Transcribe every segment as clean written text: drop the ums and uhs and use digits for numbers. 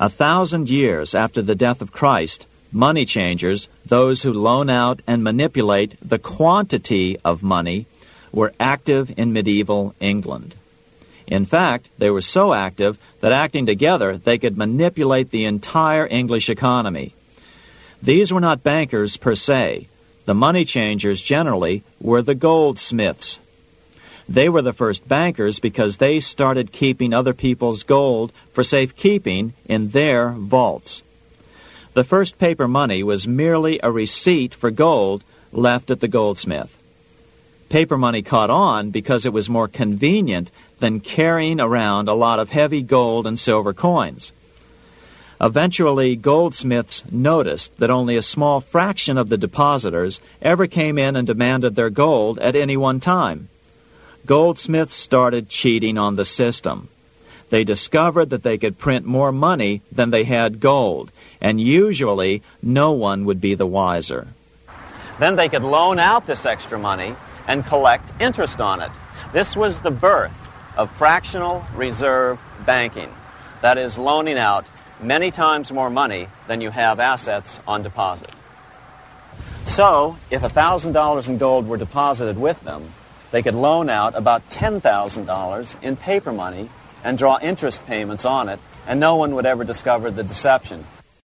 1,000 years after the death of Christ, money changers, those who loan out and manipulate the quantity of money, were active in medieval England. In fact, they were so active that acting together, they could manipulate the entire English economy. These were not bankers per se. The money changers generally were the goldsmiths. They were the first bankers because they started keeping other people's gold for safekeeping in their vaults. The first paper money was merely a receipt for gold left at the goldsmith. Paper money caught on because it was more convenient than carrying around a lot of heavy gold and silver coins. Eventually, goldsmiths noticed that only a small fraction of the depositors ever came in and demanded their gold at any one time. Goldsmiths started cheating on the system. They discovered that they could print more money than they had gold, and usually no one would be the wiser. Then they could loan out this extra money and collect interest on it. This was the birth of fractional reserve banking. That is, loaning out many times more money than you have assets on deposit. So, if $1,000 in gold were deposited with them, they could loan out about $10,000 in paper money and draw interest payments on it, and no one would ever discover the deception.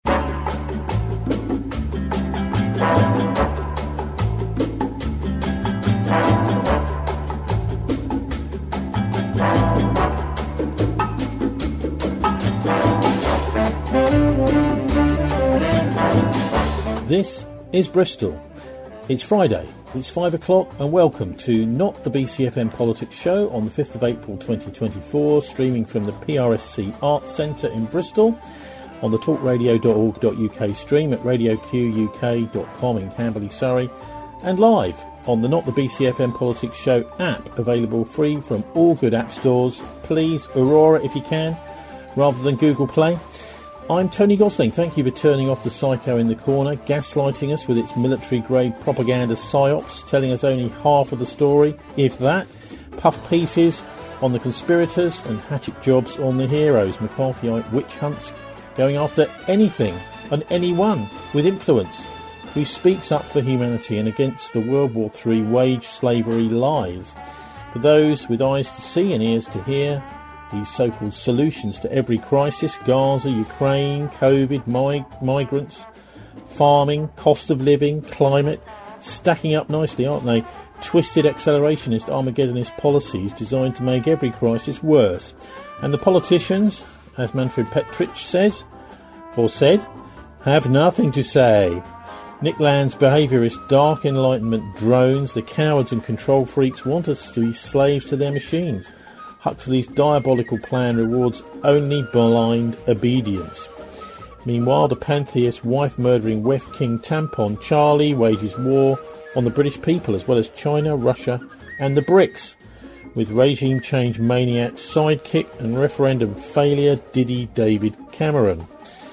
This is Bristol. It's Friday, it's 5 o'clock, and welcome to Not the BCFM Politics Show on the 5th of April 2024, streaming from the PRSC Arts Centre in Bristol, on the talkradio.org.uk stream at radioquk.com in Camberley, Surrey, and live on the Not the BCFM Politics Show app, available free from all good app stores. Please, Aurora if you can, rather than Google Play. I'm Tony Gosling. Thank you for turning off the psycho in the corner, gaslighting us with its military-grade propaganda psyops, telling us only half of the story, if that, puff pieces on the conspirators and hatchet jobs on the heroes, McCarthyite witch hunts, going after anything and anyone with influence who speaks up for humanity and against the World War III wage slavery lies. For those with eyes to see and ears to hear, these so-called solutions to every crisis, Gaza, Ukraine, COVID, migrants, farming, cost of living, climate, stacking up nicely, aren't they? Twisted accelerationist Armageddonist policies designed to make every crisis worse. And the politicians, as Manfred Petrich says, or said, have nothing to say. Nick Land's behaviourist dark enlightenment drones, the cowards and control freaks want us to be slaves to their machines. Huxley's diabolical plan rewards only blind obedience. Meanwhile, the pantheist, wife-murdering Wef King tampon Charlie wages war on the British people as well as China, Russia and the BRICS, with regime change maniac sidekick and referendum failure Diddy David Cameron.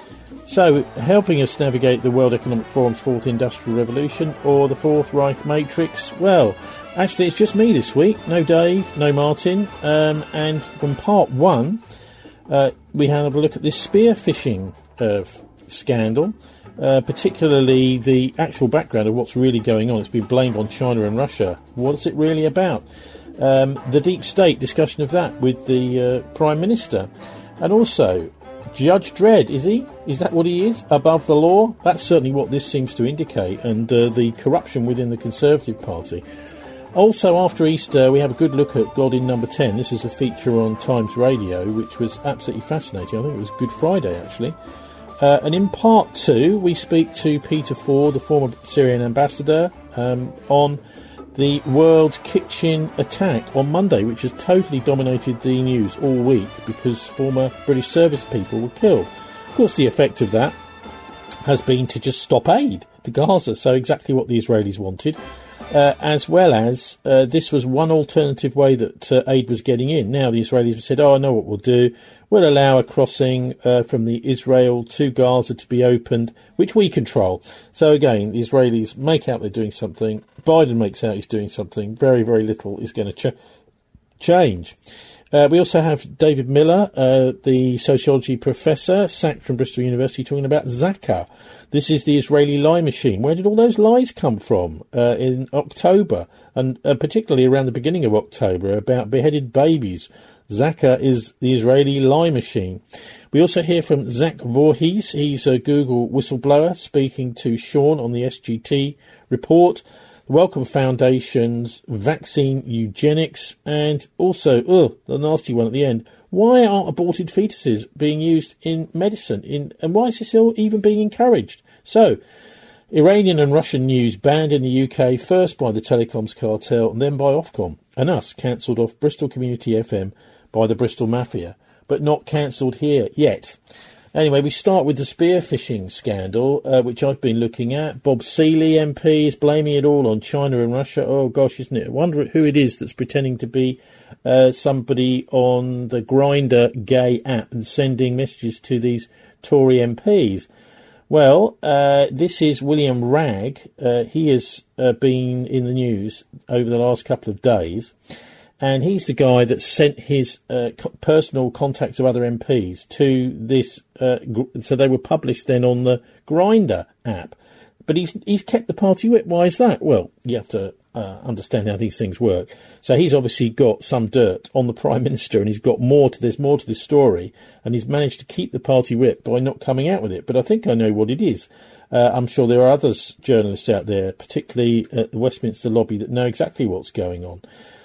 So, helping us navigate the World Economic Forum's Fourth Industrial Revolution or the Fourth Reich Matrix, well, actually it's just me this week. No Dave, no Martin, and from part one, we had a look at this spearfishing scandal, particularly the actual background of what's really going on. It's been blamed on China and Russia. What's it really about? The deep state, discussion of that with the Prime Minister. And also, Judge Dredd, is he? Is that what he is? Above the law? That's certainly what this seems to indicate, and the corruption within the Conservative Party. Also, after Easter, we have a good look at God in Number 10. This is a feature on Times Radio, which was absolutely fascinating. I think it was Good Friday, actually. And in part two, we speak to Peter Ford, the former Syrian ambassador, on the World Kitchen attack on Monday, which has totally dominated the news all week because former British service people were killed. Of course, the effect of that has been to just stop aid to Gaza, so exactly what the Israelis wanted. As well as this was one alternative way that aid was getting in. Now the Israelis have said, I know what we'll do. We'll allow a crossing from the Israel to Gaza to be opened, which we control. So again, the Israelis make out they're doing something. Biden makes out he's doing something. Very, very little is going to change. We also have David Miller, the sociology professor, sacked from Bristol University, talking about Zaka. This is the Israeli lie machine. Where did all those lies come from in October, and particularly around the beginning of October, about beheaded babies? Zaka is the Israeli lie machine. We also hear from Zach Voorhees. He's a Google whistleblower, speaking to Sean on the SGT report. Wellcome Foundation's vaccine eugenics, and also, the nasty one at the end, why aren't aborted fetuses being used in medicine, and why is this all even being encouraged? So, Iranian and Russian news banned in the UK, first by the telecoms cartel and then by Ofcom, and us cancelled off Bristol Community FM by the Bristol Mafia, but not cancelled here yet. Anyway, we start with the spearfishing scandal, which I've been looking at. Bob Seeley, MP, is blaming it all on China and Russia. Oh, gosh, isn't it? I wonder who it is that's pretending to be somebody on the Grindr gay app and sending messages to these Tory MPs. Well, this is William Ragg. He has been in the news over the last couple of days. And he's the guy that sent his personal contacts of other MPs to this. So they were published then on the Grindr app. But he's kept the party whip. Why is that? Well, you have to understand how these things work. So he's obviously got some dirt on the Prime Minister, and he's got there's more to this story, and he's managed to keep the party whip by not coming out with it. But I think I know what it is. I'm sure there are others, journalists out there, particularly at the Westminster lobby, that know exactly what's going on.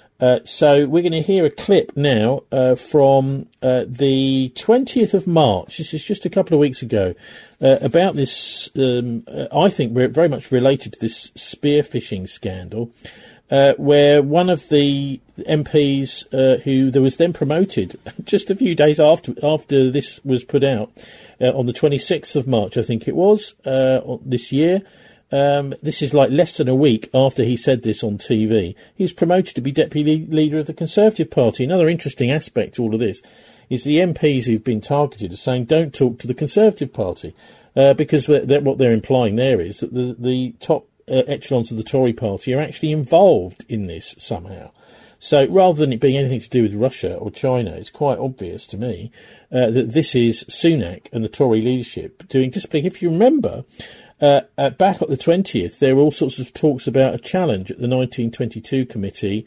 So we're going to hear a clip now from the 20th of March. This is just a couple of weeks ago, about this, I think we're very much related to this spearfishing scandal, where one of the MPs who there was then promoted just a few days after this was put out, on the 26th of March, I think it was, this year. This is like less than a week after he said this on TV. He was promoted to be deputy leader of the Conservative Party. Another interesting aspect to all of this is the MPs who've been targeted are saying don't talk to the Conservative Party, because what they're implying there is that the top echelons of the Tory Party are actually involved in this somehow. So rather than it being anything to do with Russia or China, it's quite obvious to me that this is Sunak and the Tory leadership doing discipline. If you remember, back at the 20th, there were all sorts of talks about a challenge at the 1922 committee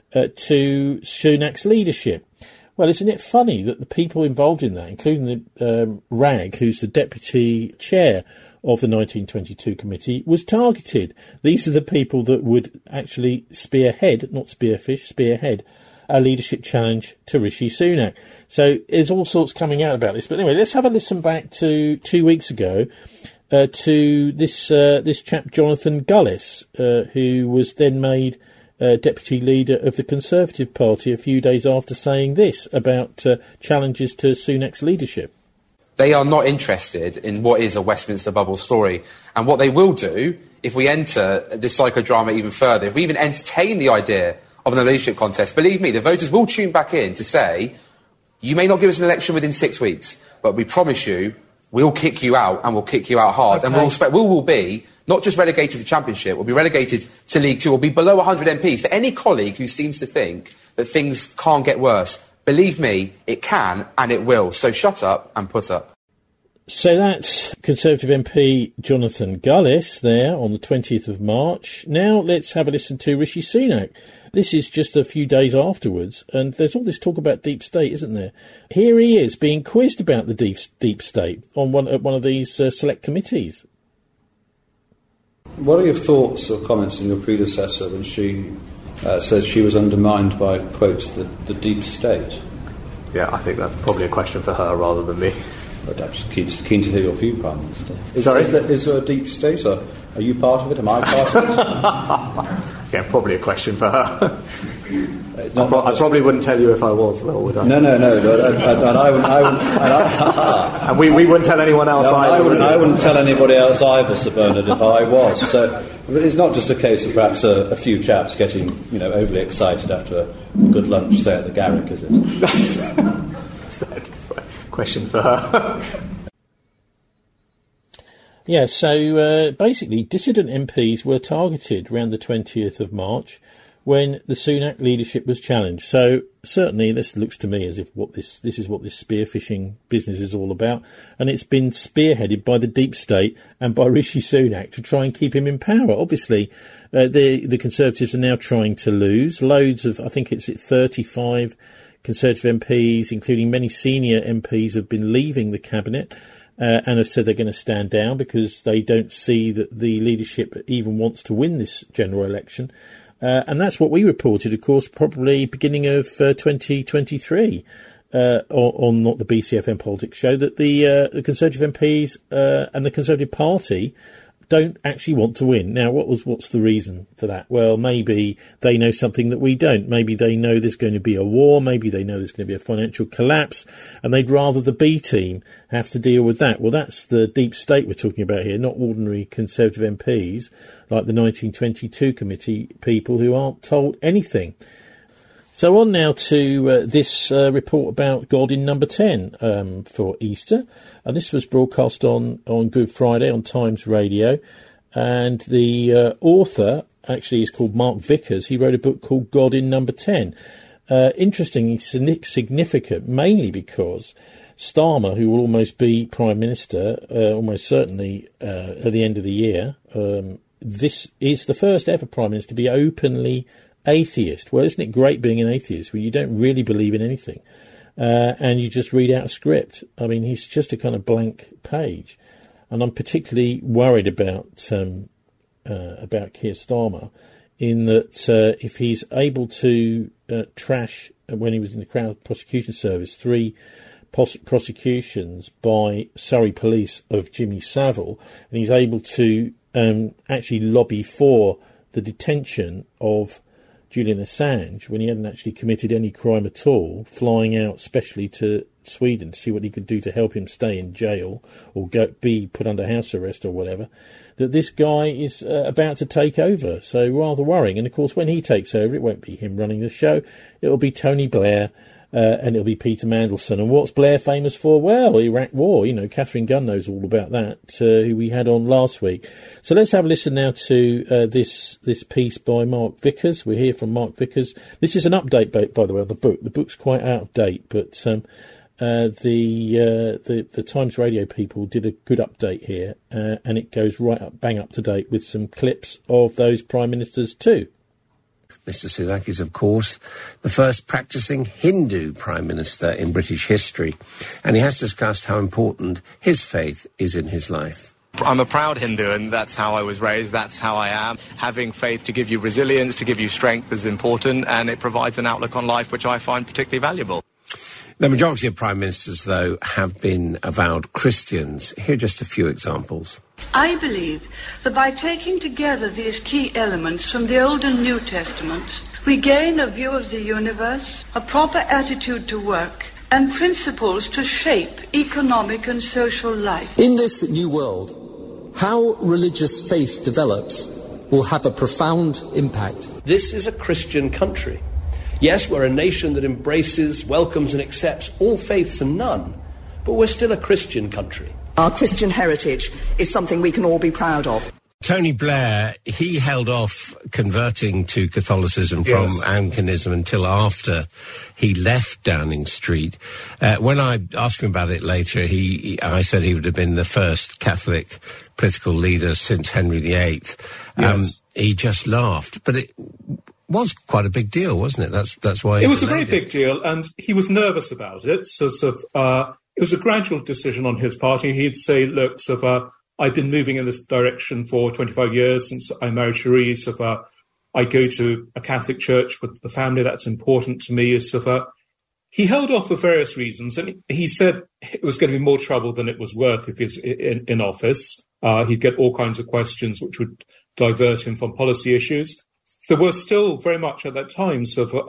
to Sunak's leadership. Well, isn't it funny that the people involved in that, including the Ragg, who's the deputy chair of the 1922 committee, was targeted? These are the people that would actually spearhead, not spearfish, spearhead a leadership challenge to Rishi Sunak. So there's all sorts coming out about this. But anyway, let's have a listen back to 2 weeks ago. To this chap Jonathan Gullis, who was then made deputy leader of the Conservative Party a few days after saying this about challenges to Sunak's leadership. They are not interested in what is a Westminster bubble story. And what they will do, if we enter this psychodrama even further, if we even entertain the idea of a leadership contest, believe me, the voters will tune back in to say, you may not give us an election within 6 weeks, but we promise you, we'll kick you out, and we'll kick you out hard. Okay. And we will be not just relegated to the Championship, we'll be relegated to League Two, we'll be below 100 MPs. For any colleague who seems to think that things can't get worse, believe me, it can and it will. So shut up and put up. So that's Conservative MP Jonathan Gullis there on the 20th of March. Now let's have a listen to Rishi Sunak. This is just a few days afterwards, and there's all this talk about deep state, isn't there? Here he is being quizzed about the deep state on one of these select committees. What are your thoughts or comments on your predecessor when she said she was undermined by, quote, the deep state? Yeah, I think that's probably a question for her rather than me. But I'm just keen to hear your view, Prime Minister. Sorry? Is there a deep state, or are you part of it? Am I part of it? Yeah, probably a question for her. I probably wouldn't tell you if I was, well, would I? No. And I wouldn't. And we wouldn't tell anyone else either. I wouldn't tell anybody else either, Sir Bernard, if I was. So it's not just a case of perhaps a few chaps getting, overly excited after a good lunch, say, at the Garrick, is it? Question for her. Yeah, so basically dissident MPs were targeted around the 20th of March when the Sunak leadership was challenged. So certainly this looks to me as if this is what this spearfishing business is all about, and it's been spearheaded by the deep state and by Rishi Sunak to try and keep him in power. Obviously, the Conservatives are now trying to lose loads of, I think it's 35 Conservative MPs, including many senior MPs, have been leaving the cabinet. And have said they're going to stand down because they don't see that the leadership even wants to win this general election. And that's what we reported, of course, probably beginning of 2023 on Not the BCFM Politics Show, that the Conservative MPs and the Conservative Party don't actually want to win. Now, what's the reason for that? Well, maybe they know something that we don't. Maybe they know there's going to be a war. Maybe they know there's going to be a financial collapse, and they'd rather the B team have to deal with that. Well, that's the deep state we're talking about here, not ordinary Conservative MPs like the 1922 committee people who aren't told anything. So on now to this report about God in Number 10 for Easter. And this was broadcast on Good Friday on Times Radio. And the author actually is called Mark Vickers. He wrote a book called God in Number 10. Interestingly significant, mainly because Starmer, who will almost be Prime Minister, almost certainly at the end of the year, this is the first ever Prime Minister to be openly atheist. Well, isn't it great being an atheist when you don't really believe in anything and you just read out a script? I mean, he's just a kind of blank page. And I'm particularly worried about Keir Starmer in that if he's able to trash, when he was in the Crown Prosecution Service, 3 prosecutions by Surrey Police of Jimmy Savile, and he's able to actually lobby for the detention of Julian Assange when he hadn't actually committed any crime at all, flying out specially to Sweden to see what he could do to help him stay in jail or be put under house arrest or whatever, that this guy is about to take over. So rather worrying. And of course, when he takes over, it won't be him running the show. It'll be Tony Blair and it'll be Peter Mandelson. And what's Blair famous for? Well, Iraq War. You know, Catherine Gunn knows all about that, who we had on last week. So let's have a listen now to this piece by Mark Vickers. We'll hear from Mark Vickers. This is an update, by the way, of the book. The book's quite out of date, but the Times Radio people did a good update here, and it goes right up, bang up to date with some clips of those prime ministers too. Mr. Sunak is, of course, the first practising Hindu Prime Minister in British history, and he has discussed how important his faith is in his life. I'm a proud Hindu, and that's how I was raised, that's how I am. Having faith to give you resilience, to give you strength is important, and it provides an outlook on life which I find particularly valuable. The majority of Prime Ministers, though, have been avowed Christians. Here are just a few examples. I believe that by taking together these key elements from the Old and New Testaments, we gain a view of the universe, a proper attitude to work, and principles to shape economic and social life. In this new world, how religious faith develops will have a profound impact. This is a Christian country. Yes, we're a nation that embraces, welcomes and accepts all faiths and none, but we're still a Christian country. Our Christian heritage is something we can all be proud of. Tony Blair, he held off converting to Catholicism from Anglicanism until after he left Downing Street. When I asked him about it later, I said he would have been the first Catholic political leader since Henry VIII. He just laughed, but it was quite a big deal, wasn't it? That's why it was a very big deal, and he was nervous about it. So it was a gradual decision on his part. He'd say, "Look, I've been moving in this direction for 25 years since I married Cherie. I go to a Catholic church with the family. That's important to me." He held off for various reasons, and he said it was going to be more trouble than it was worth if he's in office. He'd get all kinds of questions which would divert him from policy issues. There were still very much at that time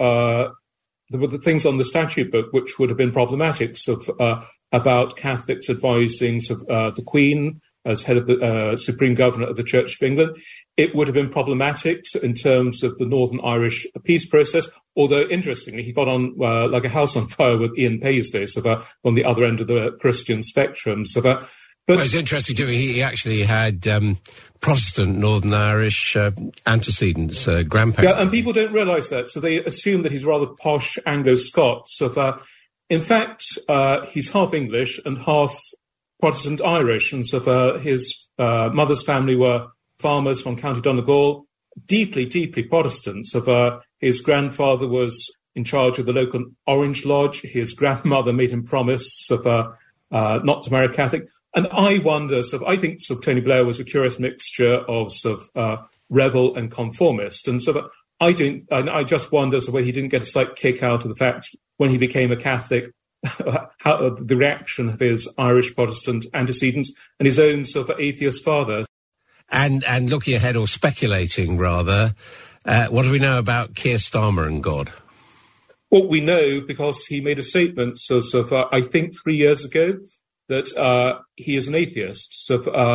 there were the things on the statute book which would have been problematic, about Catholics advising the Queen as head of the Supreme Governor of the Church of England. It would have been problematic in terms of the Northern Irish peace process, although, interestingly, he got on like a house on fire with Ian Paisley on the other end of the Christian spectrum. Well, it's interesting too. He actually had Protestant Northern Irish antecedents, grandparents. Yeah, and people don't realise that, so they assume that he's rather posh Anglo-Scot. So, in fact, he's half English and half Protestant Irish, and so his mother's family were farmers from County Donegal, deeply, deeply Protestant. So his grandfather was in charge of the local Orange Lodge. His grandmother made him promise not to marry a Catholic. And I wonder, I think Tony Blair was a curious mixture of rebel and conformist. And I just wonder whether he didn't get a slight kick out of the fact when he became a Catholic, how the reaction of his Irish Protestant antecedents and his own atheist father. And looking ahead, or speculating rather, what do we know about Keir Starmer and God? Well, we know because he made a statement, I think 3 years ago, that he is an atheist.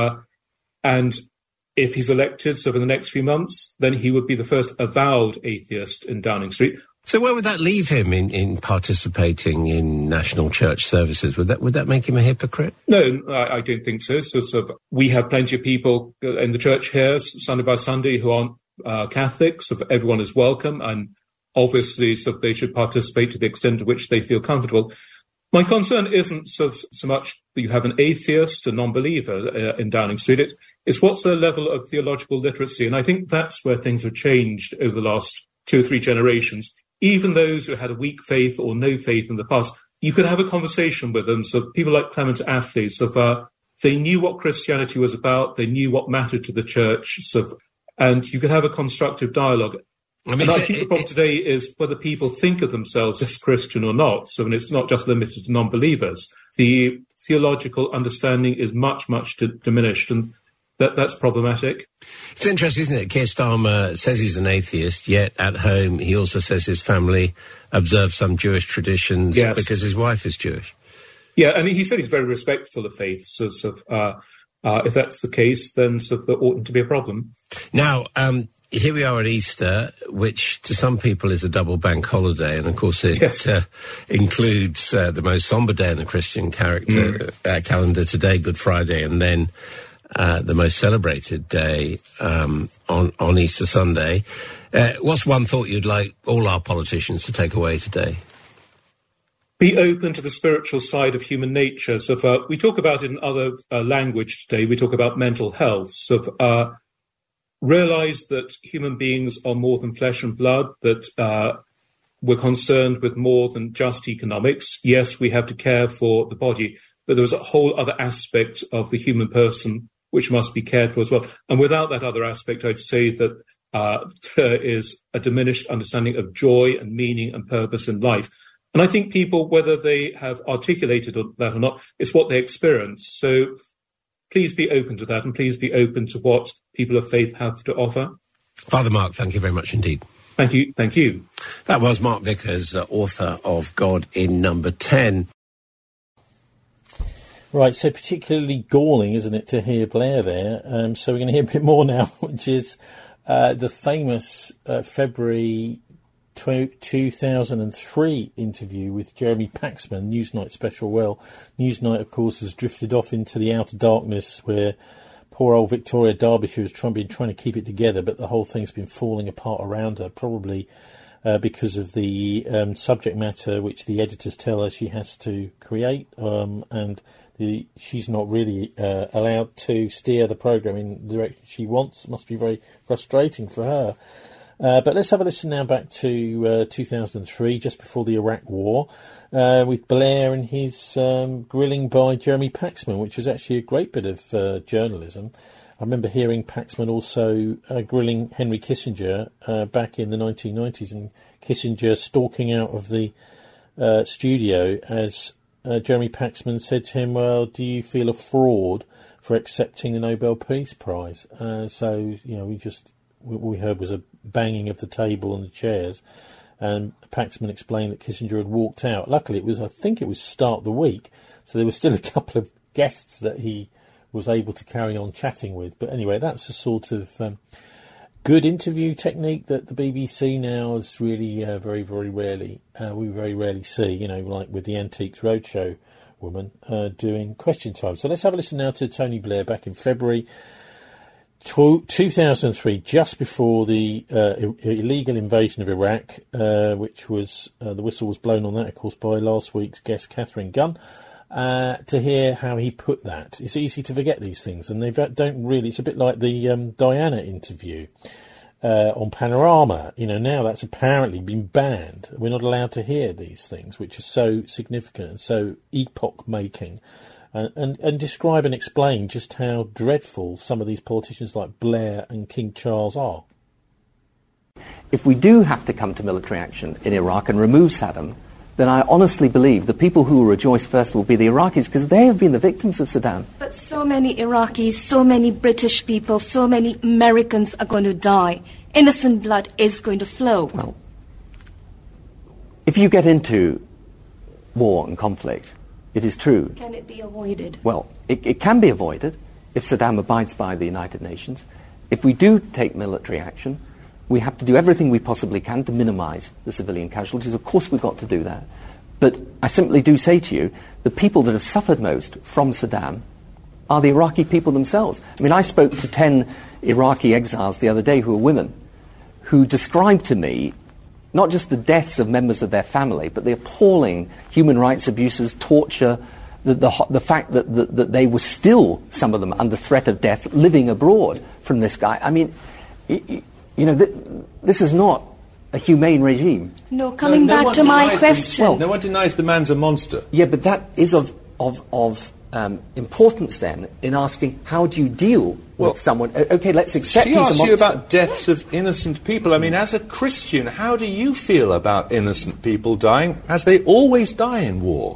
And if he's elected, in the next few months, then he would be the first avowed atheist in Downing Street. So where would that leave him in participating in national church services? Would that make him a hypocrite? No, I don't think so. We have plenty of people in the church here, Sunday by Sunday, who aren't Catholics. Everyone is welcome, and obviously they should participate to the extent to which they feel comfortable. My concern isn't so much that you have an atheist, a non-believer in Downing Street. It's what's their level of theological literacy, and I think that's where things have changed over the last 2 or 3 generations. Even those who had a weak faith or no faith in the past, you could have a conversation with them. So people like Clement Attlee, they knew what Christianity was about, they knew what mattered to the church, and you could have a constructive dialogue. I think the problem today is whether people think of themselves as Christian or not. And it's not just limited to non-believers. The theological understanding is much, much diminished, and that's problematic. It's interesting, isn't it? Keir Starmer says he's an atheist, yet at home he also says his family observes some Jewish traditions because his wife is Jewish. Yeah, and he said he's very respectful of faith. If that's the case, then there oughtn't to be a problem. Now, here we are at Easter, which to some people is a double bank holiday, and of course it includes the most sombre day in the Christian calendar today, Good Friday, and then the most celebrated day on Easter Sunday. What's one thought you'd like all our politicians to take away today? Be open to the spiritual side of human nature. We talk about it in other language today. We talk about mental health. Realise that human beings are more than flesh and blood, that we're concerned with more than just economics. Yes, we have to care for the body, but there's a whole other aspect of the human person which must be cared for as well. And without that other aspect, I'd say that there is a diminished understanding of joy and meaning and purpose in life. And I think people, whether they have articulated that or not, it's what they experience. So please be open to that, and please be open to what people of faith have to offer. Father Mark, thank you very much indeed. Thank you. Thank you. That was Mark Vickers, author of God in Number 10. Right, so particularly galling, isn't it, to hear Blair there? So we're going to hear a bit more now, which is the famous February 2003 interview with Jeremy Paxman, Newsnight special. Well, Newsnight, of course, has drifted off into the outer darkness where poor old Victoria Derbyshire has been trying to keep it together, but the whole thing's been falling apart around her, probably because of the subject matter which the editors tell her she has to create, and she's not really allowed to steer the programme in the direction she wants. Must be very frustrating for her. But let's have a listen now back to 2003, just before the Iraq War, with Blair and his grilling by Jeremy Paxman, which was actually a great bit of journalism. I remember hearing Paxman also grilling Henry Kissinger back in the 1990s, and Kissinger stalking out of the studio as Jeremy Paxman said to him, well, do you feel a fraud for accepting the Nobel Peace Prize? So, we heard was a banging of the table and the chairs, and Paxman explained that Kissinger had walked out. Luckily, I think it was start the week, so there were still a couple of guests that he was able to carry on chatting with. But anyway, that's a sort of good interview technique that the BBC now is really very, very rarely, we very rarely see, like with the Antiques Roadshow, woman, doing Question Time. So let's have a listen now to Tony Blair back in February 2003, just before the illegal invasion of Iraq, which was the whistle was blown on that, of course, by last week's guest Catherine Gunn, to hear how he put that. It's easy to forget these things, and they don't really. It's a bit like the Diana interview on Panorama. Now that's apparently been banned. We're not allowed to hear these things, which are so significant and so epoch-making. And describe and explain just how dreadful some of these politicians like Blair and King Charles are. If we do have to come to military action in Iraq and remove Saddam, then I honestly believe the people who will rejoice first will be the Iraqis, because they have been the victims of Saddam. But so many Iraqis, so many British people, so many Americans are going to die. Innocent blood is going to flow. Well, if you get into war and conflict, it is true. Can it be avoided? Well, it can be avoided if Saddam abides by the United Nations. If we do take military action, we have to do everything we possibly can to minimize the civilian casualties. Of course, we've got to do that. But I simply do say to you, the people that have suffered most from Saddam are the Iraqi people themselves. I mean, I spoke to 10 Iraqi exiles the other day who are women, who described to me not just the deaths of members of their family, but the appalling human rights abuses, torture, the fact that they were still, some of them, under threat of death, living abroad from this guy. I mean, this is not a humane regime. No, coming back to my question. No one denies the man's a monster. Yeah, but that is of importance then in asking how do you deal with someone. Okay, let's accept he's a monster. She asked you about deaths of innocent people. I mean, as a Christian, how do you feel about innocent people dying, as they always die in war?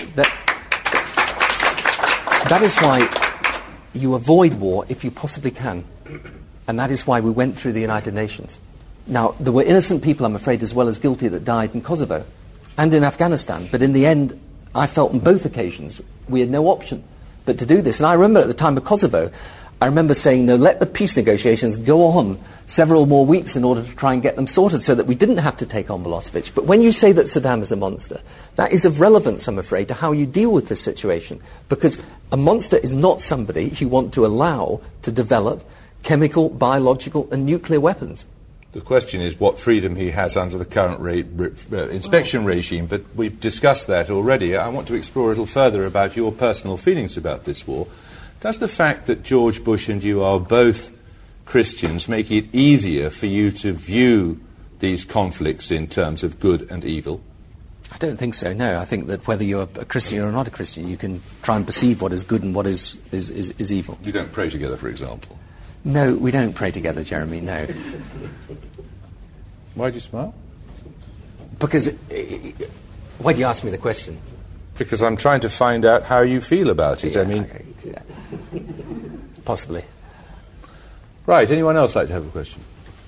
That is why you avoid war if you possibly can. And that is why we went through the United Nations. Now, there were innocent people, I'm afraid, as well as guilty, that died in Kosovo and in Afghanistan. But in the end, I felt on both occasions we had no option but to do this. And I remember at the time of Kosovo, I remember saying, no, let the peace negotiations go on several more weeks in order to try and get them sorted so that we didn't have to take on Milosevic. But when you say that Saddam is a monster, that is of relevance, I'm afraid, to how you deal with this situation. Because a monster is not somebody you want to allow to develop chemical, biological and nuclear weapons. The question is what freedom he has under the current inspection regime, but we've discussed that already. I want to explore a little further about your personal feelings about this war. Does the fact that George Bush and you are both Christians make it easier for you to view these conflicts in terms of good and evil? I don't think so, no. I think that whether you're a Christian or not a Christian, you can try and perceive what is good and what is evil. You don't pray together, for example? No, we don't pray together, Jeremy, no. Why do you smile? Because... why do you ask me the question? Because I'm trying to find out how you feel about it. Yeah, I mean... Okay, yeah. Possibly. Right, anyone else like to have a question?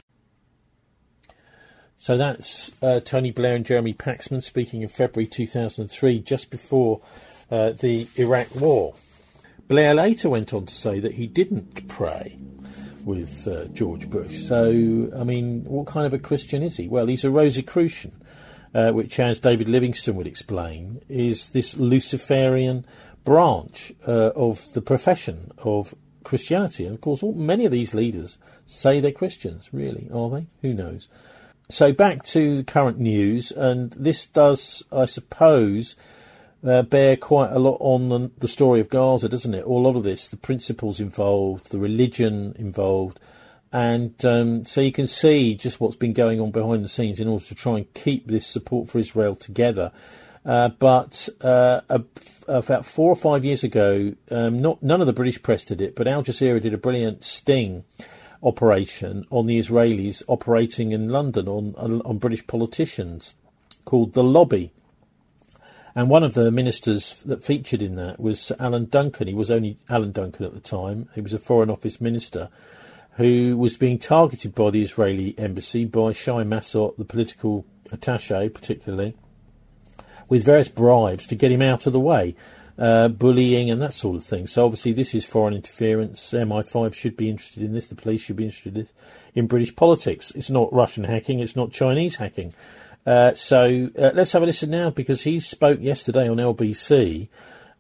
So that's Tony Blair and Jeremy Paxman speaking in February 2003, just before the Iraq War. Blair later went on to say that he didn't pray with George Bush. So, I mean, what kind of a Christian is he? Well, he's a Rosicrucian, which, as David Livingstone would explain, is this Luciferian branch of the profession of Christianity. And, of course, many of these leaders say they're Christians, really, are they? Who knows? So back to the current news, and this does, I suppose, bear quite a lot on the story of Gaza, doesn't it? A lot of this, the principles involved, the religion involved, and so you can see just what's been going on behind the scenes in order to try and keep this support for Israel together. But about 4 or 5 years ago, none of the British press did it, but Al Jazeera did a brilliant sting operation on the Israelis operating in London on British politicians called The Lobby. And one of the ministers that featured in that was Alan Duncan. He was only Alan Duncan at the time. He was a Foreign Office minister who was being targeted by the Israeli embassy, by Shai Massot, the political attaché particularly, with various bribes to get him out of the way, bullying and that sort of thing. So obviously this is foreign interference. MI5 should be interested in this. The police should be interested in British politics. It's not Russian hacking. It's not Chinese hacking. So let's have a listen now, because he spoke yesterday on LBC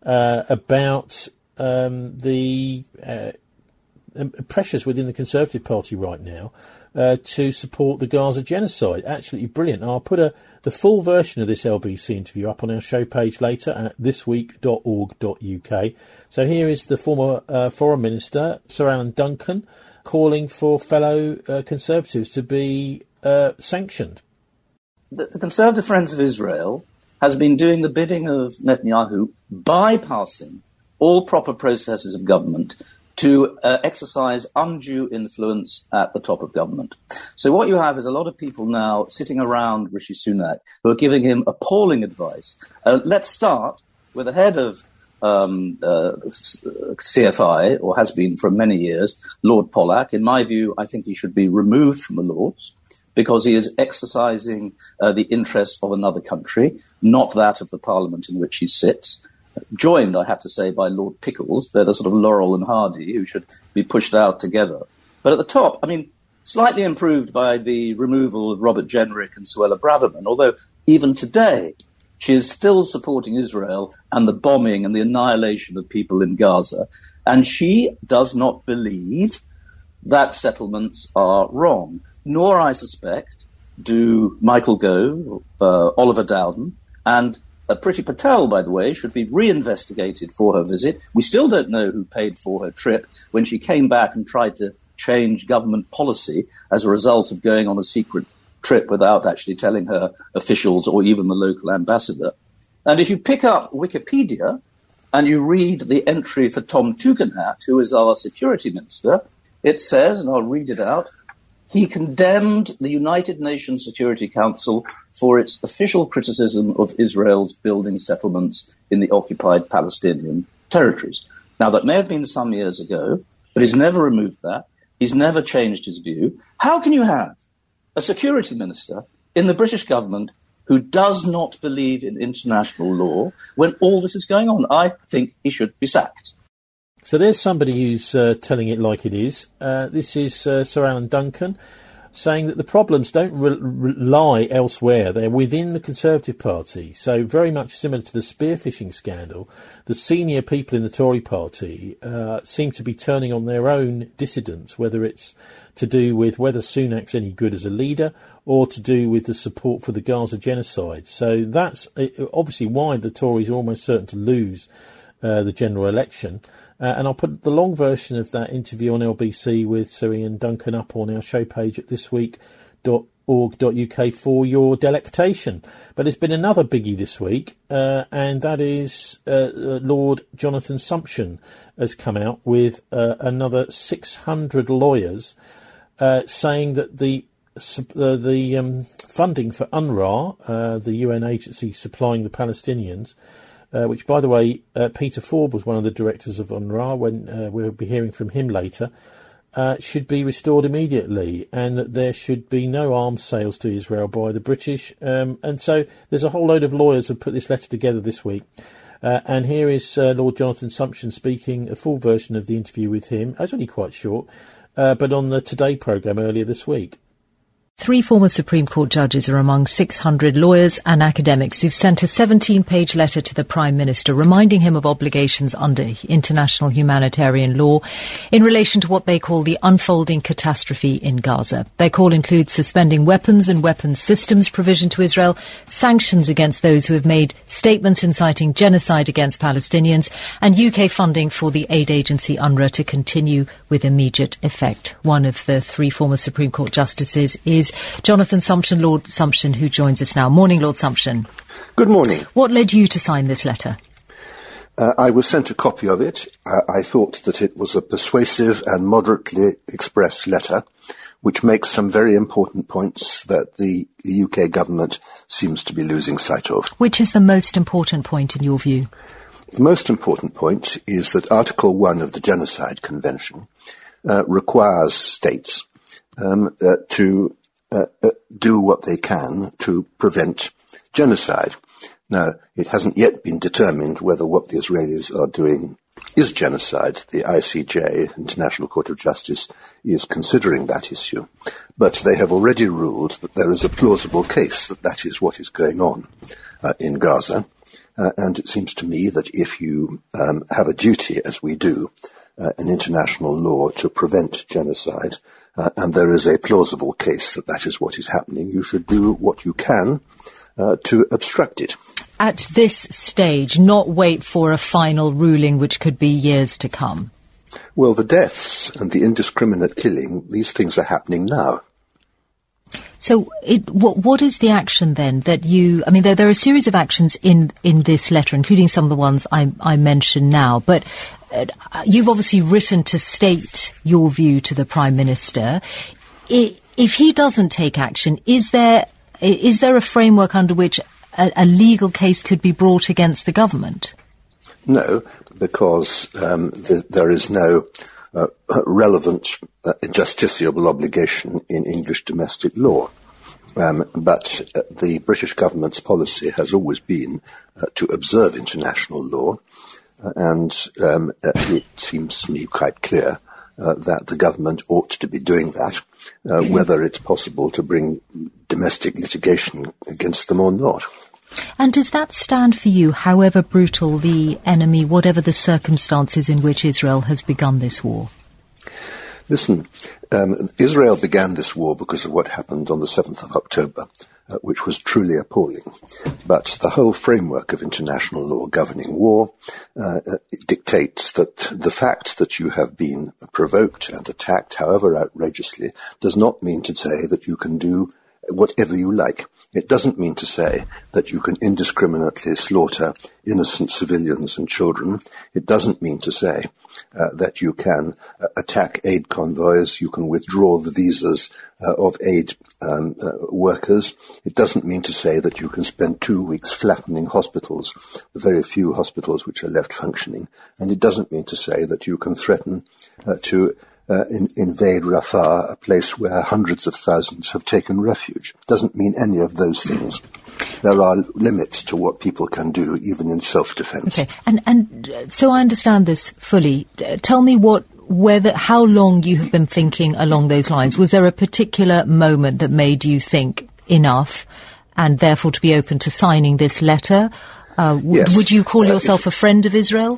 about the pressures within the Conservative Party right now to support the Gaza genocide. Absolutely brilliant. I'll put the full version of this LBC interview up on our show page later at thisweek.org.uk. So here is the former Foreign Minister, Sir Alan Duncan, calling for fellow Conservatives to be sanctioned. The Conservative Friends of Israel has been doing the bidding of Netanyahu, bypassing all proper processes of government to exercise undue influence at the top of government. So what you have is a lot of people now sitting around Rishi Sunak who are giving him appalling advice. Let's start with the head of CFI, or has been for many years, Lord Pollack. In my view, I think he should be removed from the Lords because he is exercising the interest of another country, not that of the Parliament in which he sits. Joined, I have to say, by Lord Pickles. They're the sort of Laurel and Hardy who should be pushed out together. But at the top, I mean, slightly improved by the removal of Robert Jenrick and Suella Braverman, although even today she is still supporting Israel and the bombing and the annihilation of people in Gaza. And she does not believe that settlements are wrong, nor, I suspect, do Michael Gove, Oliver Dowden, and Priti Patel, by the way, should be reinvestigated for her visit. We still don't know who paid for her trip when she came back and tried to change government policy as a result of going on a secret trip without actually telling her officials or even the local ambassador. And if you pick up Wikipedia and you read the entry for Tom Tugendhat, who is our security minister, it says, and I'll read it out, he condemned the United Nations Security Council for its official criticism of Israel's building settlements in the occupied Palestinian territories. Now, that may have been some years ago, but he's never removed that. He's never changed his view. How can you have a security minister in the British government who does not believe in international law when all this is going on? I think he should be sacked. So there's somebody who's telling it like it is. This is Sir Alan Duncan saying that the problems don't lie elsewhere. They're within the Conservative Party. So very much similar to the spearfishing scandal, the senior people in the Tory Party seem to be turning on their own dissidents, whether it's to do with whether Sunak's any good as a leader or to do with the support for the Gaza genocide. So that's obviously why the Tories are almost certain to lose the general election. And I'll put the long version of that interview on LBC with Sir Ian Duncan up on our show page at thisweek.org.uk for your delectation. But there's been another biggie this week, and that is Lord Jonathan Sumption has come out with another 600 lawyers saying that the funding for UNRWA, the UN agency supplying the Palestinians, which, by the way, Peter Ford was one of the directors of UNRWA, when we'll be hearing from him later, should be restored immediately, and that there should be no arms sales to Israel by the British. And so there's a whole load of lawyers who put this letter together this week. And here is Lord Jonathan Sumption speaking, a full version of the interview with him. It was only quite short, but on the Today programme earlier this week. 3 former Supreme Court judges are among 600 lawyers and academics who've sent a 17-page letter to the Prime Minister reminding him of obligations under international humanitarian law in relation to what they call the unfolding catastrophe in Gaza. Their call includes suspending weapons and weapons systems provision to Israel, sanctions against those who have made statements inciting genocide against Palestinians, and UK funding for the aid agency UNRWA to continue with immediate effect. One of the 3 former Supreme Court justices is Jonathan Sumption, Lord Sumption, who joins us now. Morning, Lord Sumption. Good morning. What led you to sign this letter? I was sent a copy of it. I thought that it was a persuasive and moderately expressed letter, which makes some very important points that the UK government seems to be losing sight of. Which is the most important point in your view? The most important point is that Article 1 of the Genocide Convention requires states to do what they can to prevent genocide. Now, it hasn't yet been determined whether what the Israelis are doing is genocide. The ICJ, International Court of Justice, is considering that issue. But they have already ruled that there is a plausible case that that is what is going on in Gaza. And it seems to me that if you have a duty, as we do, in international law to prevent genocide, and there is a plausible case that that is what is happening, you should do what you can to obstruct it. At this stage, not wait for a final ruling which could be years to come? Well, the deaths and the indiscriminate killing, these things are happening now. So what is the action then that you... I mean, there are a series of actions in this letter, including some of the ones I mentioned now, but you've obviously written to state your view to the Prime Minister. If he doesn't take action, is there a framework under which a legal case could be brought against the government? No, because there is no relevant justiciable obligation in English domestic law. But the British government's policy has always been to observe international law, and it seems to me quite clear that the government ought to be doing that, whether it's possible to bring domestic litigation against them or not. And does that stand for you, however brutal the enemy, whatever the circumstances in which Israel has begun this war? Listen, Israel began this war because of what happened on the 7th of October, which was truly appalling. But the whole framework of international law governing war dictates that the fact that you have been provoked and attacked, however outrageously, does not mean to say that you can do whatever you like. It doesn't mean to say that you can indiscriminately slaughter innocent civilians and children. It doesn't mean to say that you can attack aid convoys, you can withdraw the visas of aid workers. It doesn't mean to say that you can spend 2 weeks flattening hospitals, the very few hospitals which are left functioning. And it doesn't mean to say that you can threaten to invade Rafah, a place where hundreds of thousands have taken refuge. Doesn't mean any of those things. There are limits to what people can do, even in self-defense. Okay, and so I understand this fully. Tell me how long you have been thinking along those lines. Was there a particular moment that made you think enough, and therefore to be open to signing this letter? Yes. Would you call yourself a friend of Israel?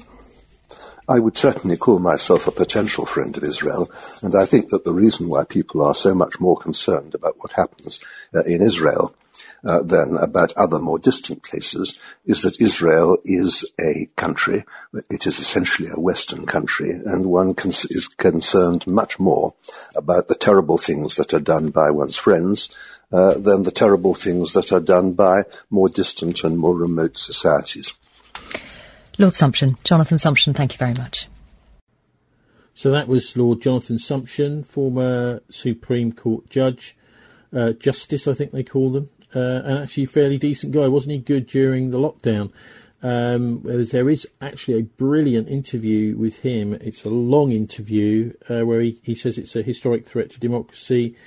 I would certainly call myself a potential friend of Israel, and I think that the reason why people are so much more concerned about what happens in Israel than about other more distant places is that Israel is a country, it is essentially a Western country, and one is concerned much more about the terrible things that are done by one's friends than the terrible things that are done by more distant and more remote societies. Lord Sumption, Jonathan Sumption, thank you very much. So that was Lord Jonathan Sumption, former Supreme Court judge, justice, I think they call them, and actually a fairly decent guy. Wasn't he good during the lockdown? There is actually a brilliant interview with him. It's a long interview where he says it's a historic threat to democracy.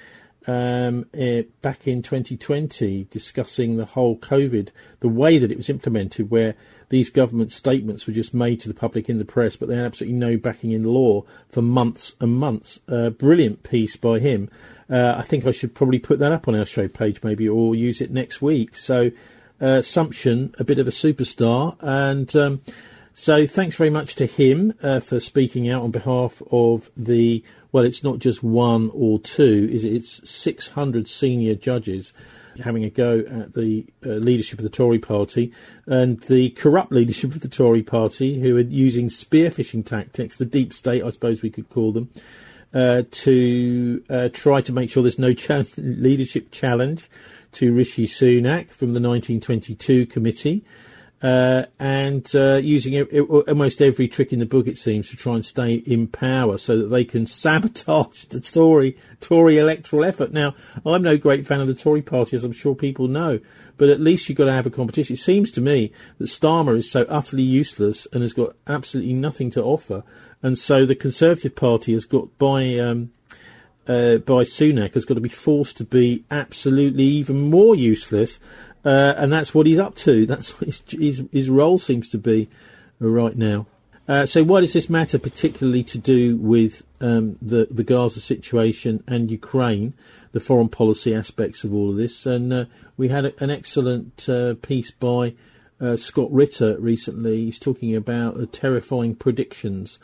Back in 2020, discussing the whole COVID, the way that it was implemented, where these government statements were just made to the public in the press, but they had absolutely no backing in law for months and months. Brilliant piece by him. I think I should probably put that up on our show page maybe, or use it next week. So Sumption, a bit of a superstar, and so thanks very much to him for speaking out on behalf of the, well, it's not just one or two, it's 600 senior judges having a go at the leadership of the Tory party and the corrupt leadership of the Tory party, who are using spearfishing tactics, the deep state, I suppose we could call them, to try to make sure there's no leadership challenge to Rishi Sunak from the 1922 committee. And using almost every trick in the book, it seems, to try and stay in power so that they can sabotage the Tory electoral effort. Now, I'm no great fan of the Tory party, as I'm sure people know, but at least you've got to have a competition. It seems to me that Starmer is so utterly useless and has got absolutely nothing to offer, and so the Conservative Party has got by Sunak has got to be forced to be absolutely even more useless. And that's what he's up to. That's what his role seems to be right now. So why does this matter, particularly to do with the Gaza situation and Ukraine, the foreign policy aspects of all of this? And we had an excellent piece by Scott Ritter recently. He's talking about terrifying predictions.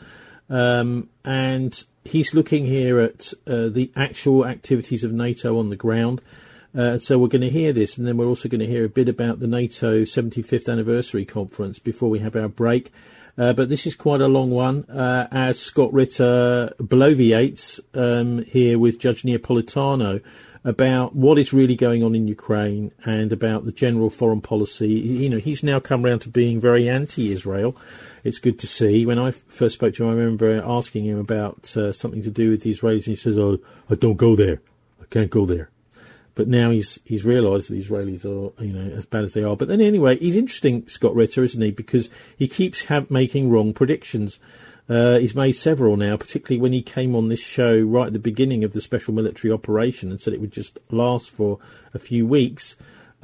And he's looking here at the actual activities of NATO on the ground. So we're going to hear this, and then we're also going to hear a bit about the NATO 75th anniversary conference before we have our break. But this is quite a long one, as Scott Ritter bloviates here with Judge Neapolitano about what is really going on in Ukraine and about the general foreign policy. You know, he's now come round to being very anti-Israel. It's good to see. When I first spoke to him, I remember asking him about something to do with the Israelis, and he says, "Oh, I don't go there. I can't go there." But now he's realised that the Israelis are, you know, as bad as they are. But then anyway, he's interesting, Scott Ritter, isn't he? Because he keeps making wrong predictions. He's made several now, particularly when he came on this show right at the beginning of the special military operation and said it would just last for a few weeks.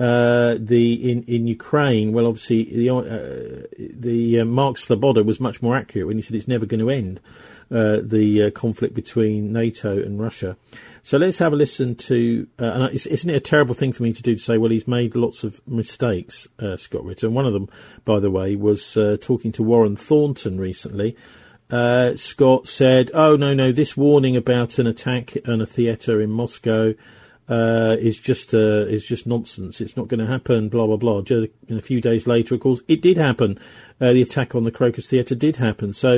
In Ukraine, well, obviously the Mark Sloboda was much more accurate when he said it's never going to end, the conflict between NATO and Russia. So let's have a listen to, and isn't it a terrible thing for me to do, to say, well, he's made lots of mistakes, Scott Ritter. And one of them, by the way, was talking to Warren Thornton recently. Scott said, "Oh, no, this warning about an attack on a theatre in Moscow is just nonsense. It's not going to happen, blah, blah, blah." And a few days later, of course, it did happen. The attack on the Crocus Theatre did happen. So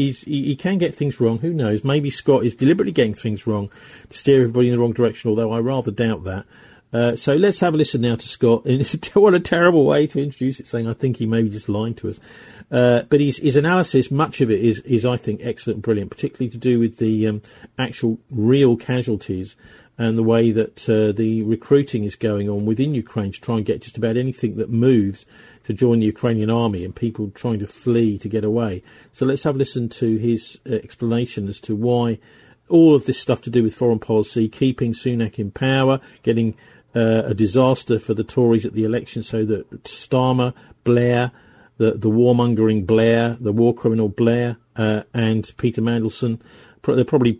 he can get things wrong. Who knows? Maybe Scott is deliberately getting things wrong to steer everybody in the wrong direction, although I rather doubt that. So let's have a listen now to Scott. And what a terrible way to introduce it, saying I think he may be just lying to us. But his analysis, much of it is I think, excellent and brilliant, particularly to do with the actual real casualties and the way that the recruiting is going on within Ukraine to try and get just about anything that moves to join the Ukrainian army, and people trying to flee to get away. So let's have a listen to his explanation as to why all of this stuff to do with foreign policy, keeping Sunak in power, getting a disaster for the Tories at the election, so that Starmer, Blair, the warmongering Blair, the war criminal Blair, and Peter Mandelson, they'll probably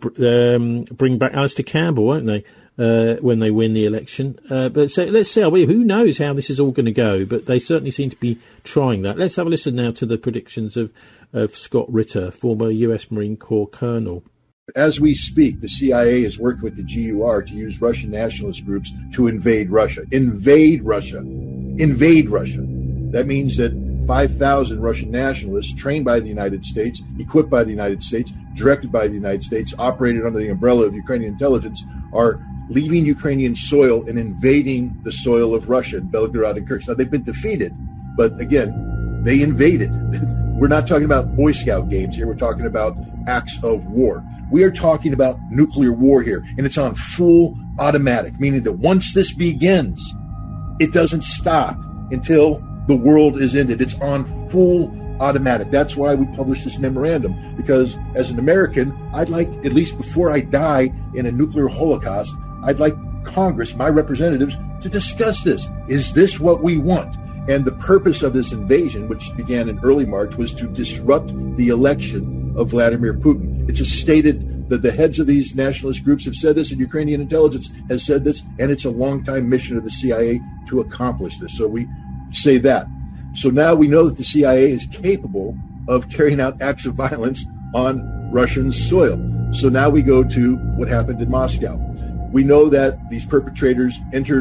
bring back Alistair Campbell, won't they, when they win the election. But so let's see. Who knows how this is all going to go, but they certainly seem to be trying that. Let's have a listen now to the predictions of Scott Ritter, former US Marine Corps colonel. As we speak, the CIA has worked with the GUR to use Russian nationalist groups to invade Russia. Invade Russia. Invade Russia. That means that 5,000 Russian nationalists trained by the United States, equipped by the United States, directed by the United States, operated under the umbrella of Ukrainian intelligence, are leaving Ukrainian soil and invading the soil of Russia, Belgorod and Kerch. Now, they've been defeated, but again, they invaded. We're not talking about Boy Scout games here. We're talking about acts of war. We are talking about nuclear war here, and it's on full automatic, meaning that once this begins, it doesn't stop until the world is ended. It's on full automatic. That's why we published this memorandum, because as an American, I'd like, at least before I die in a nuclear holocaust, I'd like Congress, my representatives, to discuss this. Is this what we want? And the purpose of this invasion, which began in early March, was to disrupt the election of Vladimir Putin. It's just stated that the heads of these nationalist groups have said this, and Ukrainian intelligence has said this, and it's a long-time mission of the CIA to accomplish this. So we say that. So now we know that the CIA is capable of carrying out acts of violence on Russian soil. So now we go to what happened in Moscow. We know that these perpetrators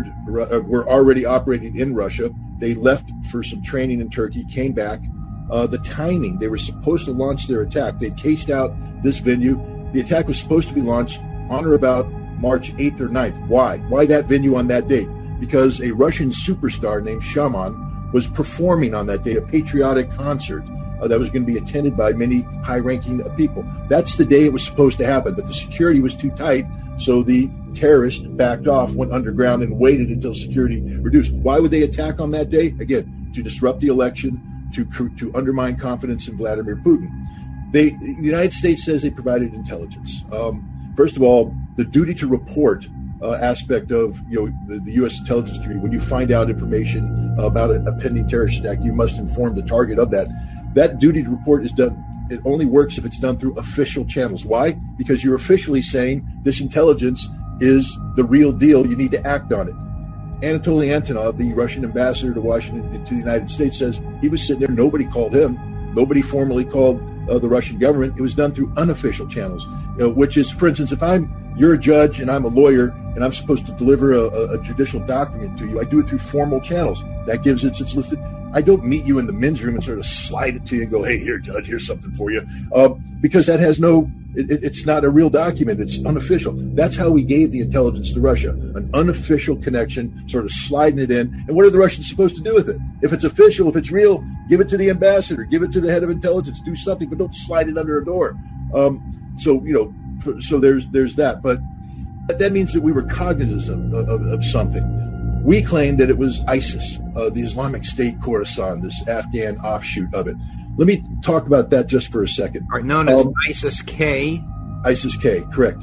were already operating in Russia. They left for some training in Turkey, came back. The timing, they were supposed to launch their attack. They cased out this venue. The attack was supposed to be launched on or about March 8th or 9th. Why? Why that venue on that date? Because a Russian superstar named Shaman was performing on that date, a patriotic concert that was going to be attended by many high-ranking people. That's the day it was supposed to happen, but the security was too tight, so the terrorists backed off, went underground, and waited until security reduced. Why would they attack on that day? Again, to disrupt the election, to undermine confidence in Vladimir Putin. The United States says they provided intelligence. First of all, the duty to report aspect of the U.S. intelligence community. When you find out information about a pending terrorist attack, you must inform the target of that. That duty to report is done. It only works if it's done through official channels. Why? Because you're officially saying this intelligence is the real deal. You need to act on it. Anatoly Antonov, the Russian ambassador to Washington, to the United States, says he was sitting there. Nobody called him. Nobody formally called the Russian government. It was done through unofficial channels, which is, for instance, if you're a judge and I'm a lawyer and I'm supposed to deliver a judicial document to you, I do it through formal channels. That gives its listed. I don't meet you in the men's room and sort of slide it to you and go, hey, here, judge, here's something for you. Because that has it's not a real document. It's unofficial. That's how we gave the intelligence to Russia, an unofficial connection, sort of sliding it in. And what are the Russians supposed to do with it? If it's official, if it's real, give it to the ambassador, give it to the head of intelligence, do something, but don't slide it under a door. So there's that. But that means that we were cognizant of something. We claimed that it was ISIS, the Islamic State Khorasan, this Afghan offshoot of it. Let me talk about that just for a second. All right, known as ISIS-K. ISIS-K, correct.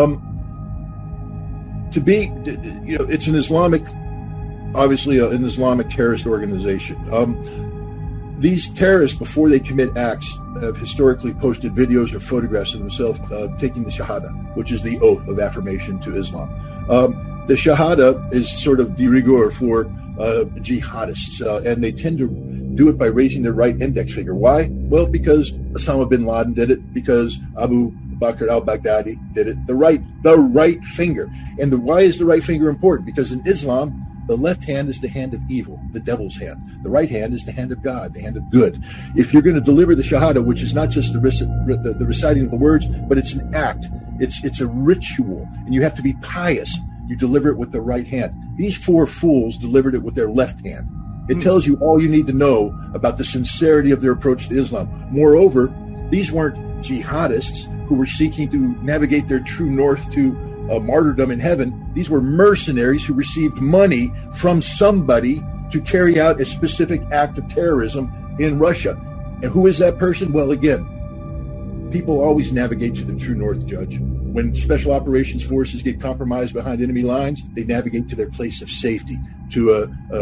It's an Islamic, obviously an Islamic terrorist organization. These terrorists, before they commit acts, have historically posted videos or photographs of themselves taking the Shahada, which is the oath of affirmation to Islam. The Shahada is sort of de rigueur for jihadists, and they tend to do it by raising their right index finger. Why? Well, because Osama bin Laden did it, because Abu Bakr al-Baghdadi did it. The right finger. And why is the right finger important? Because in Islam, the left hand is the hand of evil, the devil's hand. The right hand is the hand of God, the hand of good. If you're going to deliver the Shahada, which is not just the reciting of the words, but it's an act. It's a ritual, and you have to be pious. You deliver it with the right hand. These four fools delivered it with their left hand. It tells you all you need to know about the sincerity of their approach to Islam. Moreover, these weren't jihadists who were seeking to navigate their true north to martyrdom in heaven. These were mercenaries who received money from somebody to carry out a specific act of terrorism in Russia. And who is that person? Well, again, people always navigate to the true north, Judge. When special operations forces get compromised behind enemy lines, they navigate to their place of safety, to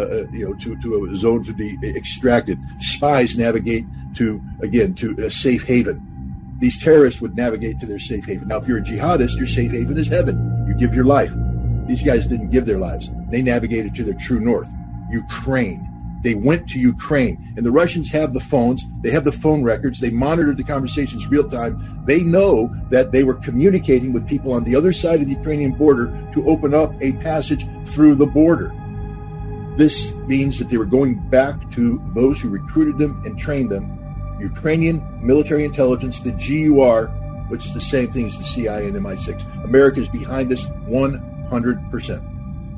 a zone to be extracted. Spies navigate to a safe haven. These terrorists would navigate to their safe haven. Now, if you're a jihadist, your safe haven is heaven. You give your life. These guys didn't give their lives. They navigated to their true north, Ukraine. They went to Ukraine, and the Russians have the phones. They have the phone records. They monitored the conversations real time. They know that they were communicating with people on the other side of the Ukrainian border to open up a passage through the border. This means that they were going back to those who recruited them and trained them. Ukrainian military intelligence, the GUR, which is the same thing as the CIA and MI6. America is behind this 100%.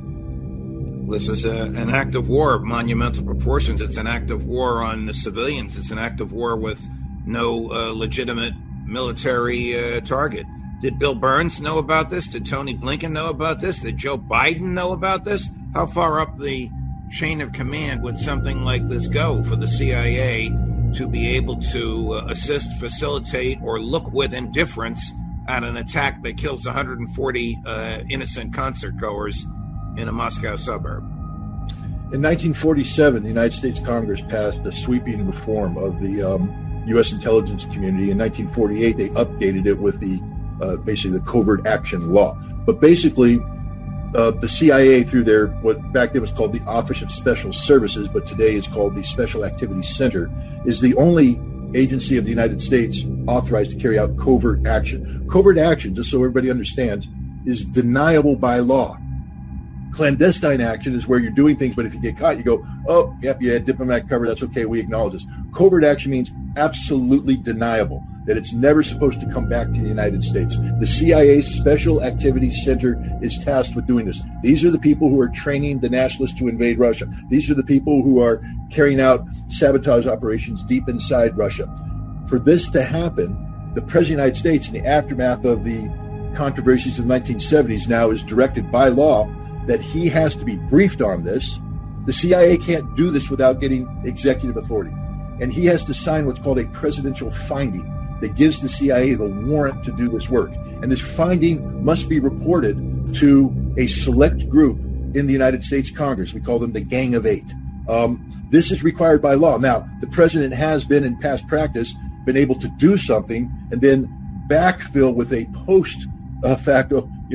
This is an act of war of monumental proportions. It's an act of war on the civilians. It's an act of war with no legitimate military target. Did Bill Burns know about this? Did Tony Blinken know about this? Did Joe Biden know about this? How far up the chain of command would something like this go for the CIA to be able to assist, facilitate, or look with indifference at an attack that kills 140 innocent concertgoers in a Moscow suburb? In 1947, the United States Congress passed a sweeping reform of the U.S. intelligence community. In 1948, they updated it with basically the Covert Action Law. But basically, the CIA, through their what back then was called the Office of Special Services, but today is called the Special Activities Center, is the only agency of the United States authorized to carry out covert action. Covert action, just so everybody understands, is deniable by law. Clandestine action is where you're doing things, but if you get caught, you go, oh, yep, you had diplomatic cover, that's okay, we acknowledge this. Covert action means absolutely deniable, that it's never supposed to come back to the United States. The CIA Special Activities Center is tasked with doing this. These are the people who are training the nationalists to invade Russia. These are the people who are carrying out sabotage operations deep inside Russia. For this to happen, the President of the United States, in the aftermath of the controversies of the 1970s, now is directed by law that he has to be briefed on this. The CIA can't do this without getting executive authority. And he has to sign what's called a presidential finding that gives the CIA the warrant to do this work. And this finding must be reported to a select group in the United States Congress. We call them the Gang of Eight. This is required by law. Now, the president has been, in past practice, been able to do something and then backfill with a post facto,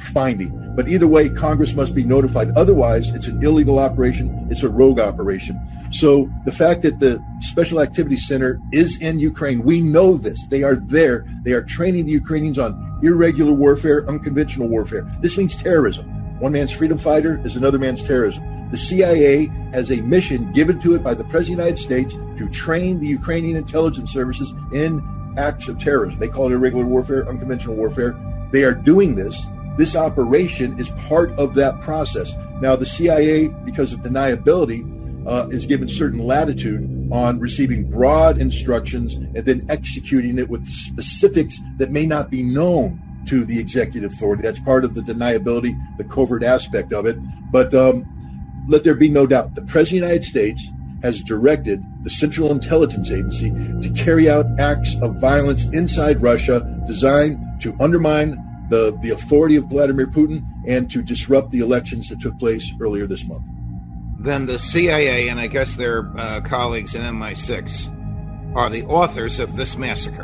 finding. But either way, Congress must be notified. Otherwise, it's an illegal operation. It's a rogue operation. So the fact that the Special Activities Center is in Ukraine, we know this. They are there. They are training the Ukrainians on irregular warfare, unconventional warfare. This means terrorism. One man's freedom fighter is another man's terrorism. The CIA has a mission given to it by the President of the United States to train the Ukrainian intelligence services in acts of terrorism. They call it irregular warfare, unconventional warfare. They are doing this. This operation is part of that process. Now, the CIA, because of deniability, is given certain latitude on receiving broad instructions and then executing it with specifics that may not be known to the executive authority. That's part of the deniability, the covert aspect of it. But let there be no doubt, the President of the United States has directed the Central Intelligence Agency to carry out acts of violence inside Russia designed to undermine the authority of Vladimir Putin and to disrupt the elections that took place earlier this month. Then the CIA, and I guess their colleagues in MI6, are the authors of this massacre.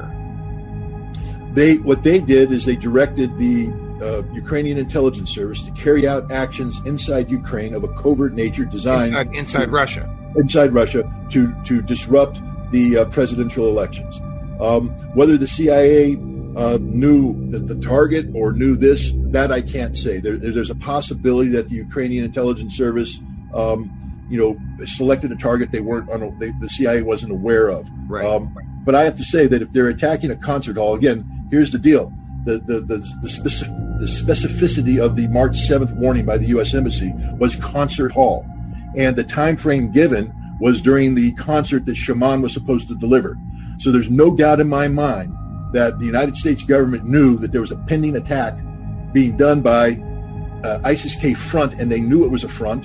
What they did is they directed the Ukrainian intelligence service to carry out actions inside Ukraine of a covert nature designed inside Russia to disrupt the presidential elections. Whether the CIA knew the target or knew this, that I can't say. There's a possibility that the Ukrainian intelligence service, selected a target the CIA wasn't aware of. Right. But I have to say that if they're attacking a concert hall, again, here's the deal: the specificity of the March 7th warning by the U.S. Embassy was concert hall, and the time frame given was during the concert that Shaman was supposed to deliver. So there's no doubt in my mind that the United States government knew that there was a pending attack being done by ISIS-K front, and they knew it was a front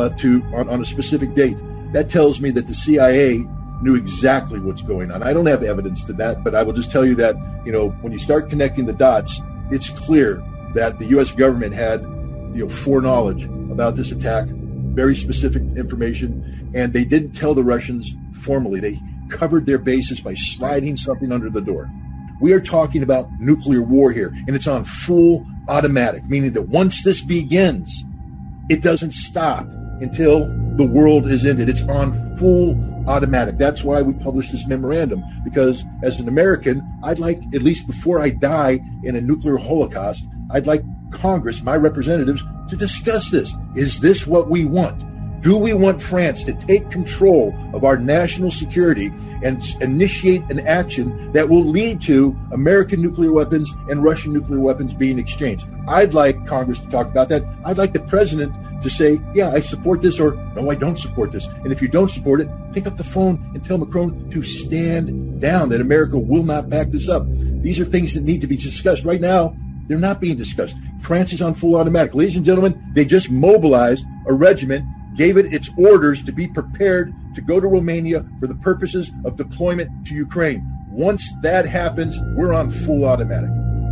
on a specific date. That tells me that the CIA knew exactly what's going on. I don't have evidence to that, but I will just tell you that, when you start connecting the dots, it's clear that the U.S. government had, foreknowledge about this attack, very specific information, and they didn't tell the Russians formally. They covered their bases by sliding something under the door. We are talking about nuclear war here, and it's on full automatic, meaning that once this begins, it doesn't stop until the world is ended. It's on full automatic. That's why we published this memorandum, because as an American, I'd like, at least before I die in a nuclear holocaust, I'd like Congress, my representatives, to discuss this. Is this what we want? Do we want France to take control of our national security and initiate an action that will lead to American nuclear weapons and Russian nuclear weapons being exchanged? I'd like Congress to talk about that. I'd like the president to say, yeah, I support this, or no, I don't support this. And if you don't support it, pick up the phone and tell Macron to stand down, that America will not back this up. These are things that need to be discussed. Right now, they're not being discussed. France is on full automatic. Ladies and gentlemen, they just mobilized a regiment, gave it its orders to be prepared to go to Romania for the purposes of deployment to Ukraine. Once that happens, we're on full automatic.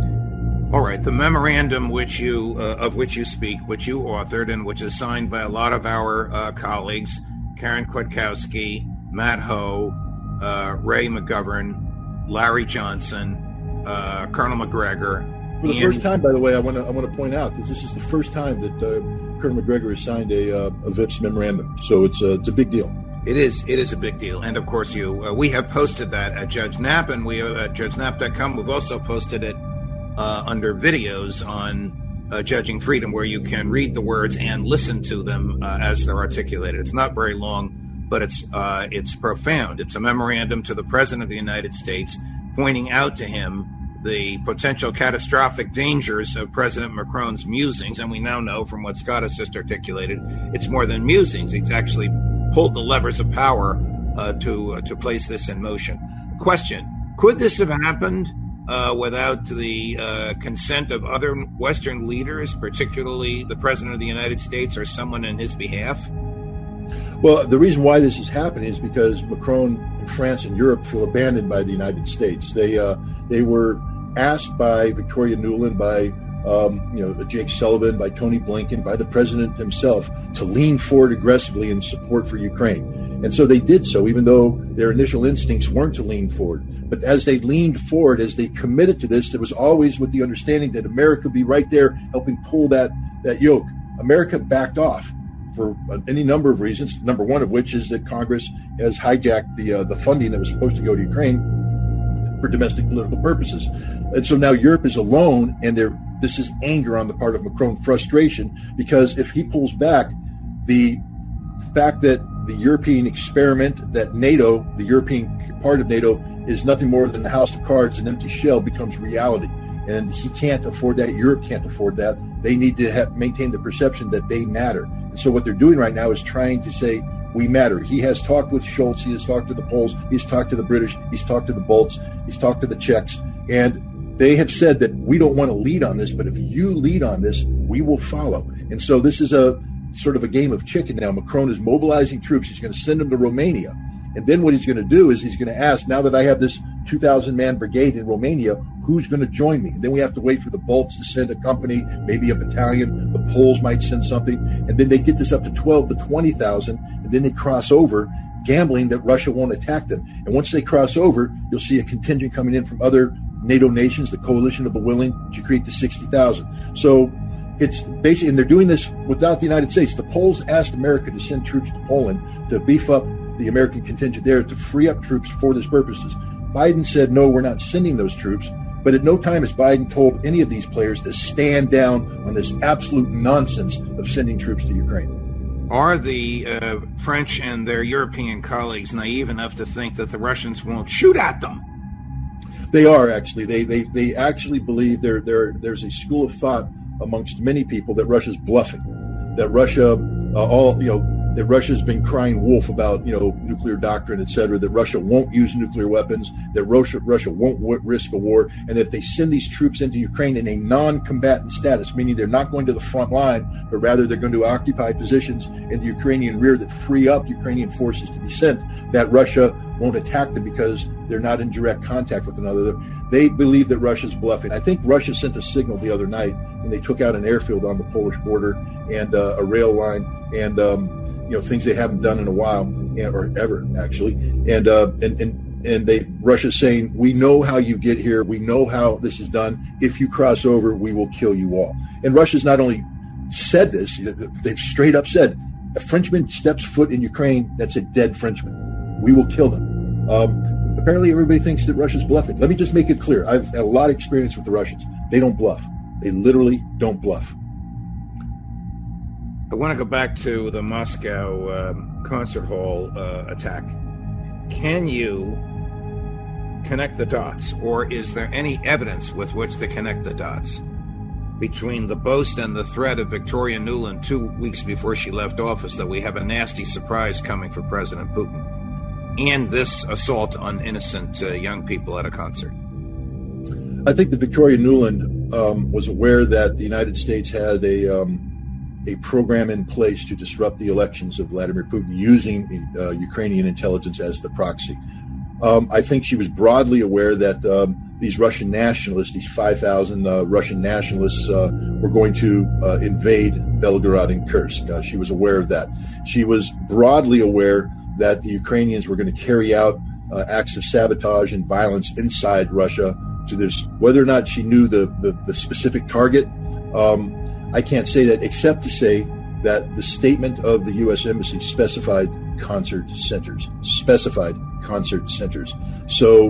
All right, the memorandum of which you speak, which you authored, and which is signed by a lot of our colleagues, Karen Kwiatkowski, Matt Ho, Ray McGovern, Larry Johnson, Colonel McGregor. For the first time, by the way, I want to point out that this is the first time that Colonel McGregor has signed a VIPS memorandum, so it's a big deal. It is a big deal, and of course, we have posted that at Judge Knapp, and we at judgenap.com. We've also posted it under videos on Judging Freedom, where you can read the words and listen to them as they're articulated. It's not very long, but it's profound. It's a memorandum to the President of the United States, pointing out to him the potential catastrophic dangers of President Macron's musings. And we now know from what Scott has just articulated, it's more than musings. He's actually pulled the levers of power to place this in motion. Question: could this have happened without the consent of other Western leaders, particularly the President of the United States or someone in his behalf? Well, the reason why this is happening is because Macron and France and Europe feel abandoned by the United States. They were asked by Victoria Nuland, by Jake Sullivan, by Tony Blinken, by the president himself to lean forward aggressively in support for Ukraine. And so they did so, even though their initial instincts weren't to lean forward. But as they leaned forward, as they committed to this, it was always with the understanding that America would be right there helping pull that yoke. America backed off for any number of reasons, number one of which is that Congress has hijacked the funding that was supposed to go to Ukraine for domestic political purposes. And so now Europe is alone, and this is anger on the part of Macron, frustration, because if he pulls back, the fact that the European experiment, that NATO, the European part of NATO, is nothing more than a house of cards, an empty shell, becomes reality. And he can't afford that. Europe can't afford that. They need to maintain the perception that they matter. And so what they're doing right now is trying to say, we matter. He has talked with Scholz. He has talked to the Poles. He's talked to the British. He's talked to the Balts. He's talked to the Czechs. And they have said that we don't want to lead on this, but if you lead on this, we will follow. And so this is a sort of a game of chicken now. Macron is mobilizing troops. He's going to send them to Romania. And then what he's going to do is he's going to ask, now that I have this 2,000-man brigade in Romania, who's going to join me? And then we have to wait for the Balts to send a company, maybe a battalion. The Poles might send something. And then they get this up to 12 to 20,000. And then they cross over, gambling that Russia won't attack them. And once they cross over, you'll see a contingent coming in from other NATO nations, the coalition of the willing, to create the 60,000. So it's basically, and they're doing this without the United States. The Poles asked America to send troops to Poland to beef up the American contingent there, to free up troops for these purposes. Biden said, no, we're not sending those troops. But at no time has Biden told any of these players to stand down on this absolute nonsense of sending troops to Ukraine. Are the French and their European colleagues naive enough to think that the Russians won't shoot at them? They are, actually. They actually believe there's a school of thought amongst many people that Russia's bluffing, that Russia, that Russia's been crying wolf about, nuclear doctrine, et cetera, that Russia won't use nuclear weapons, that Russia won't risk a war, and that if they send these troops into Ukraine in a non-combatant status, meaning they're not going to the front line, but rather they're going to occupy positions in the Ukrainian rear that free up Ukrainian forces to be sent, that Russia won't attack them because they're not in direct contact with another. They believe that Russia's bluffing. I think Russia sent a signal the other night when they took out an airfield on the Polish border and a rail line and things they haven't done in a while, or ever, actually. And Russia's saying, we know how you get here. We know how this is done. If you cross over, we will kill you all. And Russia's not only said this, they've straight up said, a Frenchman steps foot in Ukraine, that's a dead Frenchman. We will kill them. Apparently everybody thinks that Russia's bluffing. Let me just make it clear. I've had a lot of experience with the Russians. They don't bluff. They literally don't bluff. I want to go back to the Moscow concert hall attack. Can you connect the dots, or is there any evidence with which to connect the dots between the boast and the threat of Victoria Nuland 2 weeks before she left office that we have a nasty surprise coming for President Putin, and this assault on innocent young people at a concert? I think that Victoria Nuland was aware that the United States had a program in place to disrupt the elections of Vladimir Putin using Ukrainian intelligence as the proxy. I think she was broadly aware that these Russian nationalists, these 5,000 Russian nationalists, were going to invade Belgorod and Kursk. She was aware of that. She was broadly aware that the Ukrainians were going to carry out acts of sabotage and violence inside Russia to this. Whether or not she knew the specific target, I can't say that, except to say that the statement of the U.S. Embassy specified concert centers. So,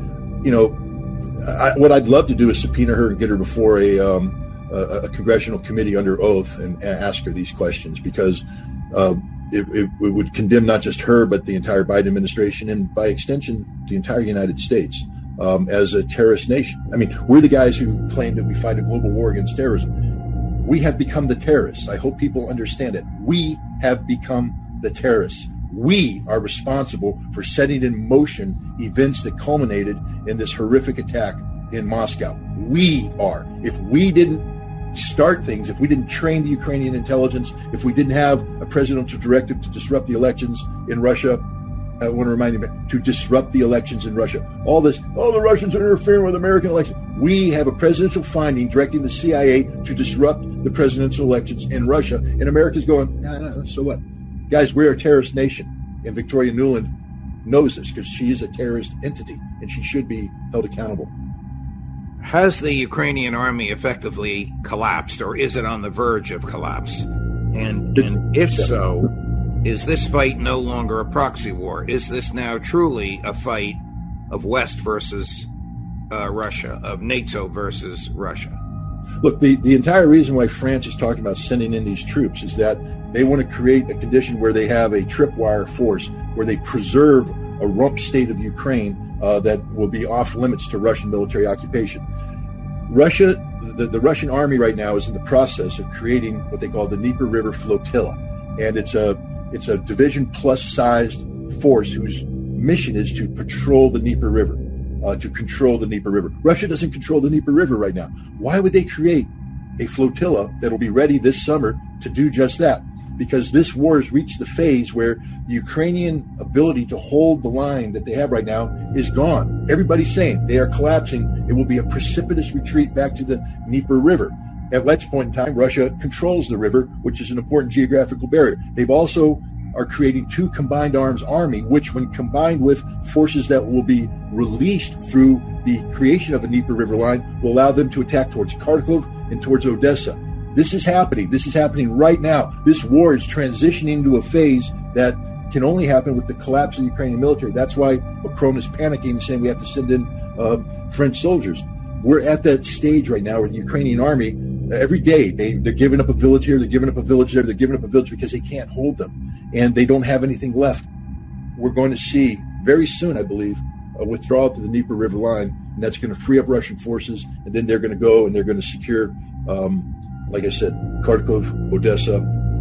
what I'd love to do is subpoena her and get her before a congressional committee under oath and ask her these questions, because it would condemn not just her, but the entire Biden administration and, by extension, the entire United States as a terrorist nation. I mean, we're the guys who claim that we fight a global war against terrorism. We have become the terrorists. I hope people understand it. We have become the terrorists. We are responsible for setting in motion events that culminated in this horrific attack in Moscow. We are. If we didn't start things, if we didn't train the Ukrainian intelligence, if we didn't have a presidential directive to disrupt the elections in Russia, I want to remind you, to disrupt the elections in Russia. All this, the Russians are interfering with American elections. We have a presidential finding directing the CIA to disrupt the presidential elections in Russia. And America's going, no, so what? Guys, we're a terrorist nation. And Victoria Nuland knows this because she is a terrorist entity and she should be held accountable. Has the Ukrainian army effectively collapsed, or is it on the verge of collapse? And if so, is this fight no longer a proxy war? Is this now truly a fight of West versus Russia, of NATO versus Russia? Look, the entire reason why France is talking about sending in these troops is that they want to create a condition where they have a tripwire force, where they preserve a rump state of Ukraine that will be off limits to Russian military occupation. Russia, the Russian army right now is in the process of creating what they call the Dnieper River Flotilla. And it's a division plus sized force whose mission is to patrol the Dnieper River. To control the Dnieper River. Russia doesn't control the Dnieper River right now. Why would they create a flotilla that will be ready this summer to do just that? Because this war has reached the phase where the Ukrainian ability to hold the line that they have right now is gone. Everybody's saying they are collapsing. It will be a precipitous retreat back to the Dnieper River. At which point in time, Russia controls the river, which is an important geographical barrier. They've also are creating two combined arms army, which when combined with forces that will be released through the creation of the Dnieper River line will allow them to attack towards Kharkov and towards Odessa. This is happening. This is happening right now. This war is transitioning to a phase that can only happen with the collapse of the Ukrainian military. That's why Macron is panicking and saying we have to send in French soldiers. We're at that stage right now where the Ukrainian army, every day, they're giving up a village here, they're giving up a village there, they're giving up a village because they can't hold them. And they don't have anything left. We're going to see very soon, I believe, a withdrawal to the Dnieper River line, and that's going to free up Russian forces, and then they're going to go and they're going to secure, like I said, Kharkov, Odessa,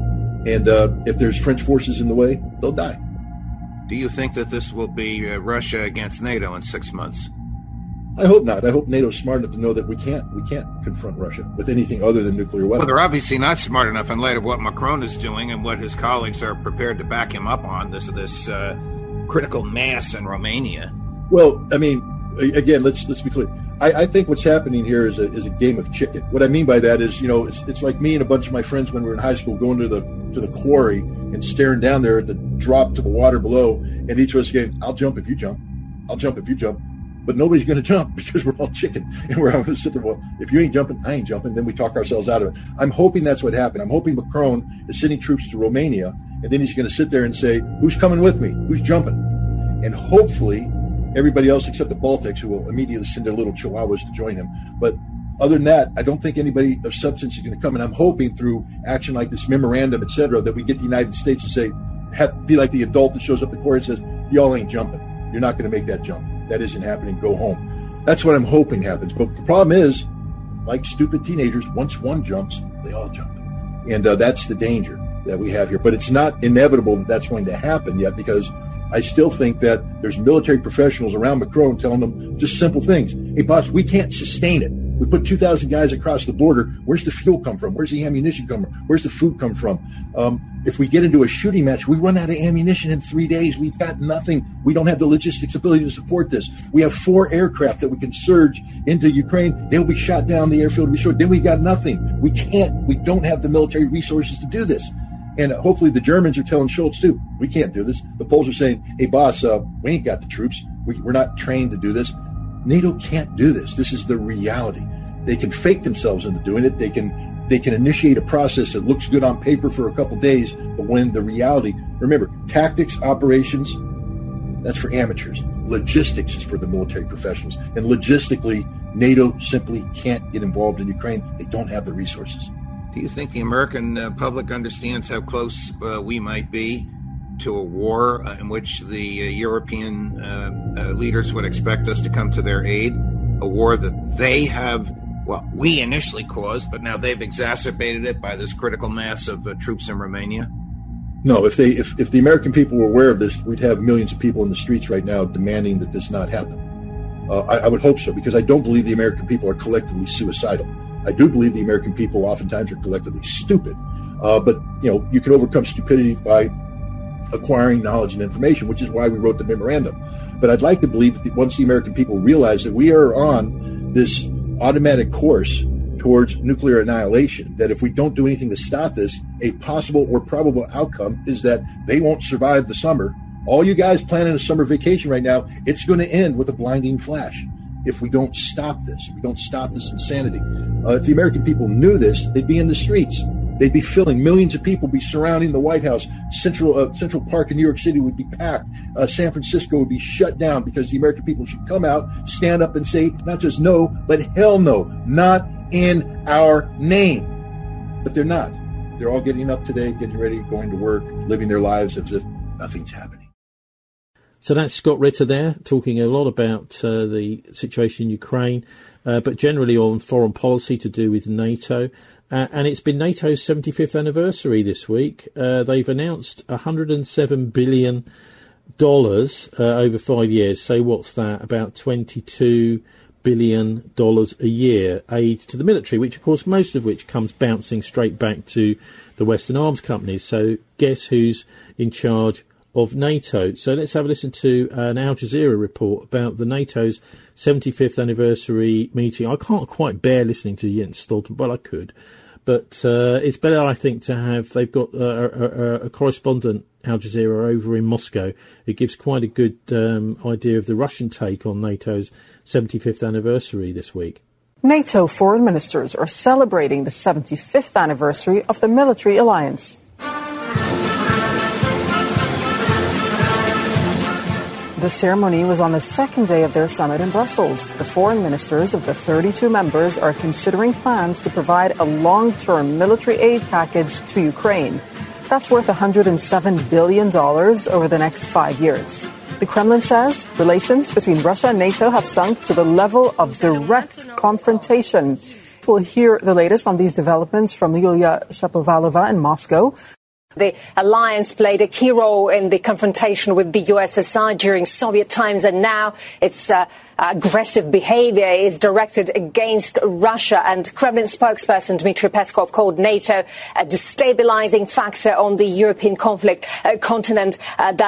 and if there's French forces in the way, they'll die. Do you think that this will be Russia against NATO in 6 months? I hope not. I hope NATO's smart enough to know that we can't confront Russia with anything other than nuclear weapons. Well, they're obviously not smart enough in light of what Macron is doing and what his colleagues are prepared to back him up on, this critical mass in Romania. Well, I mean, again, let's be clear. I think what's happening here is a game of chicken. What I mean by that is, it's like me and a bunch of my friends when we were in high school going to the quarry and staring down there at the drop to the water below, and each of us saying, "I'll jump if you jump. I'll jump if you jump." But nobody's going to jump because we're all chicken. And we're all going to sit there, well, if you ain't jumping, I ain't jumping. Then we talk ourselves out of it. I'm hoping that's what happened. I'm hoping Macron is sending troops to Romania, and then he's going to sit there and say, who's coming with me? Who's jumping? And hopefully everybody else except the Baltics, who will immediately send their little chihuahuas to join him. But other than that, I don't think anybody of substance is going to come. And I'm hoping through action like this memorandum, et cetera, that we get the United States to say, be like the adult that shows up at the court and says, y'all ain't jumping. You're not going to make that jump. That isn't happening. Go home. That's what I'm hoping happens. But the problem is, like stupid teenagers, once one jumps, they all jump. And that's the danger that we have here. But it's not inevitable that that's going to happen yet, because I still think that there's military professionals around Macron telling them just simple things. Hey, boss, we can't sustain it. We put 2,000 guys across the border. Where's the fuel come from? Where's the ammunition come from? Where's the food come from? If we get into a shooting match, we run out of ammunition in 3 days. We've got nothing. We don't have the logistics ability to support this. We have 4 aircraft that we can surge into Ukraine. They'll be shot down. The airfield will be short. Then we got nothing. We don't have the military resources to do this. And hopefully the Germans are telling Scholz too, we can't do this. The Poles are saying, hey, boss, we ain't got the troops. We're not trained to do this. NATO can't do this. This is the reality. They can fake themselves into doing it. They can initiate a process that looks good on paper for a couple days, but when the reality, remember, tactics, operations, that's for amateurs. Logistics is for the military professionals. And logistically, NATO simply can't get involved in Ukraine. They don't have the resources. Do you think the American public understands how close we might be to a war in which the European leaders would expect us to come to their aid? A war that they have, we initially caused, but now they've exacerbated it by this critical mass of troops in Romania? No, if the American people were aware of this, we'd have millions of people in the streets right now demanding that this not happen. I would hope so, because I don't believe the American people are collectively suicidal. I do believe the American people oftentimes are collectively stupid. But, you can overcome stupidity by acquiring knowledge and information, which is why we wrote the memorandum. But I'd like to believe that once the American people realize that we are on this automatic course towards nuclear annihilation, that if we don't do anything to stop this, a possible or probable outcome is that they won't survive the summer All you guys planning a summer vacation right now, it's going to end with a blinding flash if we don't stop this. If we don't stop this insanity. If the American people knew this, they'd be in the streets. They'd be filling. Millions of people be surrounding the White House. Central Park in New York City would be packed. San Francisco would be shut down because the American people should come out, stand up and say not just no, but hell no, not in our name. But they're not. They're all getting up today, getting ready, going to work, living their lives as if nothing's happening. So that's Scott Ritter there, talking a lot about the situation in Ukraine, but generally on foreign policy to do with NATO. And it's been NATO's 75th anniversary this week. They've announced $107 billion over 5 years. So what's that? About $22 billion a year aid to the military, which, of course, most of which comes bouncing straight back to the Western arms companies. So guess who's in charge of NATO? So let's have a listen to an Al Jazeera report about the NATO's 75th anniversary meeting. I can't quite bear listening to Jens Stoltenberg. Well, I could, but it's better, I think, to have. They've got a correspondent, Al Jazeera, over in Moscow, who gives quite a good idea of the Russian take on NATO's 75th anniversary this week. NATO foreign ministers are celebrating the 75th anniversary of the military alliance. The ceremony was on the second day of their summit in Brussels. The foreign ministers of the 32 members are considering plans to provide a long-term military aid package to Ukraine. That's worth $107 billion over the next 5 years. The Kremlin says relations between Russia and NATO have sunk to the level of direct confrontation. We'll hear the latest on these developments from Yulia Shapovalova in Moscow. The alliance played a key role in the confrontation with the USSR during Soviet times, and now its aggressive behavior is directed against Russia. And Kremlin spokesperson Dmitry Peskov called NATO a destabilizing factor on the European conflict continent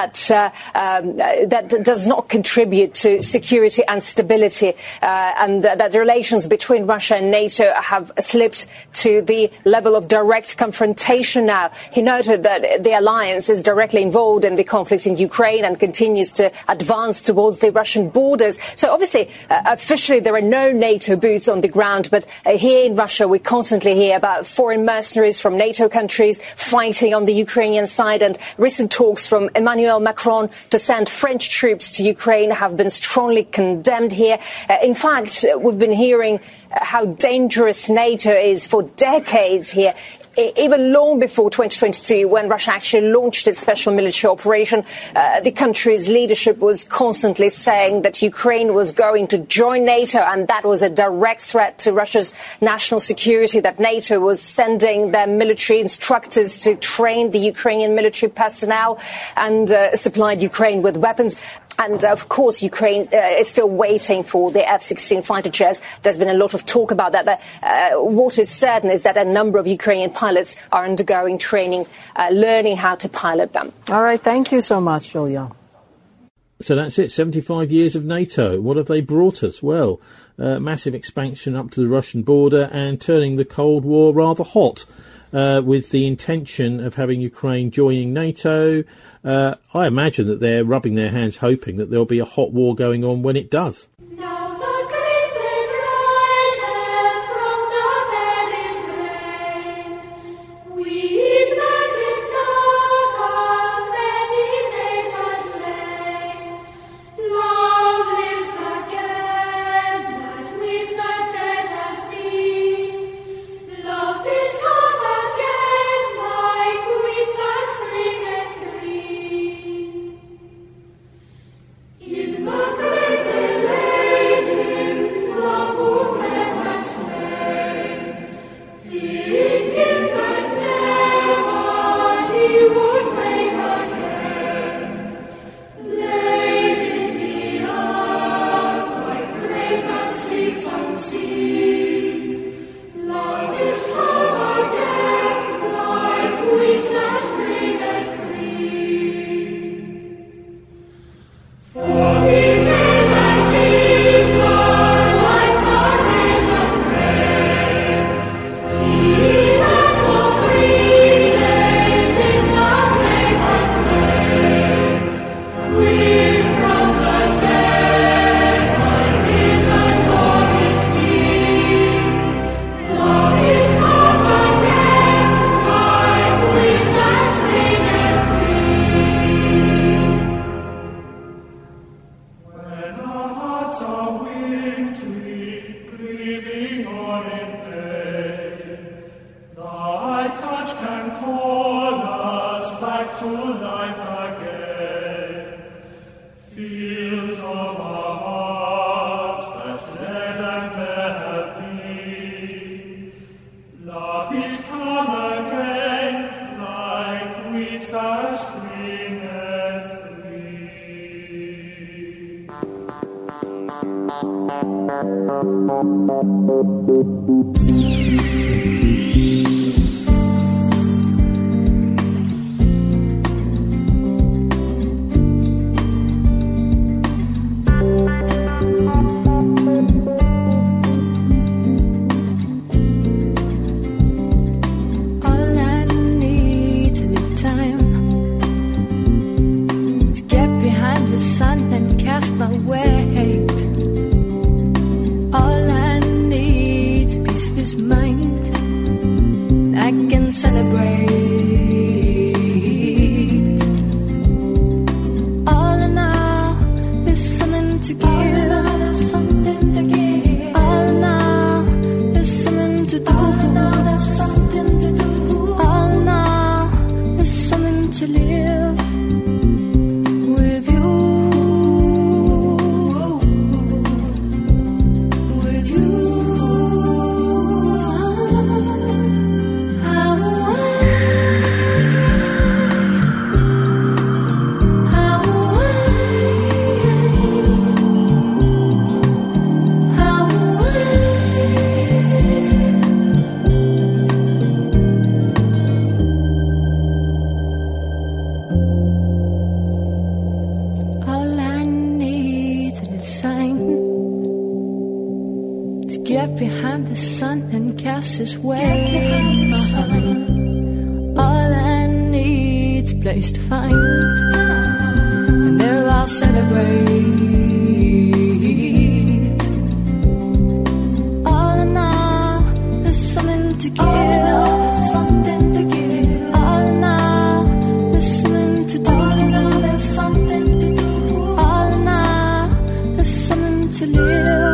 that does not contribute to security and stability, and that the relations between Russia and NATO have slipped to the level of direct confrontation now. He noted that the alliance is directly involved in the conflict in Ukraine and continues to advance towards the Russian borders. So obviously, officially, there are no NATO boots on the ground, but here in Russia, we constantly hear about foreign mercenaries from NATO countries fighting on the Ukrainian side, and recent talks from Emmanuel Macron to send French troops to Ukraine have been strongly condemned here. In fact, we've been hearing how dangerous NATO is for decades here. Even long before 2022, when Russia actually launched its special military operation, the country's leadership was constantly saying that Ukraine was going to join NATO, and that was a direct threat to Russia's national security, that NATO was sending their military instructors to train the Ukrainian military personnel and supplied Ukraine with weapons. And, of course, Ukraine is still waiting for the F-16 fighter jets. There's been a lot of talk about that. But what is certain is that a number of Ukrainian pilots are undergoing training, learning how to pilot them. All right. Thank you so much, Julia. So that's it. 75 years of NATO. What have they brought us? Well, massive expansion up to the Russian border and turning the Cold War rather hot, with the intention of having Ukraine joining NATO. I imagine that they're rubbing their hands hoping that there'll be a hot war going on when it does. In the grave His way. All I need's a place to find, and there I'll celebrate. All in all, there's something to give. Something to give. All in all, there's something to do. All in all, there's something to do. All in all, there's something to live.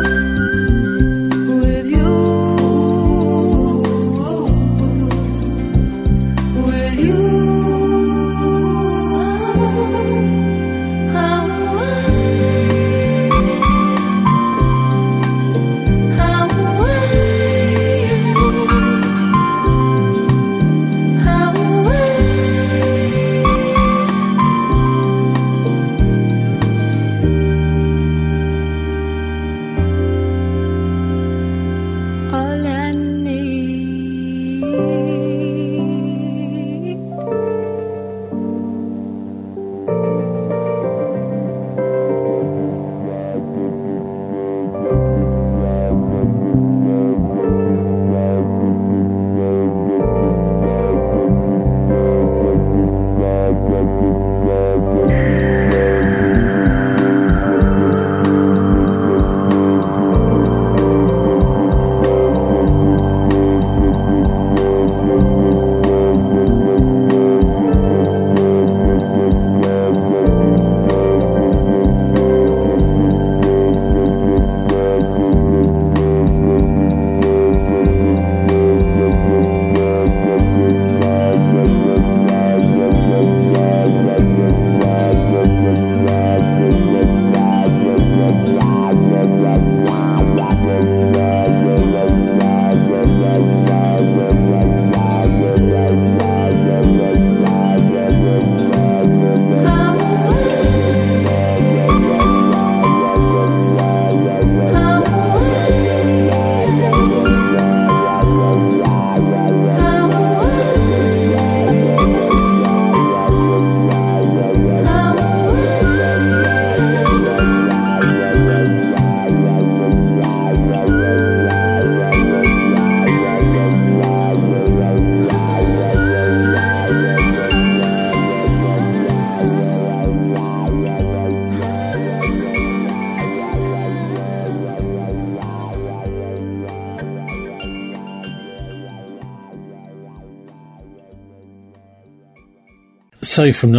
So from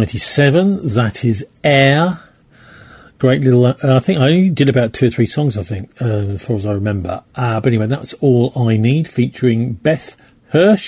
1997, that is Air. Great little, I think I only did about 2 or 3 songs, I think, as far as I remember. But anyway, that's All I Need, featuring Beth Hirsch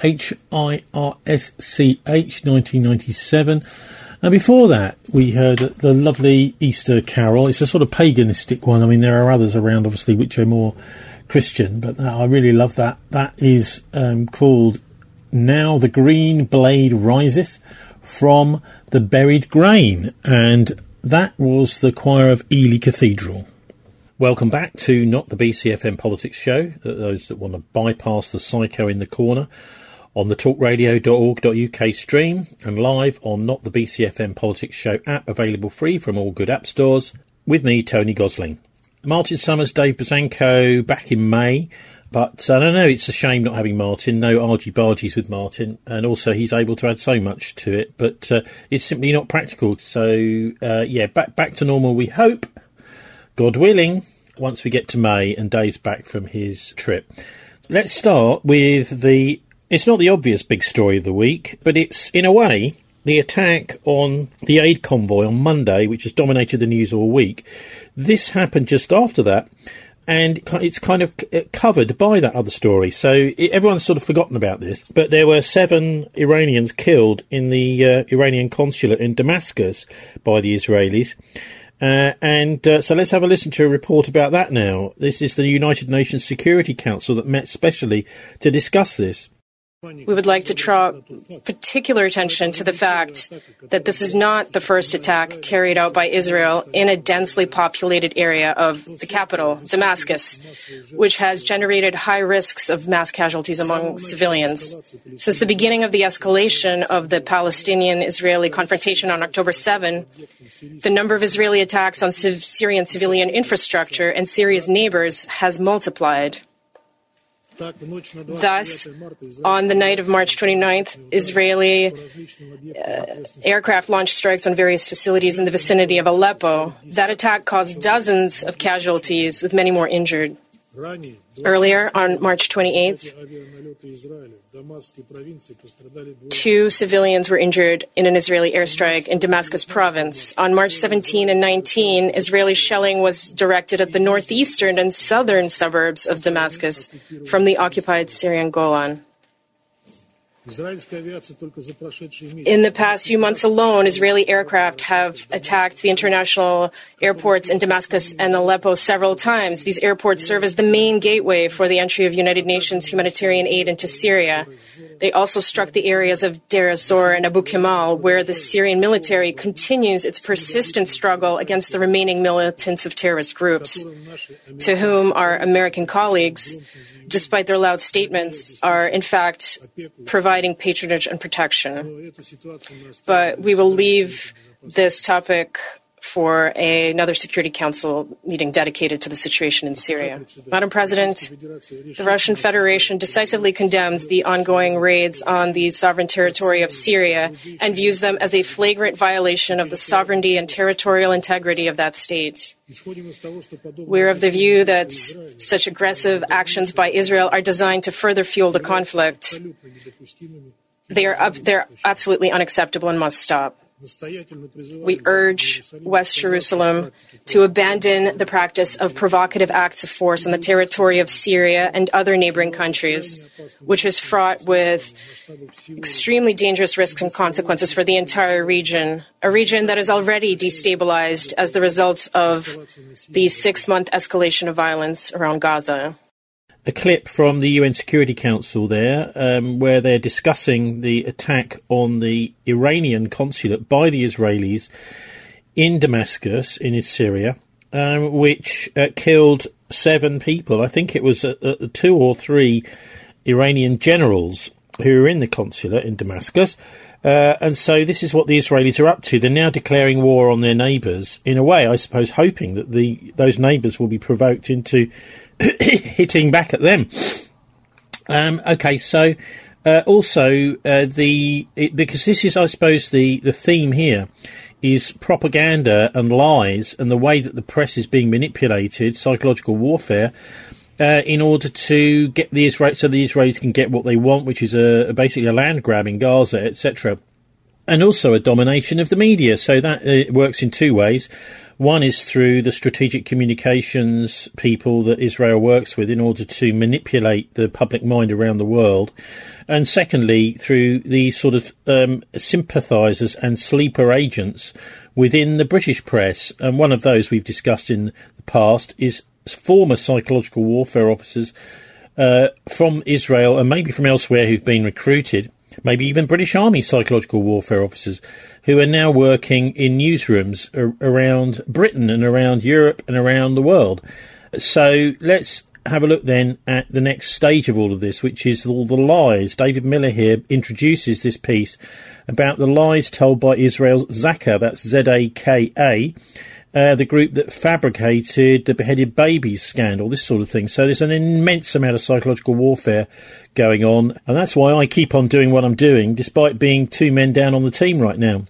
H-I-R-S-C-H, 1997. And before that, we heard the lovely Easter Carol. It's a sort of paganistic one. I mean, there are others around, obviously, which are more Christian, but I really love that. That is called Now the Green Blade Riseth from the Buried Grain. And that was the choir of Ely Cathedral. Welcome back to Not the BCFM Politics Show, those that want to bypass the psycho in the corner, on the talkradio.org.uk stream and live on Not the BCFM Politics Show app, available free from all good app stores, with me, Tony Gosling. Martin Summers, Dave Buzanko back in May, but I don't know, it's a shame not having Martin, no argy-bargies with Martin, and also he's able to add so much to it, but it's simply not practical. So, back to normal, we hope, God willing, once we get to May and Dave's back from his trip. Let's start with it's not the obvious big story of the week, but it's, in a way, the attack on the aid convoy on Monday, which has dominated the news all week. This happened just after that, and it's kind of covered by that other story. So everyone's sort of forgotten about this, but there were 7 Iranians killed in the Iranian consulate in Damascus by the Israelis. So let's have a listen to a report about that now. This is the United Nations Security Council that met specially to discuss this. We would like to draw particular attention to the fact that this is not the first attack carried out by Israel in a densely populated area of the capital, Damascus, which has generated high risks of mass casualties among civilians. Since the beginning of the escalation of the Palestinian-Israeli confrontation on October 7, the number of Israeli attacks on Syrian civilian infrastructure and Syria's neighbors has multiplied. Thus, on the night of March 29th, Israeli aircraft launched strikes on various facilities in the vicinity of Aleppo. That attack caused dozens of casualties, with many more injured. Earlier, on March 28th, 2 civilians were injured in an Israeli airstrike in Damascus province. On March 17 and 19, Israeli shelling was directed at the northeastern and southern suburbs of Damascus from the occupied Syrian Golan. In the past few months alone, Israeli aircraft have attacked the international airports in Damascus and Aleppo several times. These airports serve as the main gateway for the entry of United Nations humanitarian aid into Syria. They also struck the areas of Deir ez-Zor and Abu Kemal, where the Syrian military continues its persistent struggle against the remaining militants of terrorist groups, to whom our American colleagues, despite their loud statements, are in fact providing patronage and protection. But we will leave this topic for another Security Council meeting dedicated to the situation in Syria. Madam President, the Russian Federation decisively condemns the ongoing raids on the sovereign territory of Syria and views them as a flagrant violation of the sovereignty and territorial integrity of that state. We're of the view that such aggressive actions by Israel are designed to further fuel the conflict. They're absolutely unacceptable and must stop. We urge West Jerusalem to abandon the practice of provocative acts of force on the territory of Syria and other neighboring countries, which is fraught with extremely dangerous risks and consequences for the entire region, a region that is already destabilized as the result of the 6-month escalation of violence around Gaza. A clip from the UN Security Council there, where they're discussing the attack on the Iranian consulate by the Israelis in Damascus, in Syria, which killed 7 people. I think it was 2 or 3 Iranian generals who were in the consulate in Damascus. And so this is what the Israelis are up to. They're now declaring war on their neighbours, in a way, I suppose, hoping that those neighbours will be provoked into hitting back at them. Because this is, I suppose, the theme here is propaganda and lies and the way that the press is being manipulated, psychological warfare, in order to get the Israelis, so the Israelis can get what they want, which is basically a land grab in Gaza, etc. And also a domination of the media. So that works in 2 ways. One is through the strategic communications people that Israel works with in order to manipulate the public mind around the world. And secondly, through these sort of sympathisers and sleeper agents within the British press. And one of those we've discussed in the past is former psychological warfare officers from Israel and maybe from elsewhere who've been recruited, maybe even British Army psychological warfare officers, who are now working in newsrooms around Britain and around Europe and around the world. So let's have a look then at the next stage of all of this, which is all the lies. David Miller here introduces this piece about the lies told by Israel's Zaka, that's Z-A-K-A, the group that fabricated the beheaded babies scandal, this sort of thing. So there's an immense amount of psychological warfare going on, and that's why I keep on doing what I'm doing, despite being 2 men down on the team right now.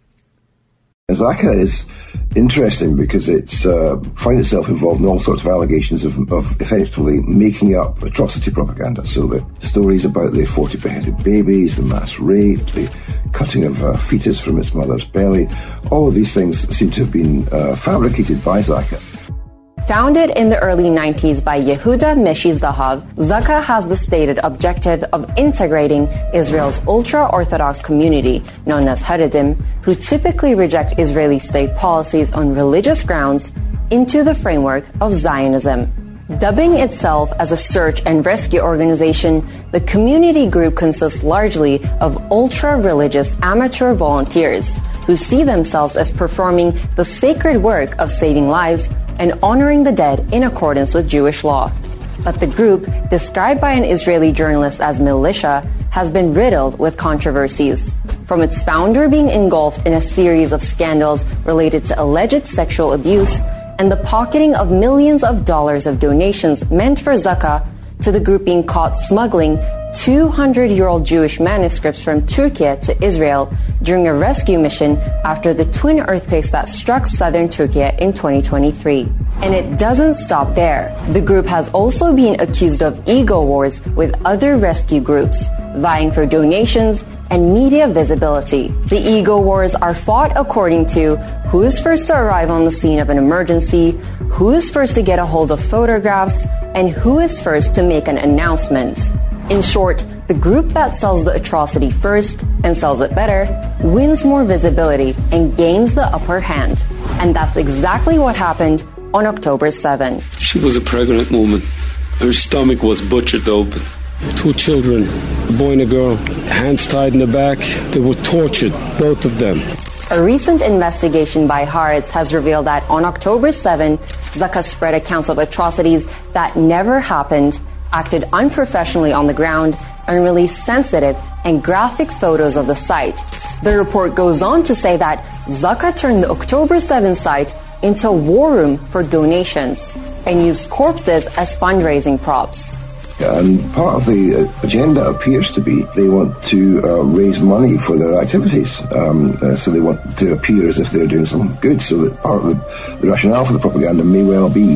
Zaka is interesting because it's finds itself involved in all sorts of allegations of effectively making up atrocity propaganda. So the stories about the 40 beheaded babies, the mass rape, the cutting of a fetus from its mother's belly, all of these things seem to have been fabricated by Zaka. Founded in the early 90s by Yehuda Meshi Zahav, Zaka has the stated objective of integrating Israel's ultra-Orthodox community, known as Haredim, who typically reject Israeli state policies on religious grounds, into the framework of Zionism. Dubbing itself as a search and rescue organization, the community group consists largely of ultra-religious amateur volunteers who see themselves as performing the sacred work of saving lives and honoring the dead in accordance with Jewish law. But the group, described by an Israeli journalist as militia, has been riddled with controversies. From its founder being engulfed in a series of scandals related to alleged sexual abuse and the pocketing of millions of dollars of donations meant for Zaka, to the group being caught smuggling 200-year-old Jewish manuscripts from Turkey to Israel during a rescue mission after the twin earthquakes that struck southern Turkey in 2023. And it doesn't stop there. The group has also been accused of ego wars with other rescue groups, vying for donations and media visibility. The ego wars are fought according to who is first to arrive on the scene of an emergency, who is first to get a hold of photographs, and who is first to make an announcement. In short, the group that sells the atrocity first and sells it better wins more visibility and gains the upper hand. And that's exactly what happened on October 7. She was a pregnant woman. Her stomach was butchered open. 2 children, a boy and a girl, hands tied in the back. They were tortured, both of them. A recent investigation by Haaretz has revealed that on October 7, Zaka spread accounts of atrocities that never happened, acted unprofessionally on the ground, and released sensitive and graphic photos of the site. The report goes on to say that Zaka turned the October 7 site into a war room for donations and used corpses as fundraising props. And part of the agenda appears to be they want to raise money for their activities. So they want to appear as if they're doing some good. So that part of the rationale for the propaganda may well be,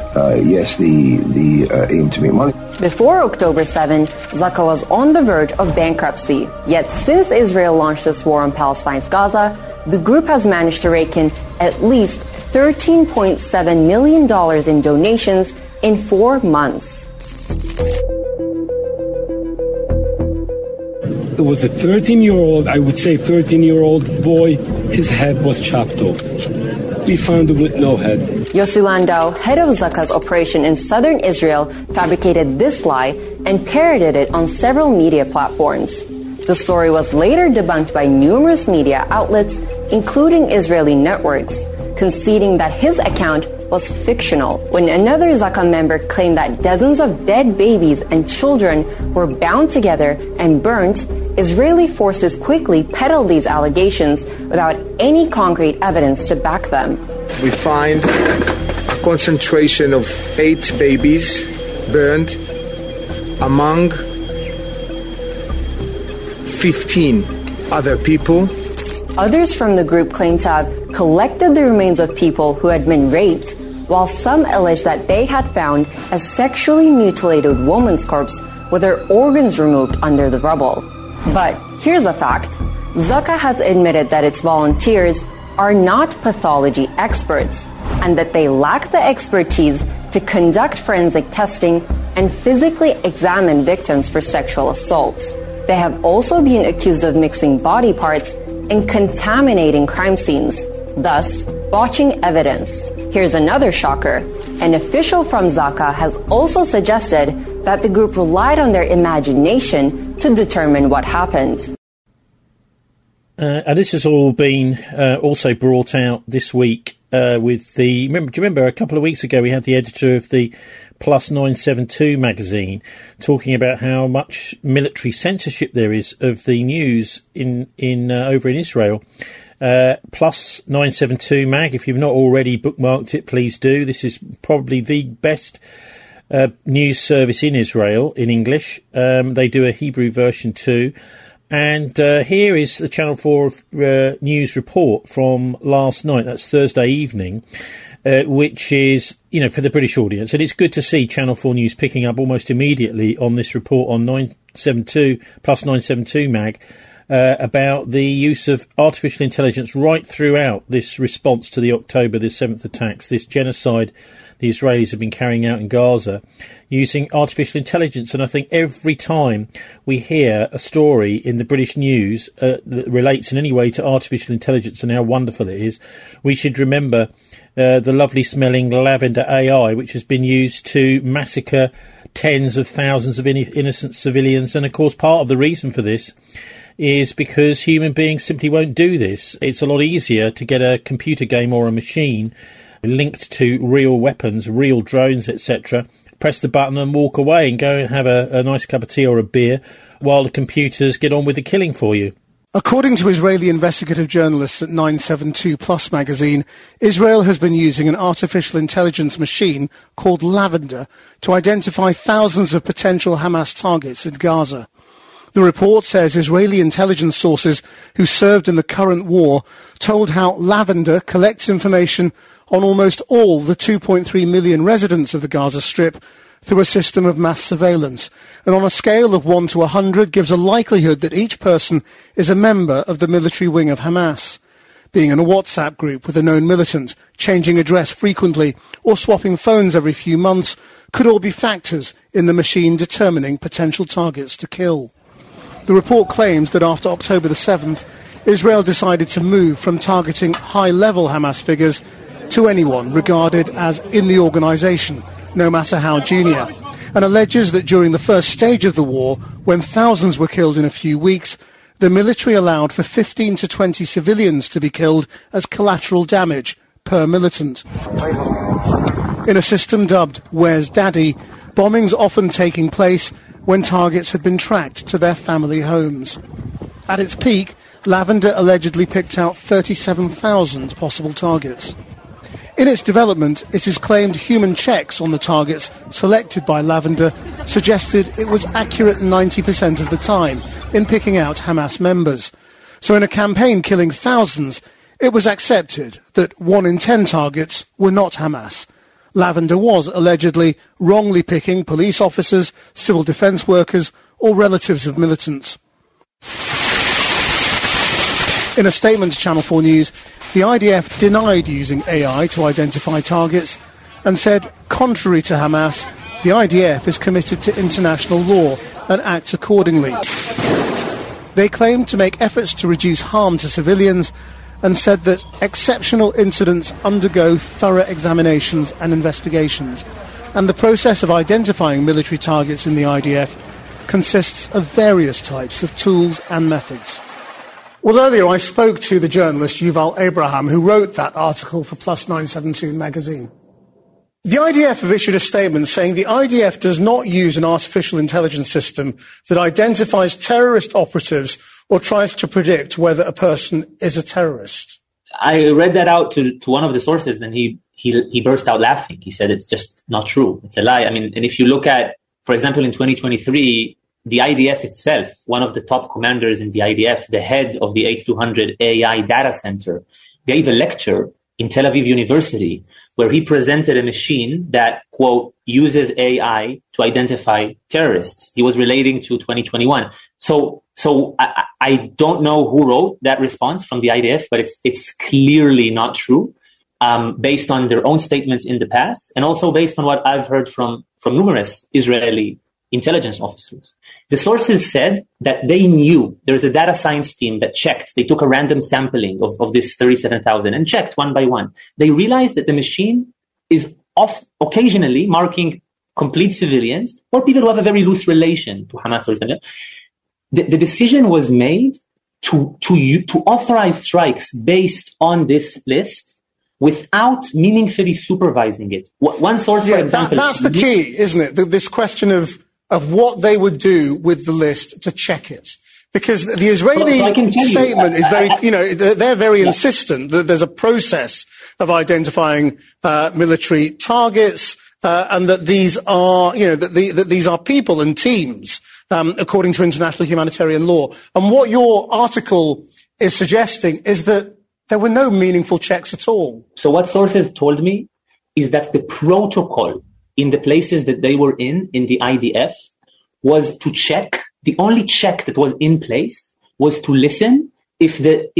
yes, the aim to make money. Before October 7, Zaka was on the verge of bankruptcy. Yet since Israel launched its war on Palestine's Gaza, the group has managed to rake in at least $13.7 million in donations in 4 months. It was a 13-year-old, I would say 13-year-old boy. His head was chopped off. We found him with no head. Yossi Landau, head of Zaka's operation in southern Israel, fabricated this lie and parroted it on several media platforms. The story was later debunked by numerous media outlets, including Israeli networks, conceding that his account was fictional. When another Zaka member claimed that dozens of dead babies and children were bound together and burnt, Israeli forces quickly peddled these allegations without any concrete evidence to back them. We find a concentration of 8 babies burned among 15 other people. Others from the group claim to have collected the remains of people who had been raped, while some allege that they had found a sexually mutilated woman's corpse with her organs removed under the rubble. But here's a fact. Zaka has admitted that its volunteers are not pathology experts and that they lack the expertise to conduct forensic testing and physically examine victims for sexual assault. They have also been accused of mixing body parts and contaminating crime scenes, thus botching evidence. Here's another shocker. An official from Zaka has also suggested that the group relied on their imagination to determine what happened. And this has all been also brought out this week with the... do you remember a couple of weeks ago we had the editor of the Plus 972 magazine talking about how much military censorship there is of the news in over in Israel. Plus 972 mag, if you've not already bookmarked it, please do. This is probably the best news service in Israel in English. They do a Hebrew version too. And here is the Channel 4 news report from last night. That's Thursday evening, which is, for the British audience. And it's good to see Channel 4 News picking up almost immediately on this report on 972 plus 972 mag about the use of artificial intelligence right throughout this response to the October the 7th attacks, this genocide the Israelis have been carrying out in Gaza using artificial intelligence. And I think every time we hear a story in the British news that relates in any way to artificial intelligence and how wonderful it is, we should remember the lovely smelling Lavender AI, which has been used to massacre tens of thousands of innocent civilians. And of course, part of the reason for this is because human beings simply won't do this. It's a lot easier to get a computer game or a machine linked to real weapons, real drones, etc., press the button and walk away and go and have a nice cup of tea or a beer while the computers get on with the killing for you. According to Israeli investigative journalists at 972 Plus magazine, Israel has been using an artificial intelligence machine called Lavender to identify thousands of potential Hamas targets in Gaza. The report says Israeli intelligence sources who served in the current war told how Lavender collects information on almost all the 2.3 million residents of the Gaza Strip through a system of mass surveillance, and on a scale of 1 to 100 gives a likelihood that each person is a member of the military wing of Hamas. Being in a WhatsApp group with a known militant, changing address frequently, or swapping phones every few months could all be factors in the machine determining potential targets to kill. The report claims that after October the 7th, Israel decided to move from targeting high-level Hamas figures to anyone regarded as in the organisation, no matter how junior, and alleges that during the first stage of the war, when thousands were killed in a few weeks, the military allowed for 15 to 20 civilians to be killed as collateral damage per militant. In a system dubbed Where's Daddy, bombings often taking place when targets had been tracked to their family homes. At its peak, Lavender allegedly picked out 37,000 possible targets. In its development, it is claimed human checks on the targets selected by Lavender suggested it was accurate 90% of the time in picking out Hamas members. So in a campaign killing thousands, it was accepted that 1 in 10 targets were not Hamas. Lavender was allegedly wrongly picking police officers, civil defence workers, or relatives of militants. In a statement to Channel 4 News, the IDF denied using AI to identify targets and said, contrary to Hamas, the IDF is committed to international law and acts accordingly. They claimed to make efforts to reduce harm to civilians and said that exceptional incidents undergo thorough examinations and investigations, and the process of identifying military targets in the IDF consists of various types of tools and methods. Well, earlier I spoke to the journalist Yuval Abraham, who wrote that article for Plus 972 magazine. The IDF have issued a statement saying the IDF does not use an artificial intelligence system that identifies terrorist operatives or tries to predict whether a person is a terrorist. I read that out to one of the sources, and he burst out laughing. He said it's just not true. It's a lie. I mean, and if you look at, for example, in 2023, the IDF itself, one of the top commanders in the IDF, the head of the H200 AI data center, gave a lecture in Tel Aviv University, where he presented a machine that, quote, uses AI to identify terrorists. He was relating to 2021. So I don't know who wrote that response from the IDF, but it's clearly not true, based on their own statements in the past, and also based on what I've heard from numerous Israeli intelligence officers. The sources said that they knew there's a data science team that checked. They took a random sampling of this 37,000 and checked one by one. They realized that the machine is occasionally marking complete civilians or people who have a very loose relation to Hamas or something. The decision was made to authorize strikes based on this list without meaningfully supervising it. One source, for example... That's the key, isn't it? This question of what they would do with the list to check it. Because the Israeli statement is very, they're very insistent that there's a process of identifying military targets, and that these are, that these are people and teams, according to international humanitarian law. And what your article is suggesting is that there were no meaningful checks at all. So what sources told me is that the protocol in the places that they were in the IDF, was to check. The only check that was in place was to listen if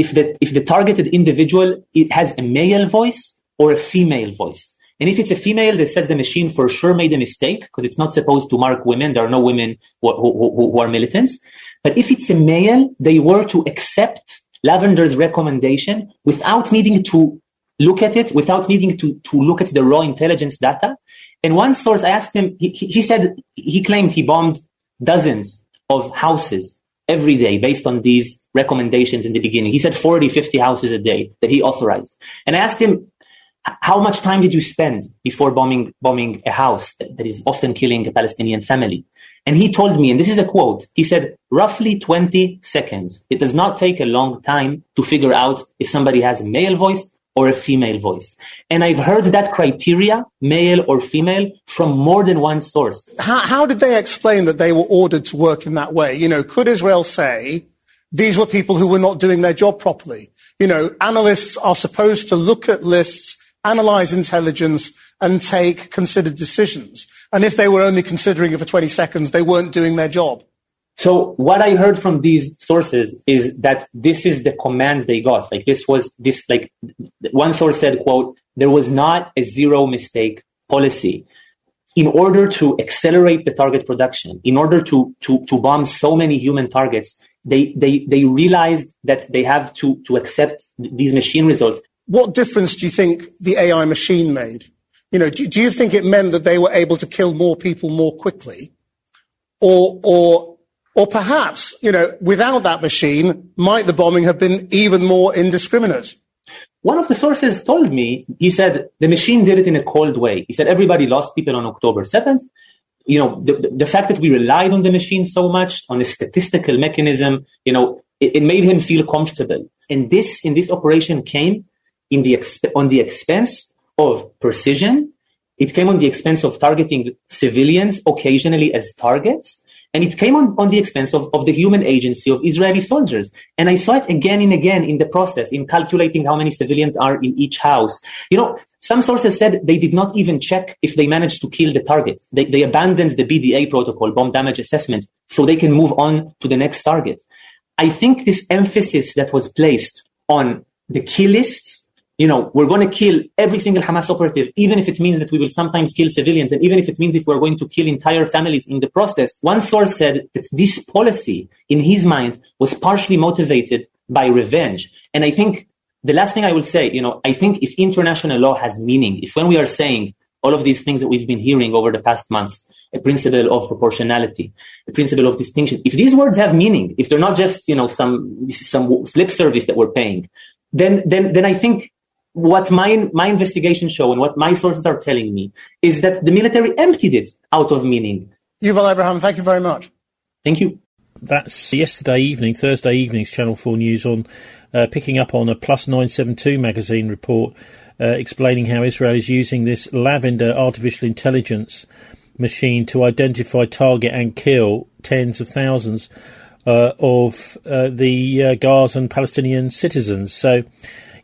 the targeted individual, it has a male voice or a female voice. And if it's a female, they said the machine for sure made a mistake because it's not supposed to mark women. There are no women who are militants. But if it's a male, they were to accept Lavender's recommendation without needing to look at it, without needing to look at the raw intelligence data. And one source, I asked him, he said, he claimed he bombed dozens of houses every day based on these recommendations in the beginning. He said 40, 50 houses a day that he authorized. And I asked him, how much time did you spend before bombing a house that is often killing a Palestinian family? And he told me, and this is a quote, he said, roughly 20 seconds. It does not take a long time to figure out if somebody has a male voice or a female voice. And I've heard that criteria, male or female, from more than one source. How did they explain that they were ordered to work in that way? Could Israel say these were people who were not doing their job properly? Analysts are supposed to look at lists, analyze intelligence, and take considered decisions. And if they were only considering it for 20 seconds, they weren't doing their job. So what I heard from these sources is that this is the command they got. One source said, quote, there was not a zero mistake policy. In order to accelerate the target production, in order to bomb so many human targets, they realized that they have to accept these machine results. What difference do you think the AI machine made? Do you think it meant that they were able to kill more people more quickly? Or perhaps, without that machine, might the bombing have been even more indiscriminate? One of the sources told me, he said, the machine did it in a cold way. He said, everybody lost people on October 7th. The fact that we relied on the machine so much, on the statistical mechanism, it made him feel comfortable. And this operation came on the expense of precision. It came on the expense of targeting civilians occasionally as targets. And it came on the expense of the human agency of Israeli soldiers. And I saw it again and again in the process, in calculating how many civilians are in each house. Some sources said they did not even check if they managed to kill the targets. They abandoned the BDA protocol, bomb damage assessment, so they can move on to the next target. I think this emphasis that was placed on the kill lists, we're going to kill every single Hamas operative, even if it means that we will sometimes kill civilians, and even if it means if we're going to kill entire families in the process. One source said that this policy, in his mind, was partially motivated by revenge. And I think the last thing I will say, I think if international law has meaning, if when we are saying all of these things that we've been hearing over the past months, a principle of proportionality, a principle of distinction, if these words have meaning, if they're not just, some lip service that we're paying, then I think what my investigation show and what my sources are telling me is that the military emptied it out of meaning. Yuval Abraham, thank you very much. Thank you. That's yesterday evening, Thursday evening's Channel 4 News on picking up on a Plus 972 magazine report explaining how Israel is using this Lavender artificial intelligence machine to identify, target and kill tens of thousands of the Gaza and Palestinian citizens. So,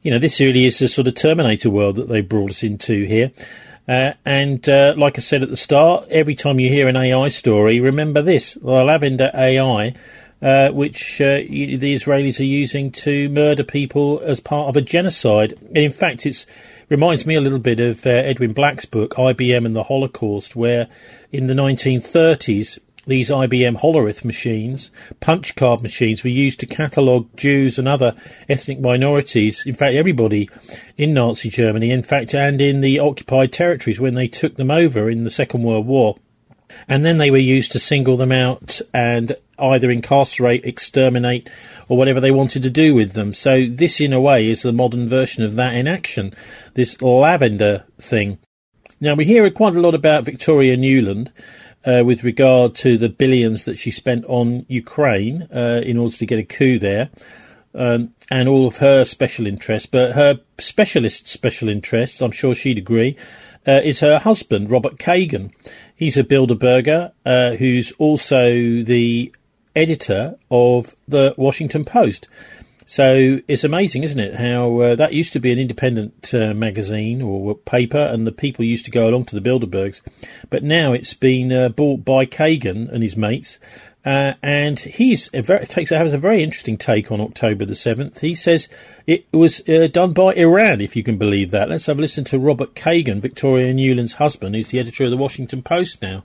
this really is the sort of Terminator world that they brought us into here. And like I said at the start, every time you hear an AI story, remember this, the Lavender AI, which the Israelis are using to murder people as part of a genocide. And in fact, it reminds me a little bit of Edwin Black's book, IBM and the Holocaust, where in the 1930s, these IBM Hollerith machines, punch card machines, were used to catalogue Jews and other ethnic minorities, in fact everybody in Nazi Germany, in fact, and in the occupied territories when they took them over in the Second World War. And then they were used to single them out and either incarcerate, exterminate, or whatever they wanted to do with them. So this, in a way, is the modern version of that in action, this Lavender thing. Now, we hear quite a lot about Victoria Nuland, with regard to the billions that she spent on Ukraine in order to get a coup there, and all of her special interests. But her special interests, I'm sure she'd agree, is her husband, Robert Kagan. He's a Bilderberger who's also the editor of the Washington Post. So it's amazing, isn't it, how that used to be an independent magazine or paper, and the people used to go along to the Bilderbergs. But now it's been bought by Kagan and his mates, and has a very interesting take on October the 7th. He says it was done by Iran, if you can believe that. Let's have a listen to Robert Kagan, Victoria Nuland's husband, who's the editor of the Washington Post now.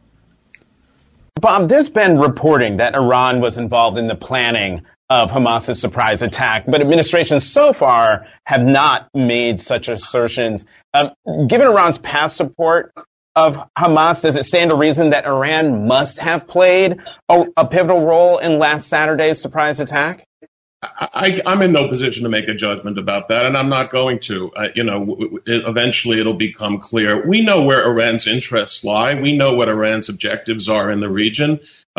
Bob, there's been reporting that Iran was involved in the planning of Hamas's surprise attack, but administrations so far have not made such assertions. Given Iran's past support of Hamas, does it stand to reason that Iran must have played a pivotal role in last Saturday's surprise attack? I'm in no position to make a judgment about that, and I'm not going to. Eventually it'll become clear. We know where Iran's interests lie. We know what Iran's objectives are in the region.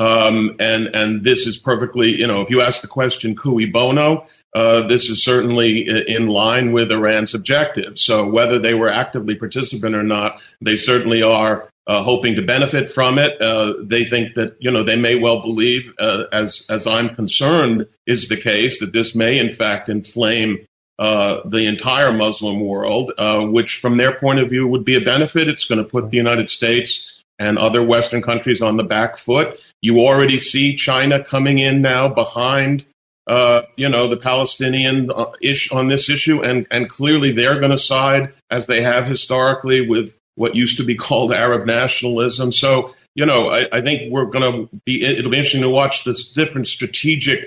And this is perfectly, if you ask the question cui bono, this is certainly in line with Iran's objectives. So whether they were actively participant or not, they certainly are hoping to benefit from it. They think that, they may well believe, as I'm concerned is the case, that this may in fact inflame the entire Muslim world, which from their point of view would be a benefit. It's going to put the United States and other Western countries on the back foot. You already see China coming in now behind, the Palestinian on this issue, and clearly they're going to side, as they have historically, with what used to be called Arab nationalism. So, I think it'll be interesting to watch this different strategic,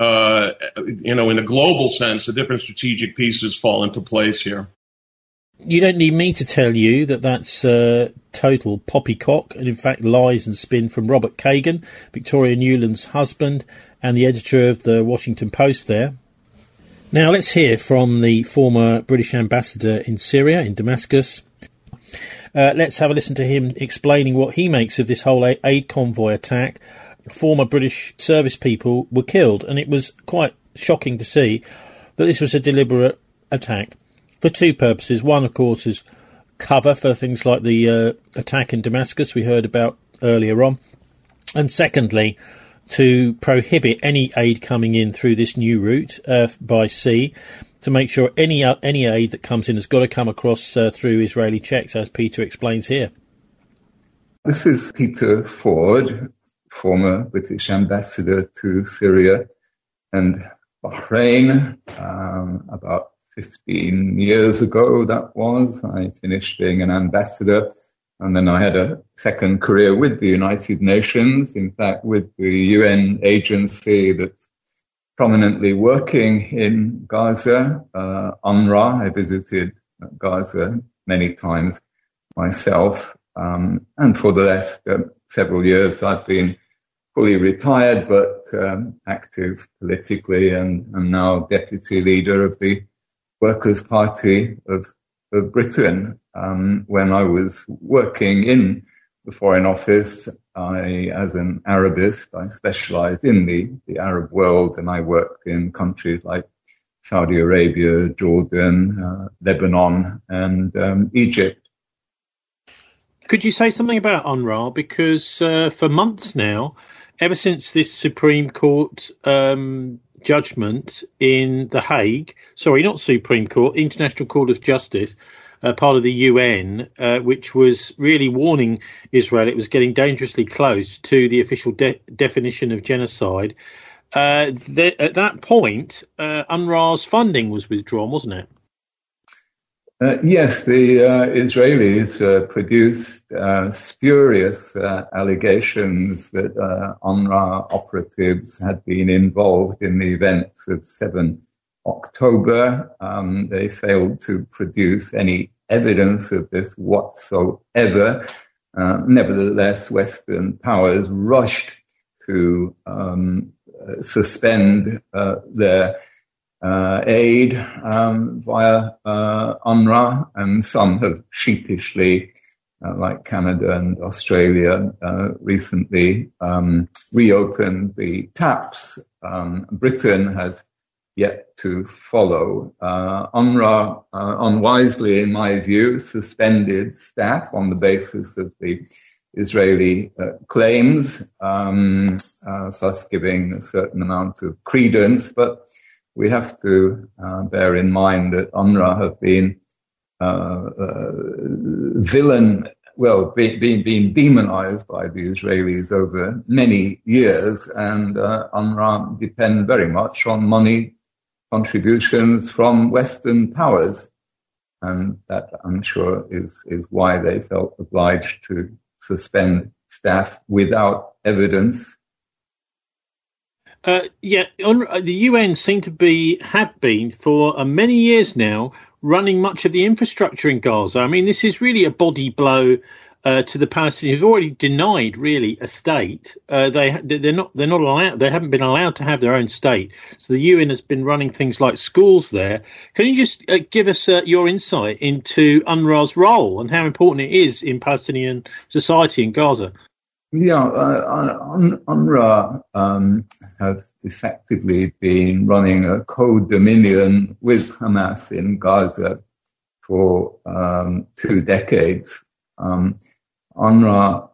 in a global sense, the different strategic pieces fall into place here. You don't need me to tell you that that's total poppycock, and in fact lies and spin from Robert Kagan, Victoria Nuland's husband, and the editor of the Washington Post there. Now let's hear from the former British ambassador in Syria, in Damascus. Let's have a listen to him explaining what he makes of this whole aid convoy attack. Former British service people were killed, and it was quite shocking to see that this was a deliberate attack for two purposes. One, of course, is cover for things like the attack in Damascus we heard about earlier on. And secondly, to prohibit any aid coming in through this new route by sea, to make sure any aid that comes in has got to come across through Israeli checks, as Peter explains here. This is Peter Ford, former British ambassador to Syria and Bahrain, about 15 years ago that was. I finished being an ambassador, and then I had a second career with the United Nations, in fact with the UN agency that's prominently working in Gaza, UNRWA. I visited Gaza many times myself, and for the last several years I've been fully retired but active politically, and now deputy leader of the Workers' Party of Britain. When I was working in the Foreign Office, as an Arabist, I specialized in the Arab world, and I worked in countries like Saudi Arabia, Jordan, Lebanon, and Egypt. Could you say something about UNRWA? Because for months now, ever since this Supreme Court judgment in The Hague. Sorry, not Supreme Court, International Court of Justice, part of the UN, which was really warning Israel it was getting dangerously close to the official definition of genocide. At that point, UNRWA's funding was withdrawn, wasn't it? Yes, the Israelis produced spurious allegations that UNRWA operatives had been involved in the events of 7 October. They failed to produce any evidence of this whatsoever. Nevertheless, Western powers rushed to suspend their aid via UNRWA, and some have sheepishly, like Canada and Australia, recently reopened the taps. Britain has yet to follow. UNRWA, unwisely in my view, suspended staff on the basis of the Israeli claims, thus giving a certain amount of credence, but we have to bear in mind that UNRWA have been being demonized by the Israelis over many years, and UNRWA depend very much on money contributions from Western powers, and that, I'm sure, is why they felt obliged to suspend staff without evidence. The UN seem to have been for many years now running much of the infrastructure in Gaza. I mean, this is really a body blow to the Palestinians who've already denied really a state. They're not allowed. They haven't been allowed to have their own state. So the UN has been running things like schools there. Can you just give us your insight into UNRWA's role and how important it is in Palestinian society in Gaza? Yeah, UNRWA has effectively been running a co-dominion with Hamas in Gaza for 2 decades. UNRWA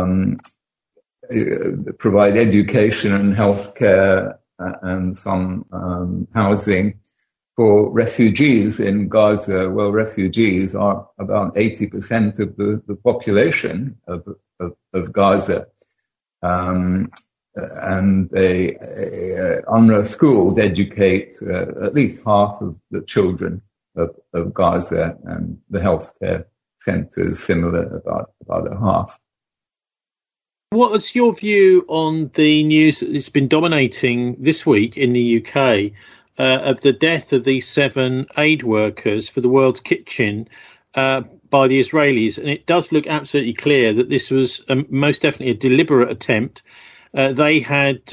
provide education and healthcare and some housing for refugees in Gaza. Well, refugees are about 80% of the population of Gaza. And UNRWA schools educate at least half of the children of Gaza, and the healthcare centres similar, about a half. What's your view on the news that's been dominating this week in the UK of the death of these 7 aid workers for the World's Kitchen by the Israelis? And it does look absolutely clear that this was most definitely a deliberate attempt. They had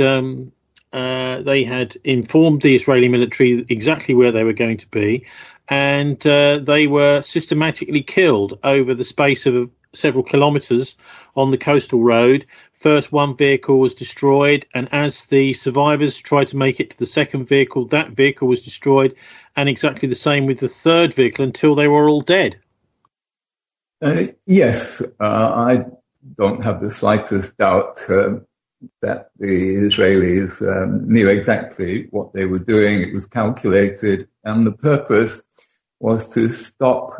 informed the Israeli military exactly where they were going to be, and they were systematically killed over the space of several kilometres on the coastal road. First, one vehicle was destroyed, and as the survivors tried to make it to the second vehicle, that vehicle was destroyed, and exactly the same with the third vehicle until they were all dead. Yes, I don't have the slightest doubt that the Israelis knew exactly what they were doing. It was calculated, and the purpose was to stop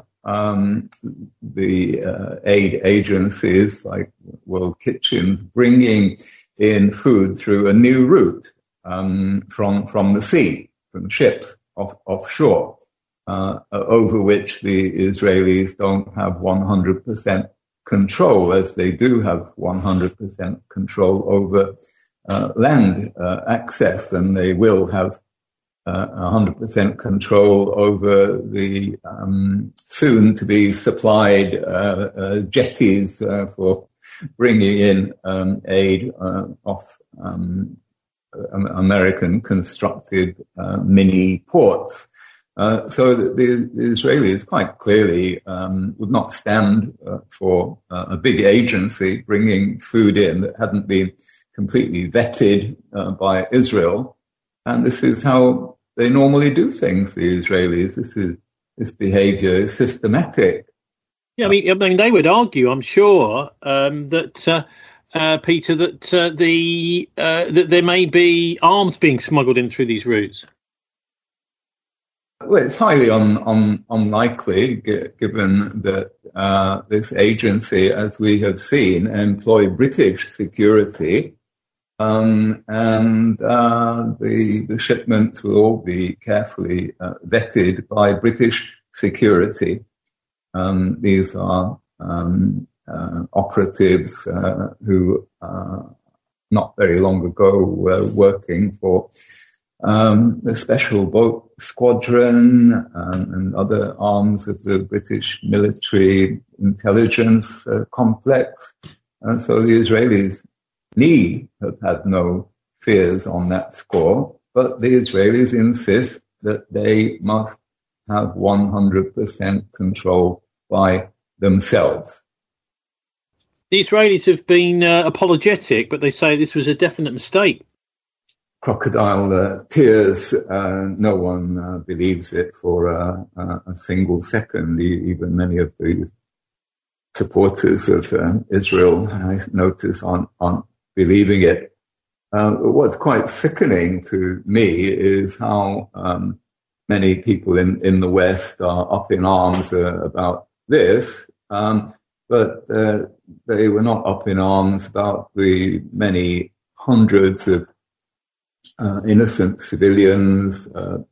the aid agencies like World Kitchens bringing in food through a new route from the sea, from ships offshore, over which the Israelis don't have 100% control, as they do have 100% control over land access, and they will have 100% control over the soon to be supplied jetties for bringing in aid off American constructed mini ports. So the Israelis quite clearly would not stand for a big agency bringing food in that hadn't been completely vetted by Israel. And this is how they normally do things, the Israelis. This behavior is systematic. Yeah, I mean, they would argue, I'm sure, that Peter, that that there may be arms being smuggled in through these routes? Well, it's highly unlikely, given that this agency, as we have seen, employ British security, and the shipments will all be carefully vetted by British security. These are operatives who not very long ago were working for the Special Boat Squadron and other arms of the British military intelligence complex. So the Israelis need have had no fears on that score, but the Israelis insist that they must have 100% control by themselves. The Israelis have been apologetic, but they say this was a definite mistake. Crocodile tears. No one believes it for a single second. Even many of the supporters of Israel, I notice, aren't believing it. What's quite sickening to me is how many people in the West are up in arms about this, but they were not up in arms about the many hundreds of innocent civilians,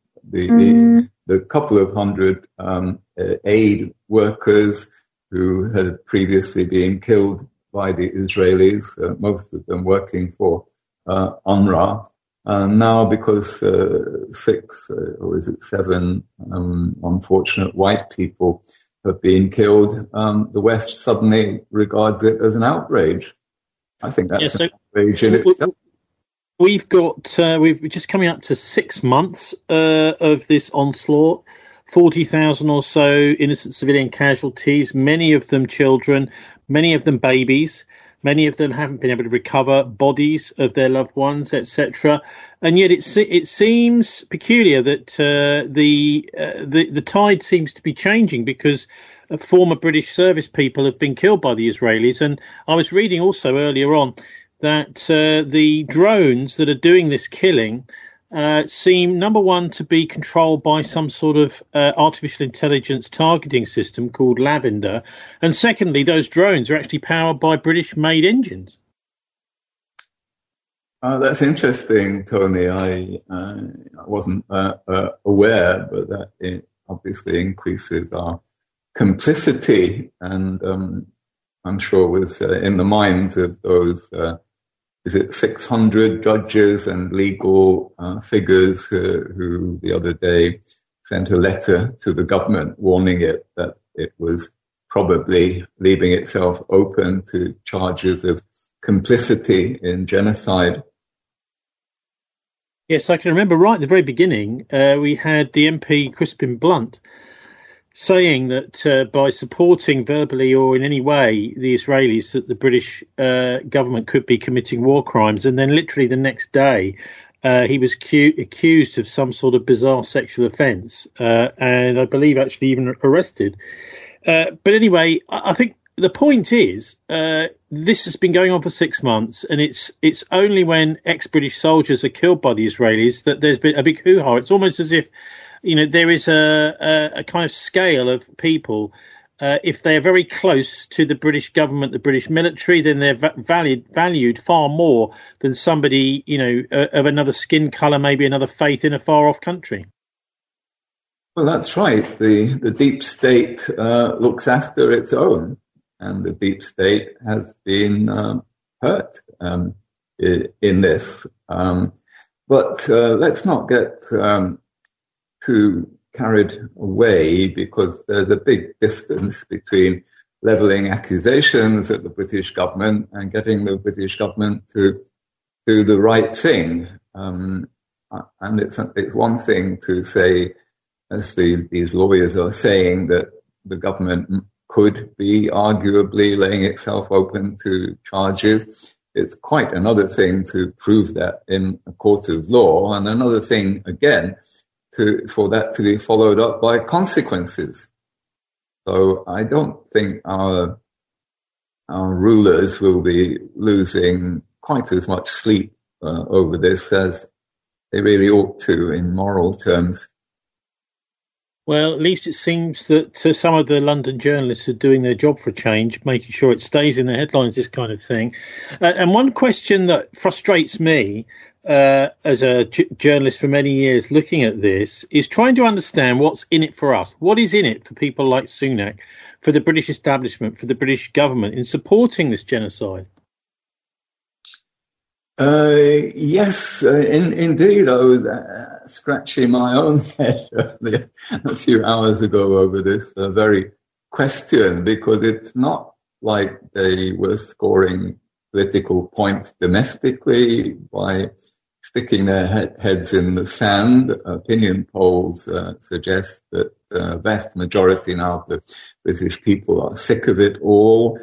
the couple of hundred aid workers who had previously been killed by the Israelis, most of them working for UNRWA. Now, because 6 or is it 7 unfortunate white people have been killed, the West suddenly regards it as an outrage. I think that's an outrage in itself. We've got, we're just coming up to 6 months of this onslaught, 40,000 or so innocent civilian casualties, many of them children, many of them babies. Many of them haven't been able to recover bodies of their loved ones, etc. And yet it seems peculiar that the tide seems to be changing, because former British service people have been killed by the Israelis. And I was reading also earlier on that the drones that are doing this killing seem, number one, to be controlled by some sort of artificial intelligence targeting system called Lavender, and secondly, those drones are actually powered by British-made engines. That's interesting, Tony. I wasn't aware, but that it obviously increases our complicity, and I'm sure was in the minds of those 600 judges and legal figures who the other day sent a letter to the government warning it that it was probably leaving itself open to charges of complicity in genocide. Yes, I can remember right at the very beginning, we had the MP Crispin Blunt saying that by supporting verbally or in any way the Israelis, that the British government could be committing war crimes. And then literally the next day, he was accused of some sort of bizarre sexual offence, and I believe actually even arrested. But anyway, I think the point is, this has been going on for 6 months, and it's only when ex-British soldiers are killed by the Israelis that there's been a big hoo-ha. It's almost as if, you know, there is a kind of scale of people. If they are very close to the British government, the British military, then they're valued far more than somebody, you know, of another skin colour, maybe another faith in a far-off country. Well, that's right. The deep state looks after its own, and the deep state has been hurt in this. But let's not get too carried away, because there's a big distance between levelling accusations at the British government and getting the British government to do the right thing. And it's one thing to say, as these lawyers are saying, that the government could be arguably laying itself open to charges. It's quite another thing to prove that in a court of law, and another thing again for that to be followed up by consequences. So I don't think our our rulers will be losing quite as much sleep over this as they really ought to in moral terms. Well, at least it seems that some of the London journalists are doing their job for a change, making sure it stays in the headlines, this kind of thing. And one question that frustrates me as a journalist for many years looking at this is trying to understand what's in it for us. What is in it for people like Sunak, for the British establishment, for the British government in supporting this genocide? Yes, indeed. I was scratching my own head a few hours ago over this very question, because it's not like they were scoring political points domestically by sticking their heads in the sand. Opinion polls suggest that the vast majority now of the British people are sick of it all.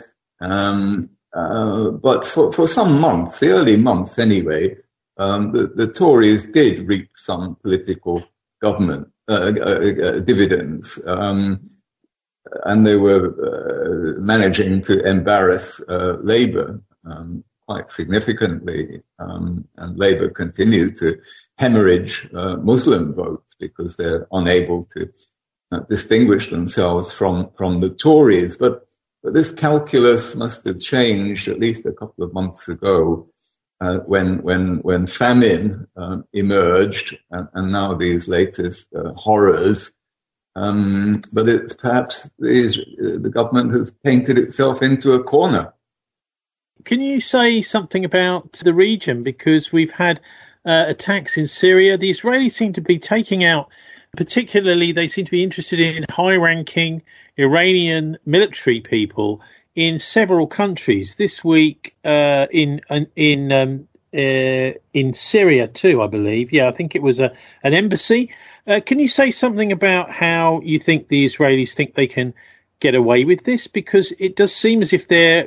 But for some months, the early months anyway, the Tories did reap some political government dividends, and they were managing to embarrass Labour quite significantly, and Labour continued to hemorrhage Muslim votes because they're unable to distinguish themselves from the Tories. But this calculus must have changed at least a couple of months ago, when famine emerged, and now these latest horrors. But it's perhaps the government has painted itself into a corner. Can you say something about the region? Because we've had attacks in Syria. The Israelis seem to be taking out, particularly they seem to be interested in high-ranking Iranian military people in several countries. This week in Syria too, I believe. Yeah, I think it was an embassy. Can you say something about how you think the Israelis think they can get away with this? Because it does seem as if they're,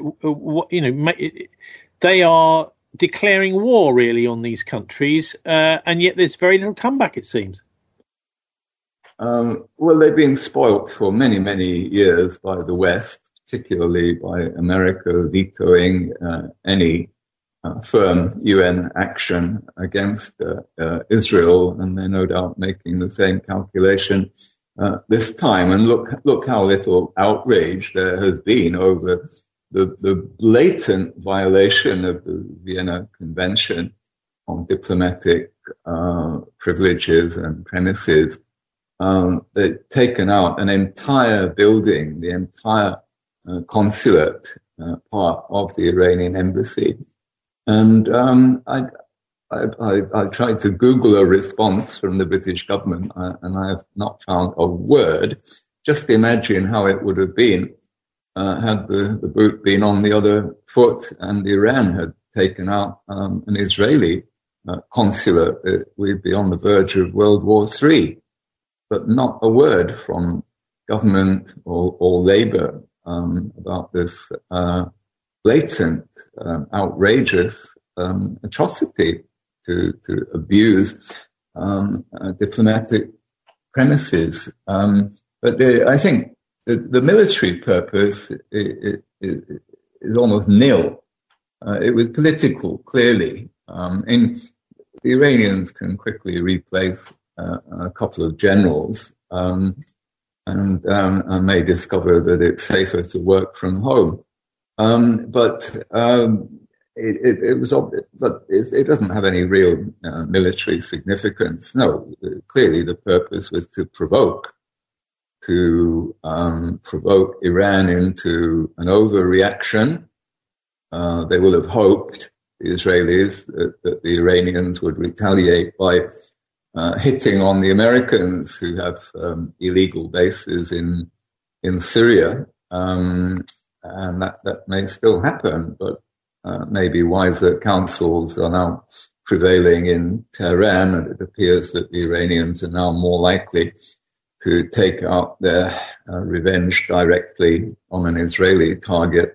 they are declaring war really on these countries, and yet there's very little comeback, it seems. Well, they've been spoilt for many, many years by the West, particularly by America vetoing any firm UN action against Israel, and they're no doubt making the same calculation this time. And look how little outrage there has been over the blatant violation of the Vienna Convention on diplomatic privileges and premises. They've taken out an entire building, the entire consulate part of the Iranian embassy. And I tried to Google a response from the British government, and I have not found a word. Just imagine how it would have been had the boot been on the other foot and Iran had taken out an Israeli consulate. We'd be on the verge of World War III. But not a word from government or Labour about this blatant, outrageous atrocity to abuse diplomatic premises. But I think the military purpose is almost nil. It was political, clearly. The Iranians can quickly replace a couple of generals, and may discover that it's safer to work from home. But it doesn't have any real military significance. No, clearly the purpose was to provoke Iran into an overreaction. They will have hoped, the Israelis, that the Iranians would retaliate by hitting on the Americans who have illegal bases in Syria, and that may still happen, but maybe wiser counsels are now prevailing in Tehran, and it appears that the Iranians are now more likely to take out their revenge directly on an Israeli target.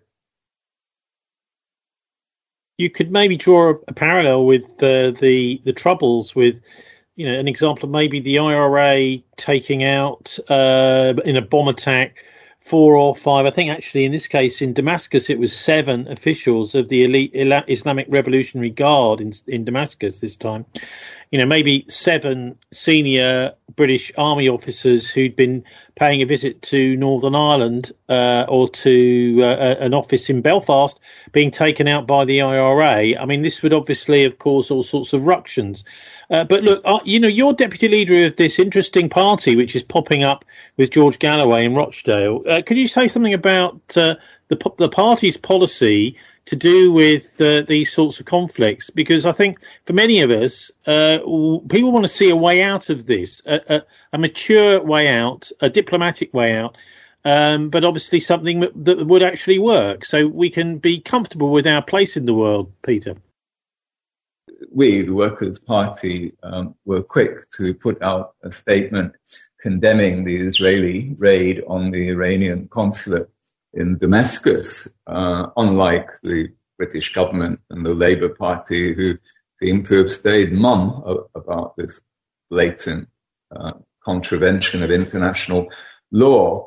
You could maybe draw a parallel with the troubles with, an example of maybe the IRA taking out in a bomb attack 4 or 5, I think actually in this case in Damascus it was 7 officials of the elite Islamic Revolutionary Guard in Damascus this time. You know, maybe 7 senior British Army officers who'd been paying a visit to Northern Ireland or to an office in Belfast being taken out by the IRA. I mean, this would obviously have caused all sorts of ructions. But look, you know, you're deputy leader of this interesting party which is popping up with George Galloway in Rochdale. Could you say something about the party's policy to do with these sorts of conflicts? Because I think for many of us, people want to see a way out of this, a mature way out, a diplomatic way out, but obviously something that would actually work so we can be comfortable with our place in the world, Peter. We, the Workers' Party, were quick to put out a statement condemning the Israeli raid on the Iranian consulate in Damascus, unlike the British government and the Labour Party, who seem to have stayed mum about this blatant contravention of international law.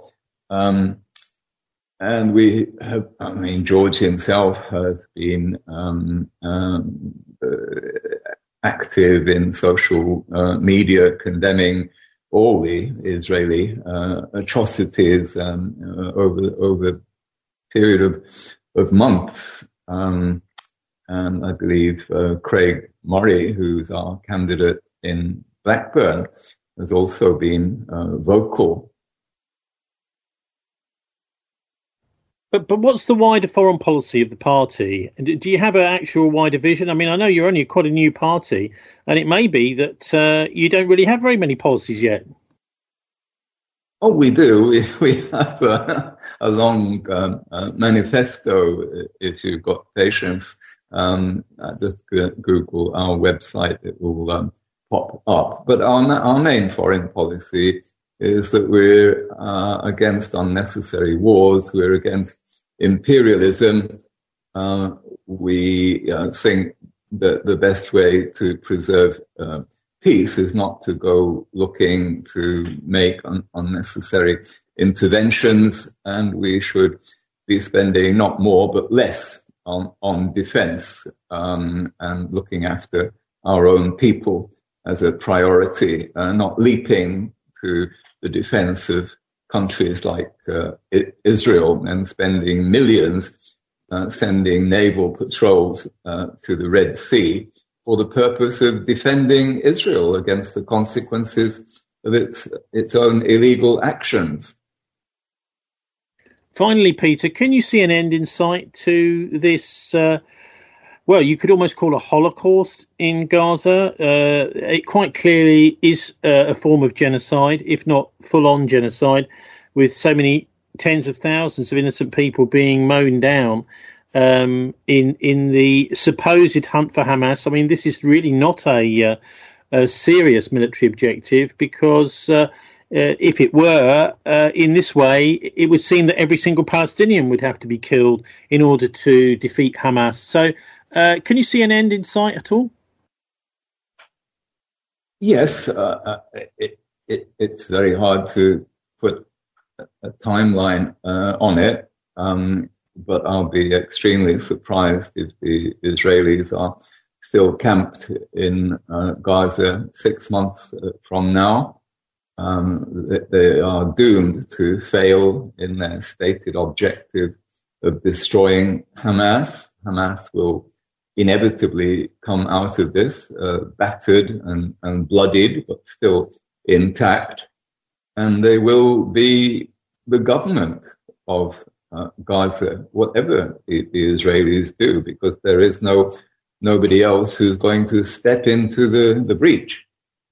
And we have, I mean, George himself has been active in social media condemning all the Israeli atrocities over a period of months. And I believe Craig Murray, who's our candidate in Blackburn, has also been vocal. But what's the wider foreign policy of the party? Do you have an actual wider vision? I mean, I know you're only quite a new party, and it may be that you don't really have very many policies yet. Oh, we do. We have a long manifesto, if you've got patience. Just Google our website, it will pop up. But our main foreign policy is that we're against unnecessary wars, we're against imperialism. We think that the best way to preserve peace is not to go looking to make unnecessary interventions, and we should be spending not more but less on defense and looking after our own people as a priority, not leaping to the defense of countries like Israel and spending millions sending naval patrols to the Red Sea for the purpose of defending Israel against the consequences of its own illegal actions. Finally, Peter, can you see an end in sight to this well, you could almost call a Holocaust in Gaza? It quite clearly is a form of genocide, if not full-on genocide, with so many tens of thousands of innocent people being mown down in the supposed hunt for Hamas. I mean, this is really not a serious military objective, because if it were in this way, it would seem that every single Palestinian would have to be killed in order to defeat Hamas. So can you see an end in sight at all? Yes, it's very hard to put a timeline on it, but I'll be extremely surprised if the Israelis are still camped in Gaza 6 months from now. They are doomed to fail in their stated objective of destroying Hamas. Hamas will inevitably come out of this battered and bloodied, but still intact. And they will be the government of Gaza, whatever the Israelis do, because there is nobody else who's going to step into the breach.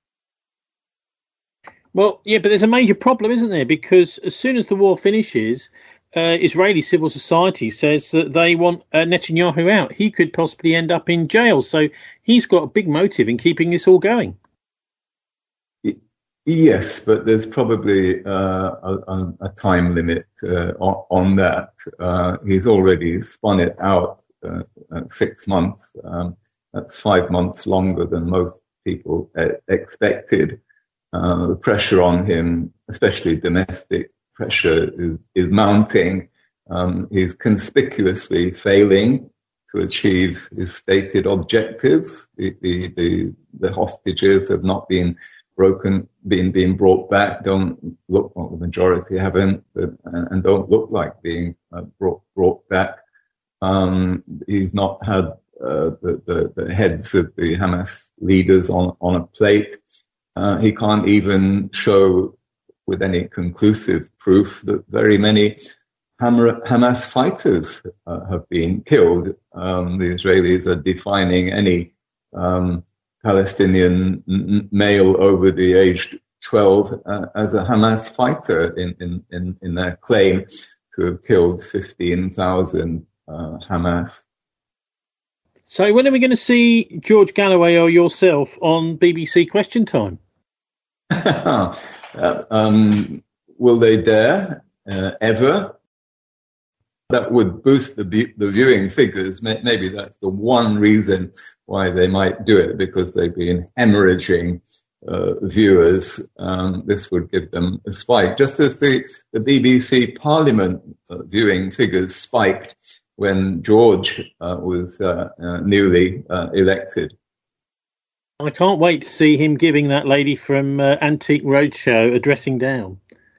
Well, yeah, but there's a major problem, isn't there? Because as soon as the war finishes, Israeli civil society says that they want Netanyahu out. He could possibly end up in jail. So he's got a big motive in keeping this all going. Yes, but there's probably a time limit on that. He's already spun it out 6 months. That's 5 months longer than most people expected. The pressure on him, especially domestic pressure is mounting. He's conspicuously failing to achieve his stated objectives. The hostages have not been being brought back, don't look, well, the majority haven't, and don't look like being brought back. He's not had the heads of the Hamas leaders on a plate. He can't even show with any conclusive proof that very many Hamas fighters have been killed. The Israelis are defining any Palestinian male over the age 12 as a Hamas fighter in their claim to have killed 15,000 Hamas. So when are we going to see George Galloway or yourself on BBC Question Time? Will they dare ever? That would boost the viewing figures. Maybe that's the one reason why they might do it, because they've been hemorrhaging viewers. This would give them a spike, just as the BBC Parliament viewing figures spiked when George was newly elected. I can't wait to see him giving that lady from Antique Roadshow a dressing down.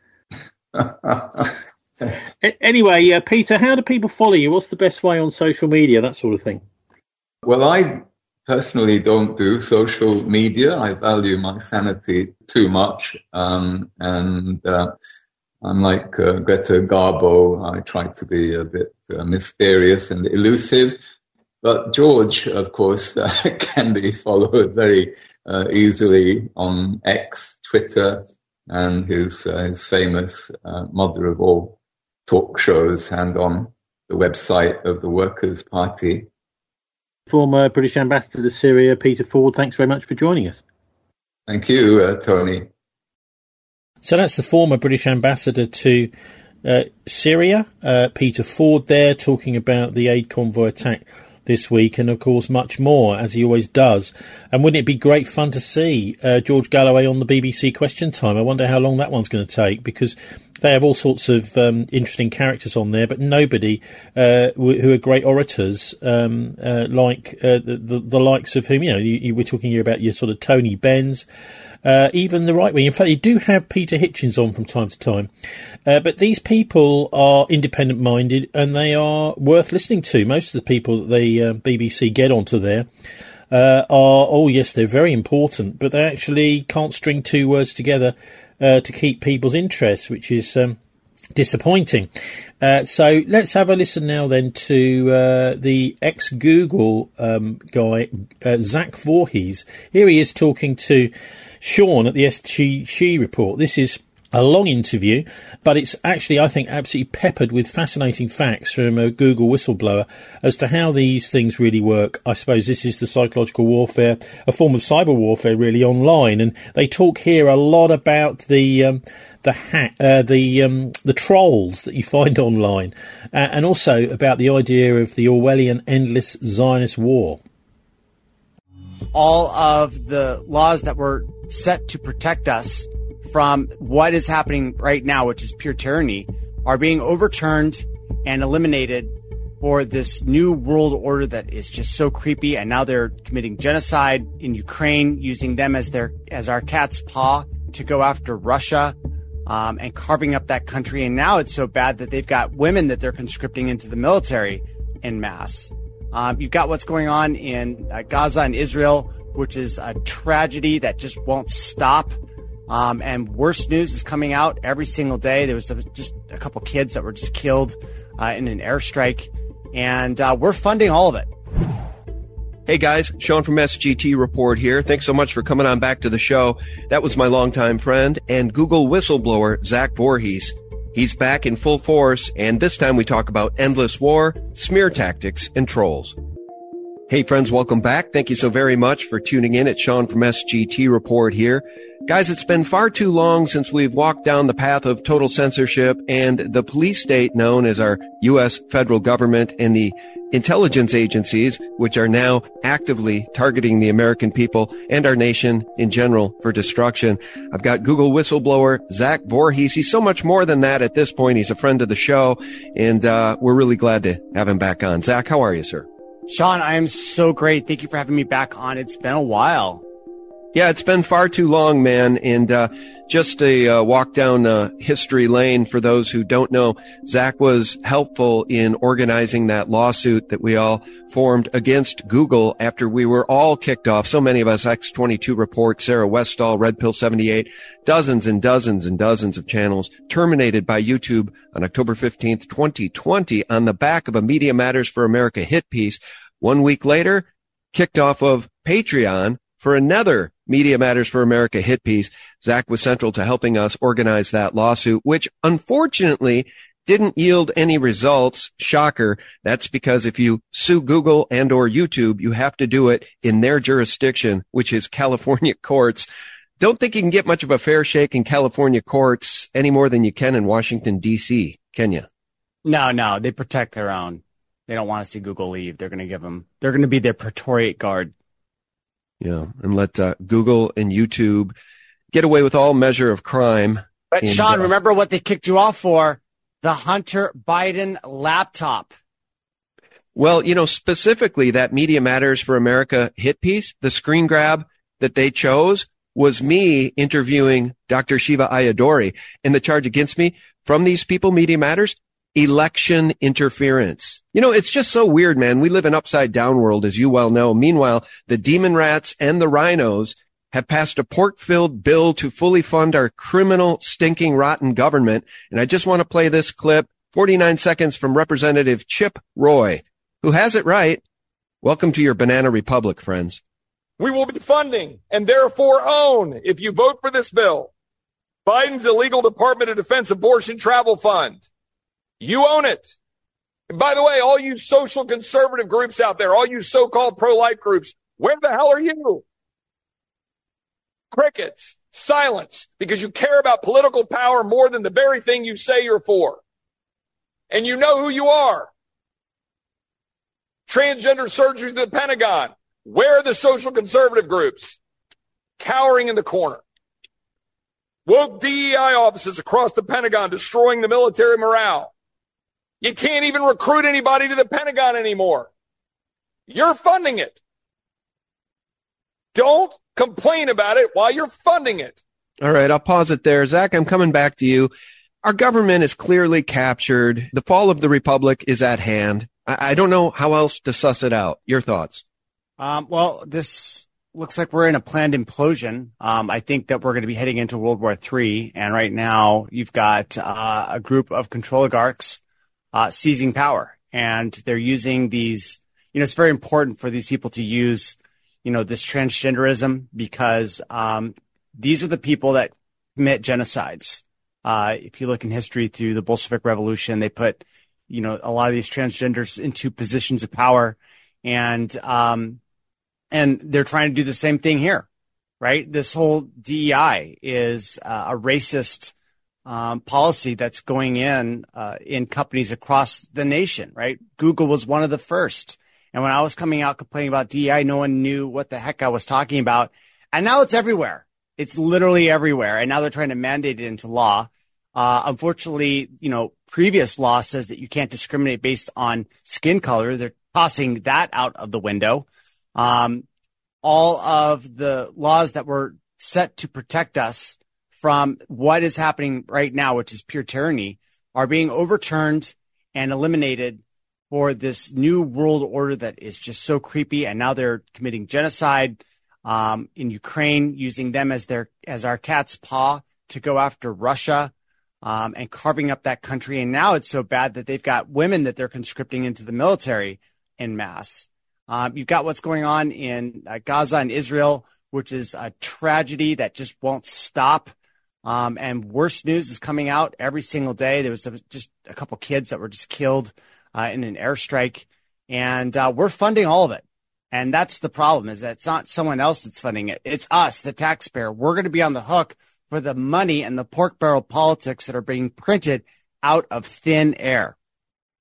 Anyway, Peter, how do people follow you? What's the best way on social media, that sort of thing? Well, I personally don't do social media. I value my sanity too much. And I'm like Greta Garbo. I try to be a bit mysterious and elusive. But George, of course, can be followed very easily on X, Twitter, and his famous mother of all talk shows, and on the website of the Workers' Party. Former British Ambassador to Syria, Peter Ford, thanks very much for joining us. Thank you, Tony. So that's the former British Ambassador to Syria, Peter Ford there, talking about the aid convoy attack this week, and of course much more, as he always does. And wouldn't it be great fun to see George Galloway on the BBC Question Time? I wonder how long that one's going to take, because they have all sorts of interesting characters on there, but nobody who are great orators like the likes of whom, we're talking here about your sort of Tony Benns, even the right wing. In fact, you do have Peter Hitchens on from time to time. But these people are independent-minded, and they are worth listening to. Most of the people that the BBC get onto there they're very important, but they actually can't string two words together to keep people's interest, which is disappointing. So let's have a listen now then to the ex-Google guy, Zach Voorhees. Here he is talking to Sean at the SGC report. This is a long interview, but it's actually, I think, absolutely peppered with fascinating facts from a Google whistleblower as to how these things really work. I suppose this is the psychological warfare, a form of cyber warfare, really, online. And they talk here a lot about the trolls that you find online, and also about the idea of the Orwellian endless Zionist war. All of the laws that were set to protect us from what is happening right now, which is pure tyranny, are being overturned and eliminated for this new world order that is just so creepy. And now they're committing genocide in Ukraine, using them as our cat's paw to go after Russia, and carving up that country. And now it's so bad that they've got women that they're conscripting into the military en masse. You've got what's going on in Gaza and Israel, which is a tragedy that just won't stop. And worse news is coming out every single day. There was just a couple kids that were just killed in an airstrike, and we're funding all of it. Hey guys, Sean from SGT Report here. Thanks so much for coming on back to the show. That was my longtime friend and Google whistleblower, Zach Voorhees. He's back in full force, and this time we talk about endless war, smear tactics, and trolls. Hey friends, welcome back. Thank you so very much for tuning in. It's Sean from SGT Report here. Guys, it's been far too long since we've walked down the path of total censorship and the police state known as our U.S. federal government and the intelligence agencies, which are now actively targeting the American people and our nation in general for destruction. I've got Google whistleblower Zach Vorhies. He's so much more than that at this point. He's a friend of the show, and we're really glad to have him back on. Zach, how are you, sir? Sean, I am so great. Thank you for having me back on. It's been a while. Yeah, it's been far too long, man. And just a walk down history lane for those who don't know, Zach was helpful in organizing that lawsuit that we all formed against Google after we were all kicked off. So many of us, X22 Report, Sarah Westall, Red Pill 78, dozens and dozens and dozens of channels terminated by YouTube on October 15th, 2020 on the back of a Media Matters for America hit piece. 1 week later, kicked off of Patreon for another Media Matters for America hit piece. Zach was central to helping us organize that lawsuit, which unfortunately didn't yield any results. Shocker. That's because if you sue Google and or YouTube, you have to do it in their jurisdiction, which is California courts. Don't think you can get much of a fair shake in California courts any more than you can in Washington, D.C., can you? No, they protect their own. They don't want to see Google leave. They're going to be their Praetorian Guard. Yeah, and let Google and YouTube get away with all measure of crime. But Sean, remember what they kicked you off for? The Hunter Biden laptop. Well, specifically that Media Matters for America hit piece, the screen grab that they chose was me interviewing Dr. Shiva Ayyadurai. And the charge against me from these people, Media Matters, election interference. It's just so weird, man. We live in upside down world, as you well know. Meanwhile, the demon rats and the rhinos have passed a pork-filled bill to fully fund our criminal, stinking, rotten government. And I just want to play this clip, 49 seconds from Representative Chip Roy, who has it right. Welcome to your banana republic, friends. We will be funding and therefore own, if you vote for this bill, Biden's illegal Department of Defense abortion travel fund. You own it. And by the way, all you social conservative groups out there, all you so-called pro-life groups, where the hell are you? Crickets, silence, because you care about political power more than the very thing you say you're for. And you know who you are. Transgender surgery at the Pentagon. Where are the social conservative groups? Cowering in the corner. Woke DEI offices across the Pentagon destroying the military morale. You can't even recruit anybody to the Pentagon anymore. You're funding it. Don't complain about it while you're funding it. All right, I'll pause it there. Zach, I'm coming back to you. Our government is clearly captured. The fall of the republic is at hand. I don't know how else to suss it out. Your thoughts? Well, this looks like we're in a planned implosion. I think that we're going to be heading into World War III. And right now you've got a group of control oligarchs seizing power. And they're using these, it's very important for these people to use, this transgenderism because these are the people that commit genocides. If you look in history through the Bolshevik Revolution, they put, a lot of these transgenders into positions of power. And they're trying to do the same thing here, right? This whole DEI is a racist policy that's going in companies across the nation, right? Google was one of the first. And when I was coming out complaining about DEI, no one knew what the heck I was talking about. And now it's everywhere. It's literally everywhere. And now they're trying to mandate it into law. Unfortunately, previous law says that you can't discriminate based on skin color. They're tossing that out of the window. All of the laws that were set to protect us from what is happening right now, which is pure tyranny, are being overturned and eliminated for this new world order that is just so creepy. And now they're committing genocide in Ukraine, using them as our cat's paw to go after Russia and carving up that country. And now it's so bad that they've got women that they're conscripting into the military en masse. You've got what's going on in Gaza and Israel, which is a tragedy that just won't stop. And worse news is coming out every single day. There was just a couple kids that were just killed in an airstrike, and we're funding all of it. And that's the problem, is that it's not someone else that's funding it. It's us, the taxpayer. We're going to be on the hook for the money and the pork barrel politics that are being printed out of thin air.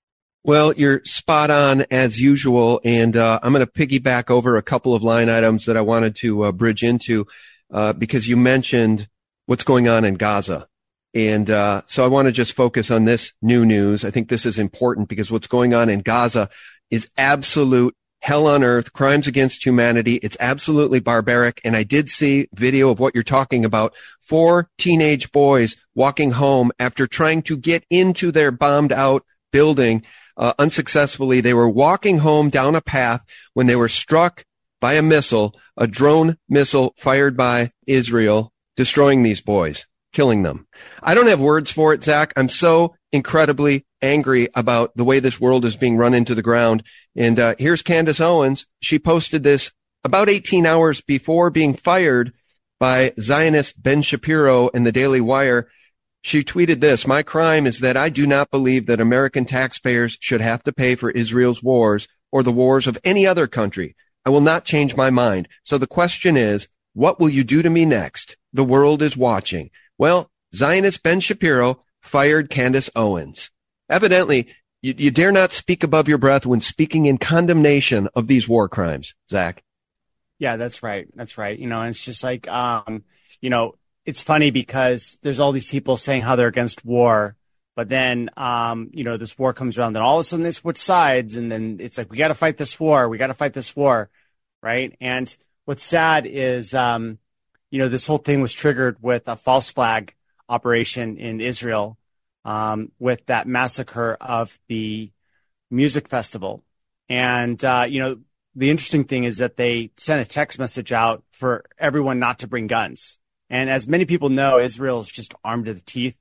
Well, you're spot on as usual, and I'm going to piggyback over a couple of line items that I wanted to bridge into because you mentioned what's going on in Gaza. And so I want to just focus on this new news. I think this is important because what's going on in Gaza is absolute hell on earth, crimes against humanity. It's absolutely barbaric. And I did see video of what you're talking about. 4 teenage boys walking home after trying to get into their bombed out building. Unsuccessfully, they were walking home down a path when they were struck by a missile, a drone missile fired by Israel, destroying these boys, killing them. I don't have words for it, Zach. I'm so incredibly angry about the way this world is being run into the ground. And here's Candace Owens. She posted this about 18 hours before being fired by Zionist Ben Shapiro in the Daily Wire. She tweeted this: "My crime is that I do not believe that American taxpayers should have to pay for Israel's wars or the wars of any other country. I will not change my mind. So the question is, what will you do to me next? The world is watching." Well, Zionist Ben Shapiro fired Candace Owens. Evidently, you dare not speak above your breath when speaking in condemnation of these war crimes, Zach. Yeah, that's right. That's right. And it's just like, it's funny because there's all these people saying how they're against war, but then, this war comes around, then all of a sudden they switch sides, and then it's like, we got to fight this war. We got to fight this war. Right. And what's sad is, this whole thing was triggered with a false flag operation in Israel, with that massacre of the music festival. And, the interesting thing is that they sent a text message out for everyone not to bring guns. And as many people know, Israel is just armed to the teeth.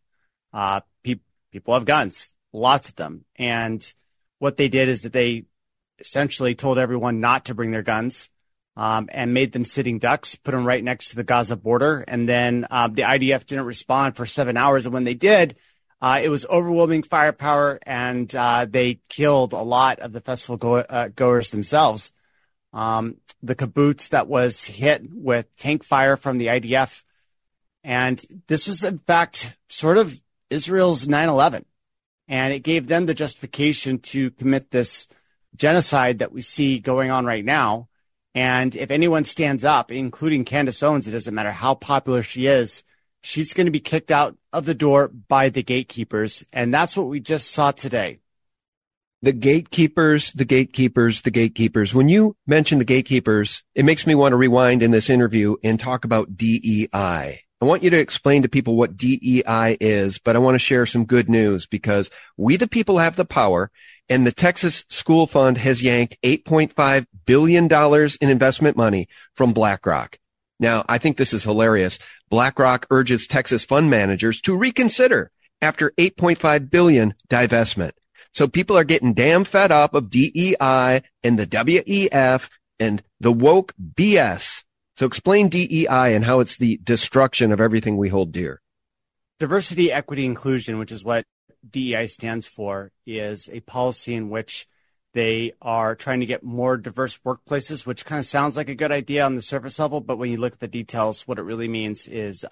People have guns, lots of them. And what they did is that they essentially told everyone not to bring their guns, and made them sitting ducks, put them right next to the Gaza border. And then the IDF didn't respond for 7 hours. And when they did, it was overwhelming firepower, and they killed a lot of the festival goers themselves. The kibbutz that was hit with tank fire from the IDF. And this was, in fact, sort of Israel's 9/11. And it gave them the justification to commit this genocide that we see going on right now. And if anyone stands up, including Candace Owens, it doesn't matter how popular she is, she's going to be kicked out of the door by the gatekeepers. And that's what we just saw today. The gatekeepers, the gatekeepers, the gatekeepers. When you mention the gatekeepers, it makes me want to rewind in this interview and talk about DEI. I want you to explain to people what DEI is, but I want to share some good news because we, the people, have the power, and the Texas School Fund has yanked $8.5 billion in investment money from BlackRock. Now, I think this is hilarious. BlackRock urges Texas fund managers to reconsider after $8.5 billion divestment. So people are getting damn fed up of DEI and the WEF and the woke BS. So explain DEI and how it's the destruction of everything we hold dear. Diversity, equity, inclusion, which is what DEI stands for, is a policy in which they are trying to get more diverse workplaces, which kind of sounds like a good idea on the surface level. But when you look at the details, what it really means is,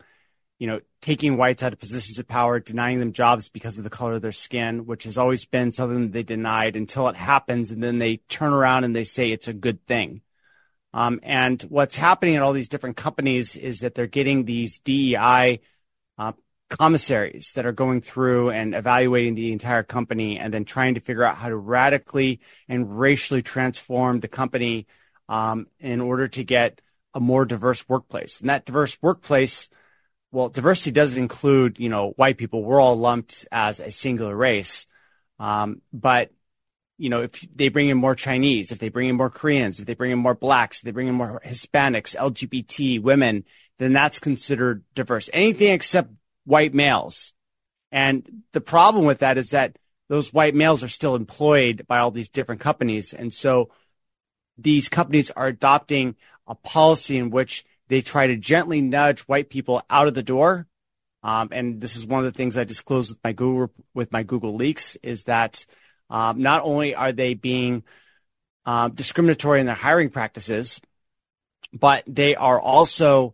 taking whites out of positions of power, denying them jobs because of the color of their skin, which has always been something that they denied until it happens. And then they turn around and they say it's a good thing. And what's happening at all these different companies is that they're getting these DEI commissaries that are going through and evaluating the entire company and then trying to figure out how to radically and racially transform the company in order to get a more diverse workplace. And that diverse workplace, well, diversity doesn't include, white people. We're all lumped as a singular race. But if they bring in more Chinese, if they bring in more Koreans, if they bring in more blacks, if they bring in more Hispanics, LGBT, women, then that's considered diverse. Anything except white males. And the problem with that is that those white males are still employed by all these different companies. And so these companies are adopting a policy in which they try to gently nudge white people out of the door. And this is one of the things I disclosed with my Google leaks, is that not only are they being discriminatory in their hiring practices, but they are also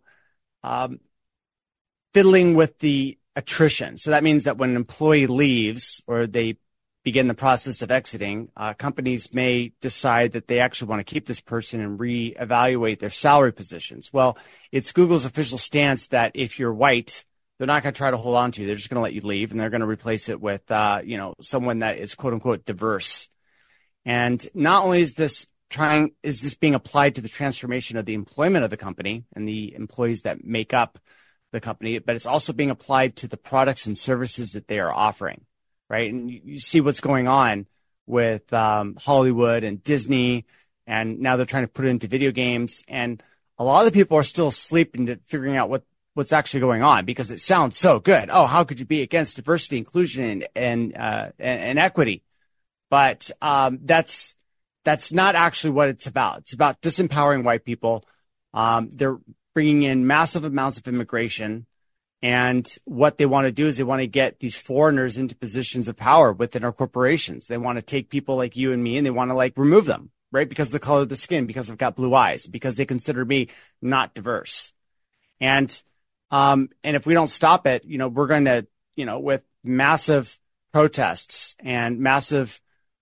fiddling with the attrition. So that means that when an employee leaves or they begin the process of exiting, companies may decide that they actually want to keep this person and reevaluate their salary positions. Well, it's Google's official stance that if you're white, they're not going to try to hold on to you. They're just going to let you leave, and they're going to replace it with, someone that is quote unquote diverse. And not only is this being applied to the transformation of the employment of the company and the employees that make up the company, but it's also being applied to the products and services that they are offering, right? And you see what's going on with Hollywood and Disney, and now they're trying to put it into video games. And a lot of the people are still asleep into figuring out what's actually going on, because it sounds so good. Oh, how could you be against diversity, inclusion, and equity? But that's not actually what it's about. It's about disempowering white people. They're bringing in massive amounts of immigration. And what they want to do is they want to get these foreigners into positions of power within our corporations. They want to take people like you and me, and they want to remove them, right? Because of the color of the skin, because I've got blue eyes, because they consider me not diverse. And if we don't stop it, we're going to, with massive protests and massive,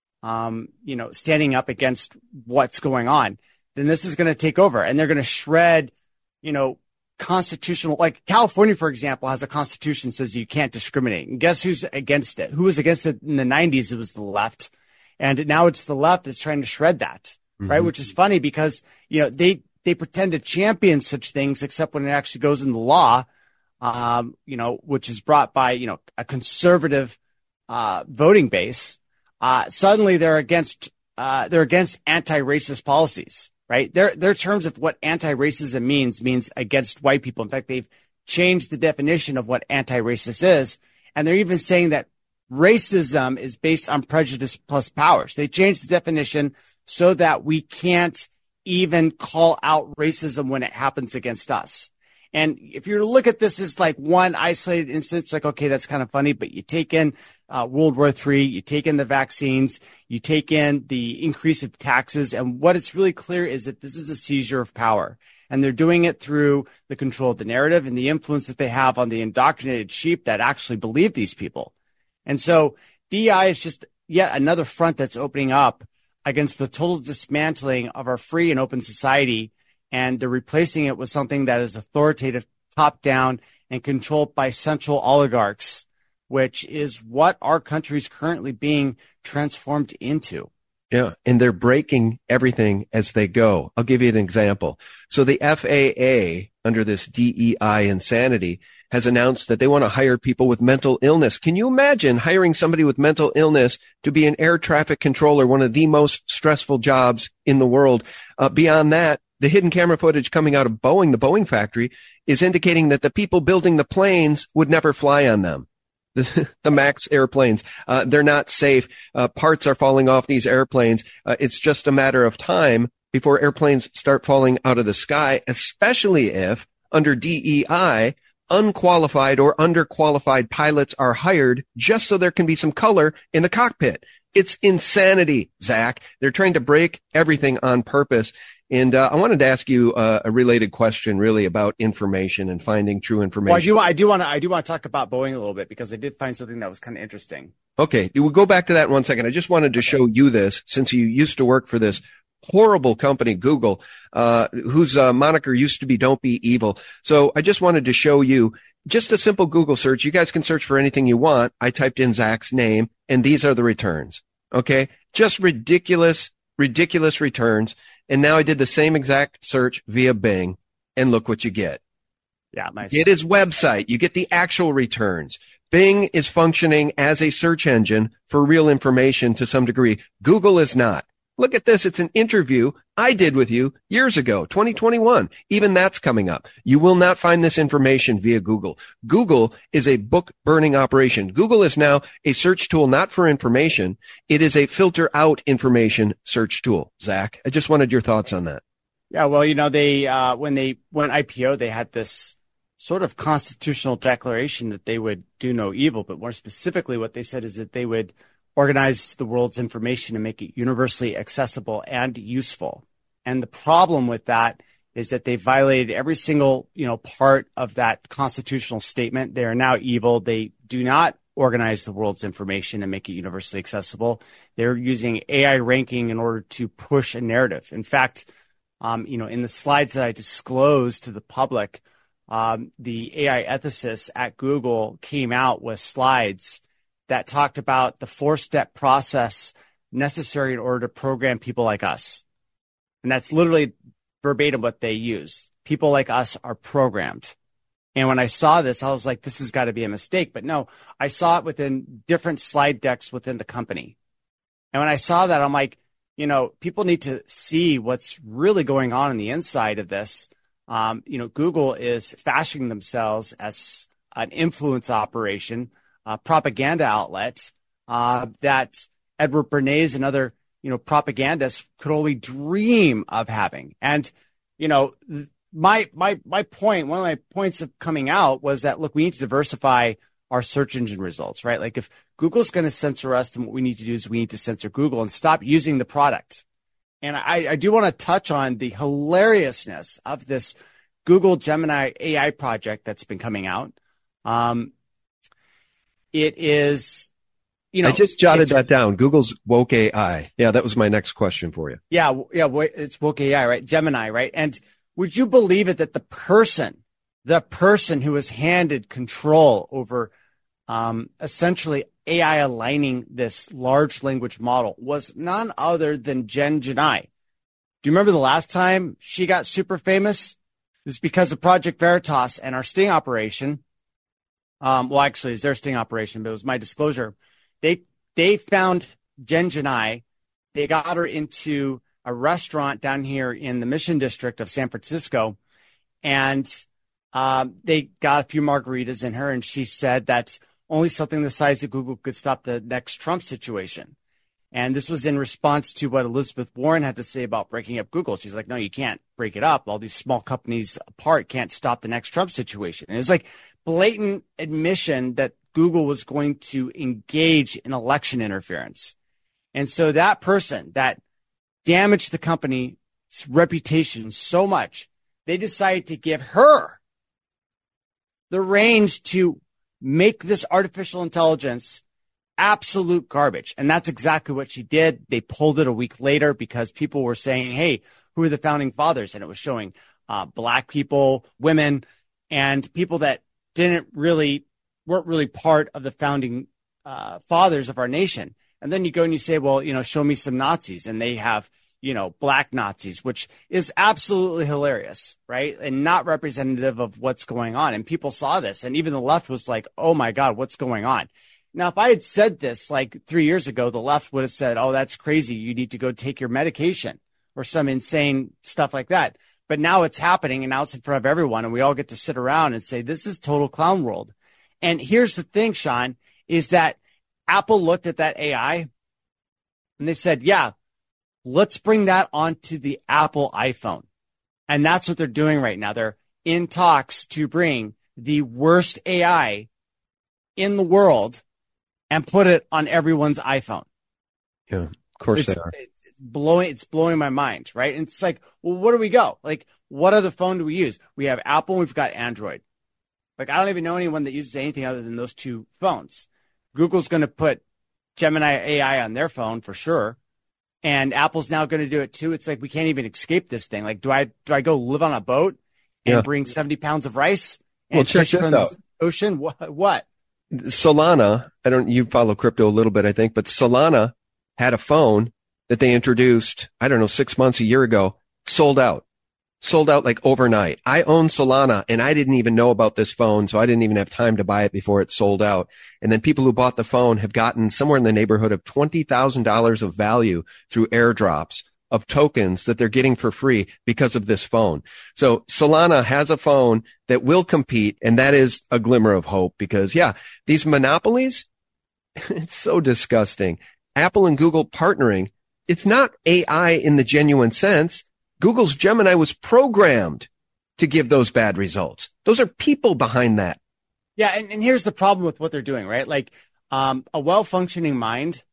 standing up against what's going on, then this is going to take over, and they're going to shred, constitutional, like California, for example, has a constitution that says you can't discriminate. And guess who's against it? Who was against it in the 90s? It was the left. And now it's the left that's trying to shred that, right? Which is funny because, they pretend to champion such things, except when it actually goes in the law, which is brought by, a conservative, voting base. Suddenly they're against anti-racist policies, right? Their terms of what anti-racism means against white people. In fact, they've changed the definition of what anti-racist is. And they're even saying that racism is based on prejudice plus powers. They changed the definition so that we can't even call out racism when it happens against us. And if you look at this as like one isolated instance, like, okay, that's kind of funny, but you take in World War III, you take in the vaccines, you take in the increase of taxes, and what it's really clear is that this is a seizure of power. And they're doing it through the control of the narrative and the influence that they have on the indoctrinated sheep that actually believe these people. And so DEI is just yet another front that's opening up against the total dismantling of our free and open society. And they're replacing it with something that is authoritative, top-down, and controlled by central oligarchs, which is what our country is currently being transformed into. Yeah, and they're breaking everything as they go. I'll give you an example. So the FAA, under this DEI insanity, has announced that they want to hire people with mental illness. Can you imagine hiring somebody with mental illness to be an air traffic controller, one of the most stressful jobs in the world? Beyond that, the hidden camera footage coming out of Boeing, the Boeing factory, is indicating that the people building the planes would never fly on them. The MAX airplanes, they're not safe. Parts are falling off these airplanes. It's just a matter of time before airplanes start falling out of the sky, especially if under DEI, unqualified or underqualified pilots are hired just so there can be some color in the cockpit. It's insanity, Zach. They're trying to break everything on purpose. And I wanted to ask you a related question, really, about information and finding true information. Well, I do want to talk about Boeing a little bit, because I did find something that was kind of interesting. Okay, we'll go back to that in 1 second. I just wanted to show you this, since you used to work for this horrible company, Google, whose moniker used to be "Don't Be Evil." So I just wanted to show you just a simple Google search. You guys can search for anything you want. I typed in Zach's name, and these are the returns. Okay, just ridiculous returns. And now I did the same exact search via Bing, and look what you get. Yeah, nice. Get his website. You get the actual returns. Bing is functioning as a search engine for real information to some degree. Google is not. Look at this. It's an interview I did with you years ago, 2021. Even that's coming up. You will not find this information via Google. Google is a book burning operation. Google is now a search tool, not for information. It is a filter out information search tool. Zach, I just wanted your thoughts on that. Yeah, well, they when they went IPO, they had this sort of constitutional declaration that they would do no evil. But more specifically, what they said is that they would organize the world's information and make it universally accessible and useful. And the problem with that is that they violated every single, part of that constitutional statement. They are now evil. They do not organize the world's information and make it universally accessible. They're using AI ranking in order to push a narrative. In fact, in the slides that I disclosed to the public, the AI ethicists at Google came out with slides that talked about the 4-step process necessary in order to program people like us. And that's literally verbatim what they use. People like us are programmed. And when I saw this, I was like, this has got to be a mistake. But no, I saw it within different slide decks within the company. And when I saw that, I'm like, people need to see what's really going on the inside of this. Google is fashioning themselves as an influence operation, a propaganda outlet that Edward Bernays and other, propagandists could only dream of having. And, my point, one of my points of coming out was that, look, we need to diversify our search engine results, right? Like if Google's going to censor us, then what we need to do is we need to censor Google and stop using the product. And I do want to touch on the hilariousness of this Google Gemini AI project that's been coming out. It is, I just jotted that down. Google's woke AI. Yeah, that was my next question for you. Yeah, it's woke AI, right? Gemini, right? And would you believe it that the person who was handed control over essentially AI aligning this large language model was none other than Jen Janai. Do you remember the last time she got super famous? It was because of Project Veritas and our sting operation. Actually, it's their sting operation, but it was my disclosure. They found Jen Janai. They got her into a restaurant down here in the Mission District of San Francisco, and they got a few margaritas in her, and she said that only something the size of Google could stop the next Trump situation. And this was in response to what Elizabeth Warren had to say about breaking up Google. She's like, no, you can't break it up. All these small companies apart can't stop the next Trump situation. And it's like blatant admission that Google was going to engage in election interference. And so that person that damaged the company's reputation so much, they decided to give her the reins to make this artificial intelligence absolute garbage. And that's exactly what she did. They pulled it a week later because people were saying, hey, who are the founding fathers? And it was showing black people, women, and people that weren't really part of the founding fathers of our nation. And then you go and you say, well, show me some Nazis. And they have, black Nazis, which is absolutely hilarious, right? And not representative of what's going on. And people saw this. And even the left was like, oh, my God, what's going on? Now, if I had said this like 3 years ago, the left would have said, oh, that's crazy. You need to go take your medication or some insane stuff like that. But now it's happening, and now it's in front of everyone. And we all get to sit around and say, this is total clown world. And here's the thing, Sean, is that Apple looked at that AI and they said, yeah, let's bring that onto the Apple iPhone. And that's what they're doing right now. They're in talks to bring the worst AI in the world and put it on everyone's iPhone. Yeah, of course they are. It's blowing my mind, right? And it's like, well, where do we go? Like, what other phone do we use? We have Apple and we've got Android. Like, I don't even know anyone that uses anything other than those two phones. Google's going to put Gemini AI on their phone for sure. And Apple's now going to do it too. It's like, we can't even escape this thing. Like, do I go live on a boat and bring 70 pounds of rice and check fish this from out. the ocean? What? Solana, you follow crypto a little bit, I think, but Solana had a phone that they introduced, 6 months, a year ago, sold out like overnight. I own Solana and I didn't even know about this phone. So I didn't even have time to buy it before it sold out. And then people who bought the phone have gotten somewhere in the neighborhood of $20,000 of value through airdrops of tokens that they're getting for free because of this phone. So Solana has a phone that will compete. And that is a glimmer of hope because these monopolies, it's so disgusting. Apple and Google partnering. It's not AI in the genuine sense. Google's Gemini was programmed to give those bad results. Those are people behind that. Yeah. And here's the problem with what they're doing, right? Like, a well-functioning mind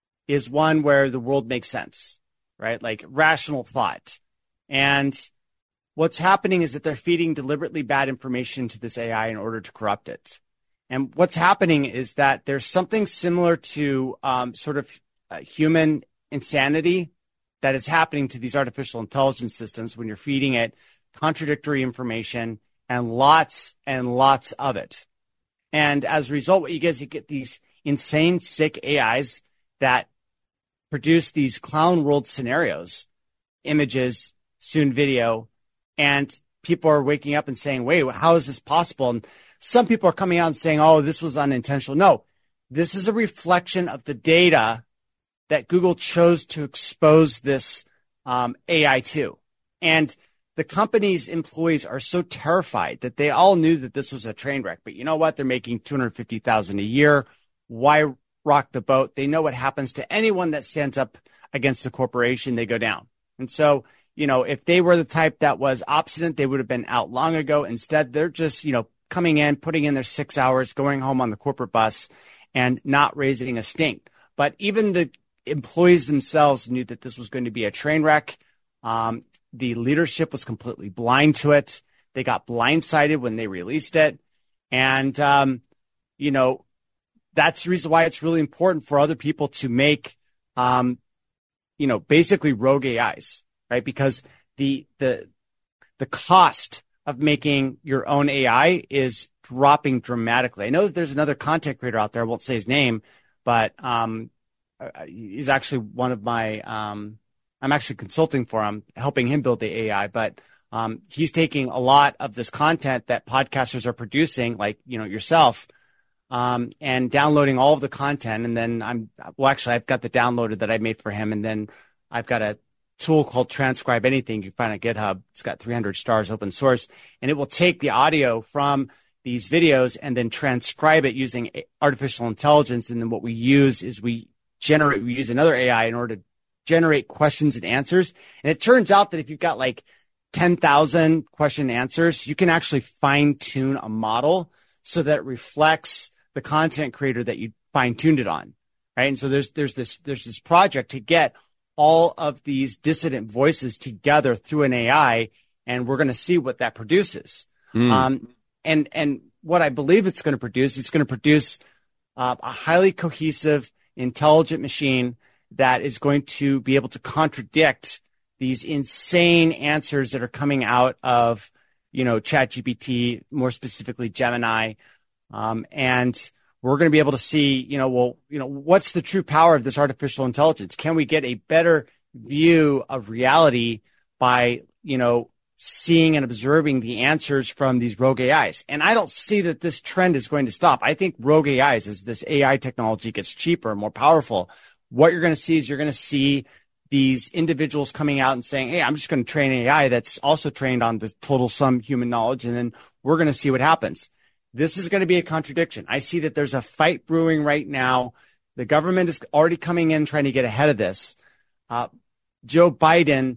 is one where the world makes sense, right? Like rational thought. And what's happening is that they're feeding deliberately bad information to this AI in order to corrupt it. And what's happening is that there's something similar to human insanity that is happening to these artificial intelligence systems when you're feeding it contradictory information and lots of it. And as a result, what you get is you get these insane, sick AIs that produce these clown world scenarios, images, soon video, and people are waking up and saying, wait, how is this possible? And some people are coming out and saying, oh, this was unintentional. No, this is a reflection of the data that Google chose to expose this AI to. And the company's employees are so terrified that they all knew that this was a train wreck. But you know what? They're making $250,000 a year. Why rock the boat? They know what happens to anyone that stands up against a corporation. They go down. And so, if they were the type that was obstinate, they would have been out long ago. Instead, they're just, coming in, putting in their 6 hours, going home on the corporate bus and not raising a stink. But even the employees themselves knew that this was going to be a train wreck. The leadership was completely blind to it. They got blindsided when they released it. And, that's the reason why it's really important for other people to make, basically rogue AIs, right? Because the cost of making your own AI is dropping dramatically. I know that there's another content creator out there. I won't say his name, but, he's actually one of my, I'm actually consulting for him, helping him build the AI, but he's taking a lot of this content that podcasters are producing, like, yourself, and downloading all of the content. And then I've got the downloaded that I made for him. And then I've got a tool called Transcribe Anything. You can find on GitHub. It's got 300 stars, open source, and it will take the audio from these videos and then transcribe it using artificial intelligence. And then what we use is we use another AI in order to generate questions and answers. And it turns out that if you've got like 10,000 question and answers, you can actually fine tune a model so that it reflects the content creator that you fine tuned it on. Right. And so there's this project to get all of these dissident voices together through an AI, and we're going to see what that produces. And what I believe it's going to produce a highly cohesive, intelligent machine that is going to be able to contradict these insane answers that are coming out of, ChatGPT, more specifically Gemini. And we're going to be able to see, what's the true power of this artificial intelligence? Can we get a better view of reality by, seeing and observing the answers from these rogue AIs? And I don't see that this trend is going to stop. I think rogue AIs, as this AI technology gets cheaper and more powerful, what you're going to see is you're going to see these individuals coming out and saying, hey, I'm just going to train an AI that's also trained on the total sum human knowledge, and then we're going to see what happens. This is going to be a contradiction. I see that there's a fight brewing right now. The government is already coming in trying to get ahead of this. Joe Biden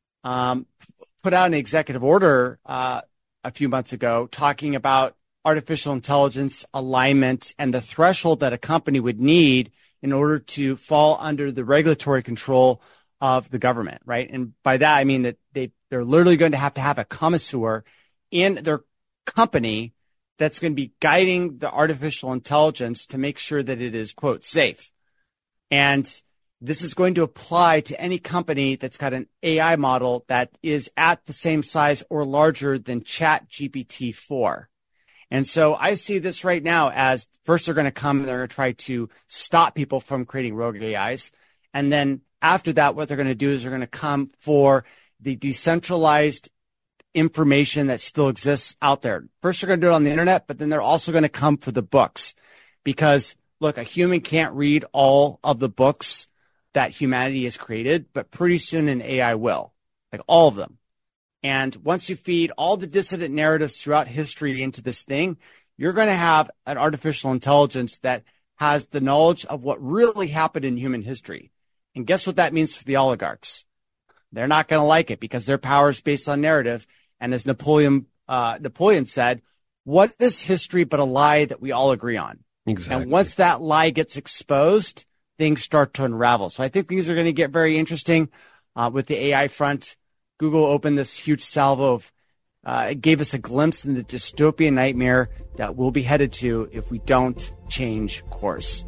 put out an executive order a few months ago talking about artificial intelligence alignment and the threshold that a company would need in order to fall under the regulatory control of the government, right? And by that, I mean that they're literally going to have a connoisseur in their company that's going to be guiding the artificial intelligence to make sure that it is, quote, safe. And this is going to apply to any company that's got an AI model that is at the same size or larger than ChatGPT-4. And so I see this right now as first they're going to come and they're going to try to stop people from creating rogue AIs. And then after that, what they're going to do is they're going to come for the decentralized information that still exists out there. First, they're going to do it on the internet, but then they're also going to come for the books because, look, a human can't read all of the books that humanity has created, but pretty soon an AI will, like all of them. And once you feed all the dissident narratives throughout history into this thing, you're going to have an artificial intelligence that has the knowledge of what really happened in human history. And guess what that means for the oligarchs? They're not going to like it because their power is based on narrative. And as Napoleon said, what is history but a lie that we all agree on? Exactly. And once that lie gets exposed, things start to unravel. So I think things are going to get very interesting with the AI front. Google opened this huge salvo of it gave us a glimpse in the dystopian nightmare that we'll be headed to if we don't change course.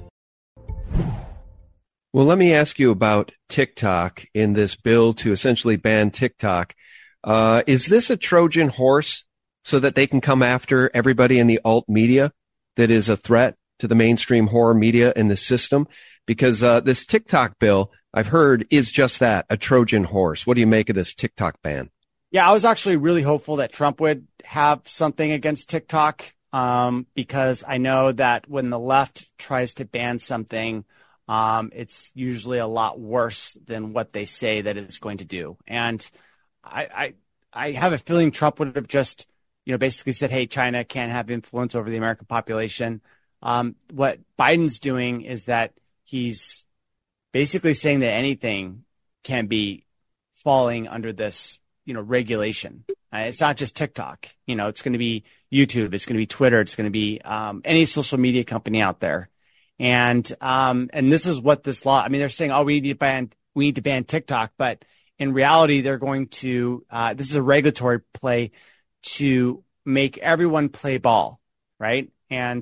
Well, let me ask you about TikTok in this bill to essentially ban TikTok. Is this a Trojan horse so that they can come after everybody in the alt media that is a threat to the mainstream horror media in the system? Because this TikTok bill, I've heard, is just that, a Trojan horse. What do you make of this TikTok ban? Yeah, I was actually really hopeful that Trump would have something against TikTok, because I know that when the left tries to ban something, it's usually a lot worse than what they say that it's going to do. And I have a feeling Trump would have just, basically said, hey, China can't have influence over the American population. What Biden's doing is that he's basically saying that anything can be falling under this, regulation. It's not just TikTok. It's going to be YouTube. It's going to be Twitter. It's going to be any social media company out there. And this is what this law, they're saying, oh, we need to ban TikTok. But in reality, they're going to, this is a regulatory play to make everyone play ball. Right. And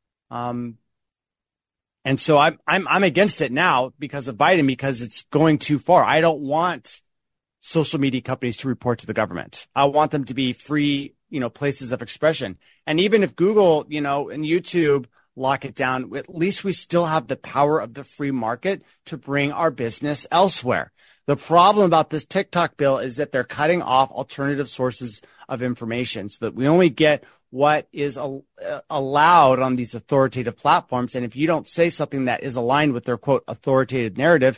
so I'm against it now because of Biden, because it's going too far. I don't want social media companies to report to the government. I want them to be free, places of expression. And even if Google, and YouTube lock it down, at least we still have the power of the free market to bring our business elsewhere. The problem about this TikTok bill is that they're cutting off alternative sources of information so that we only get what is allowed on these authoritative platforms. And if you don't say something that is aligned with their, quote, authoritative narrative,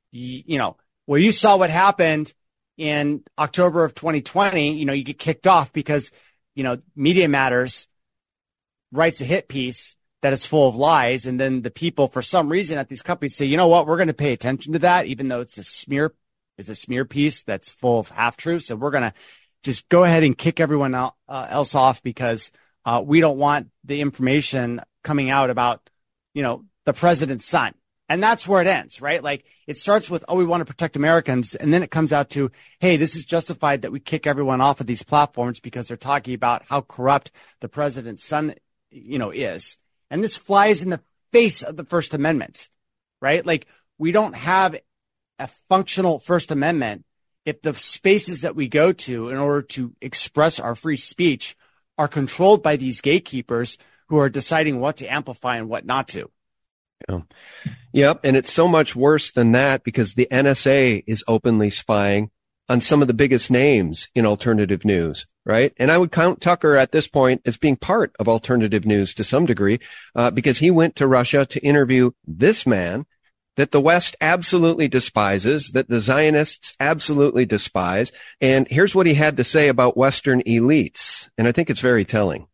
you saw what happened in October of 2020, you get kicked off because, Media Matters writes a hit piece that is full of lies. And then the people, for some reason at these companies say, you know what, we're going to pay attention to that, even though it's a smear piece that's full of half-truths. So we're going to just go ahead and kick everyone else off because we don't want the information coming out about, the president's son. And that's where it ends, right? Like it starts with, oh, we want to protect Americans. And then it comes out to, hey, this is justified that we kick everyone off of these platforms because they're talking about how corrupt the president's son, is. And this flies in the face of the First Amendment, right? Like we don't have a functional First Amendment if the spaces that we go to in order to express our free speech are controlled by these gatekeepers who are deciding what to amplify and what not to. Yeah. Yep. And it's so much worse than that because the NSA is openly spying on some of the biggest names in alternative news, right? And I would count Tucker at this point as being part of alternative news to some degree, because he went to Russia to interview this man that the West absolutely despises, that the Zionists absolutely despise. And here's what he had to say about Western elites. And I think it's very telling.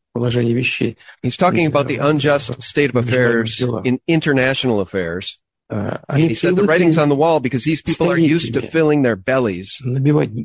He's talking about the unjust state of affairs in international affairs. He said the writing's on the wall because these people are used to filling their bellies with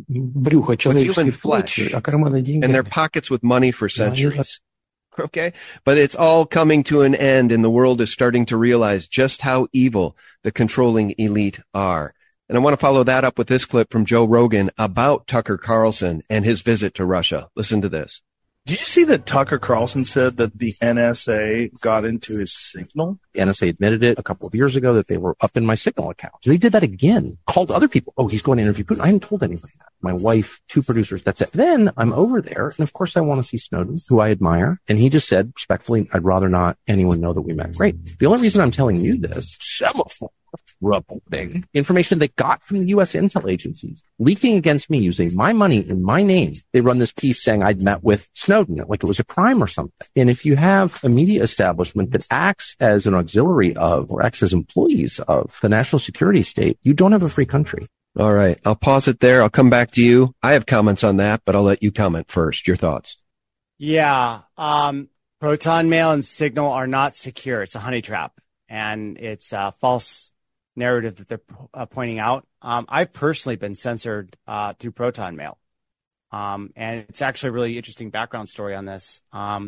human flesh and their pockets with money for centuries. Okay? But it's all coming to an end and the world is starting to realize just how evil the controlling elite are. And I want to follow that up with this clip from Joe Rogan about Tucker Carlson and his visit to Russia. Listen to this. Did you see that Tucker Carlson said that the NSA got into his Signal? The NSA admitted it a couple of years ago that they were up in my Signal account. They did that again, called other people. Oh, he's going to interview Putin. I hadn't told anybody that. My wife, 2 producers, that's it. Then I'm over there, and of course I want to see Snowden, who I admire. And he just said, respectfully, I'd rather not anyone know that we met. Great. The only reason I'm telling you this, semaphore reporting information they got from the U.S. intel agencies, leaking against me using my money in my name. They run this piece saying I'd met with Snowden, like it was a crime or something. And if you have a media establishment that acts as an auxiliary of or acts as employees of the national security state, you don't have a free country. All right. I'll pause it there. I'll come back to you. I have comments on that, but I'll let you comment first. Your thoughts. Yeah. Proton Mail and Signal are not secure. It's a honey trap, and it's a false narrative that they're pointing out. I've personally been censored through Proton Mail. And it's actually a really interesting background story on this.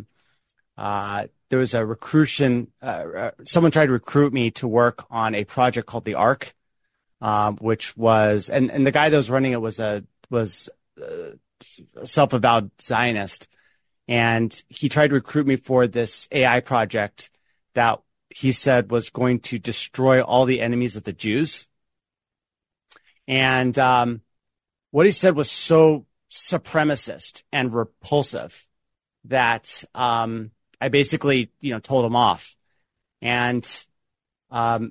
There was a recruitment, someone tried to recruit me to work on a project called the Ark, which was, and the guy that was running it was self-avowed Zionist. And he tried to recruit me for this AI project that he said was going to destroy all the enemies of the Jews. And what he said was so supremacist and repulsive that I basically, told him off. And, one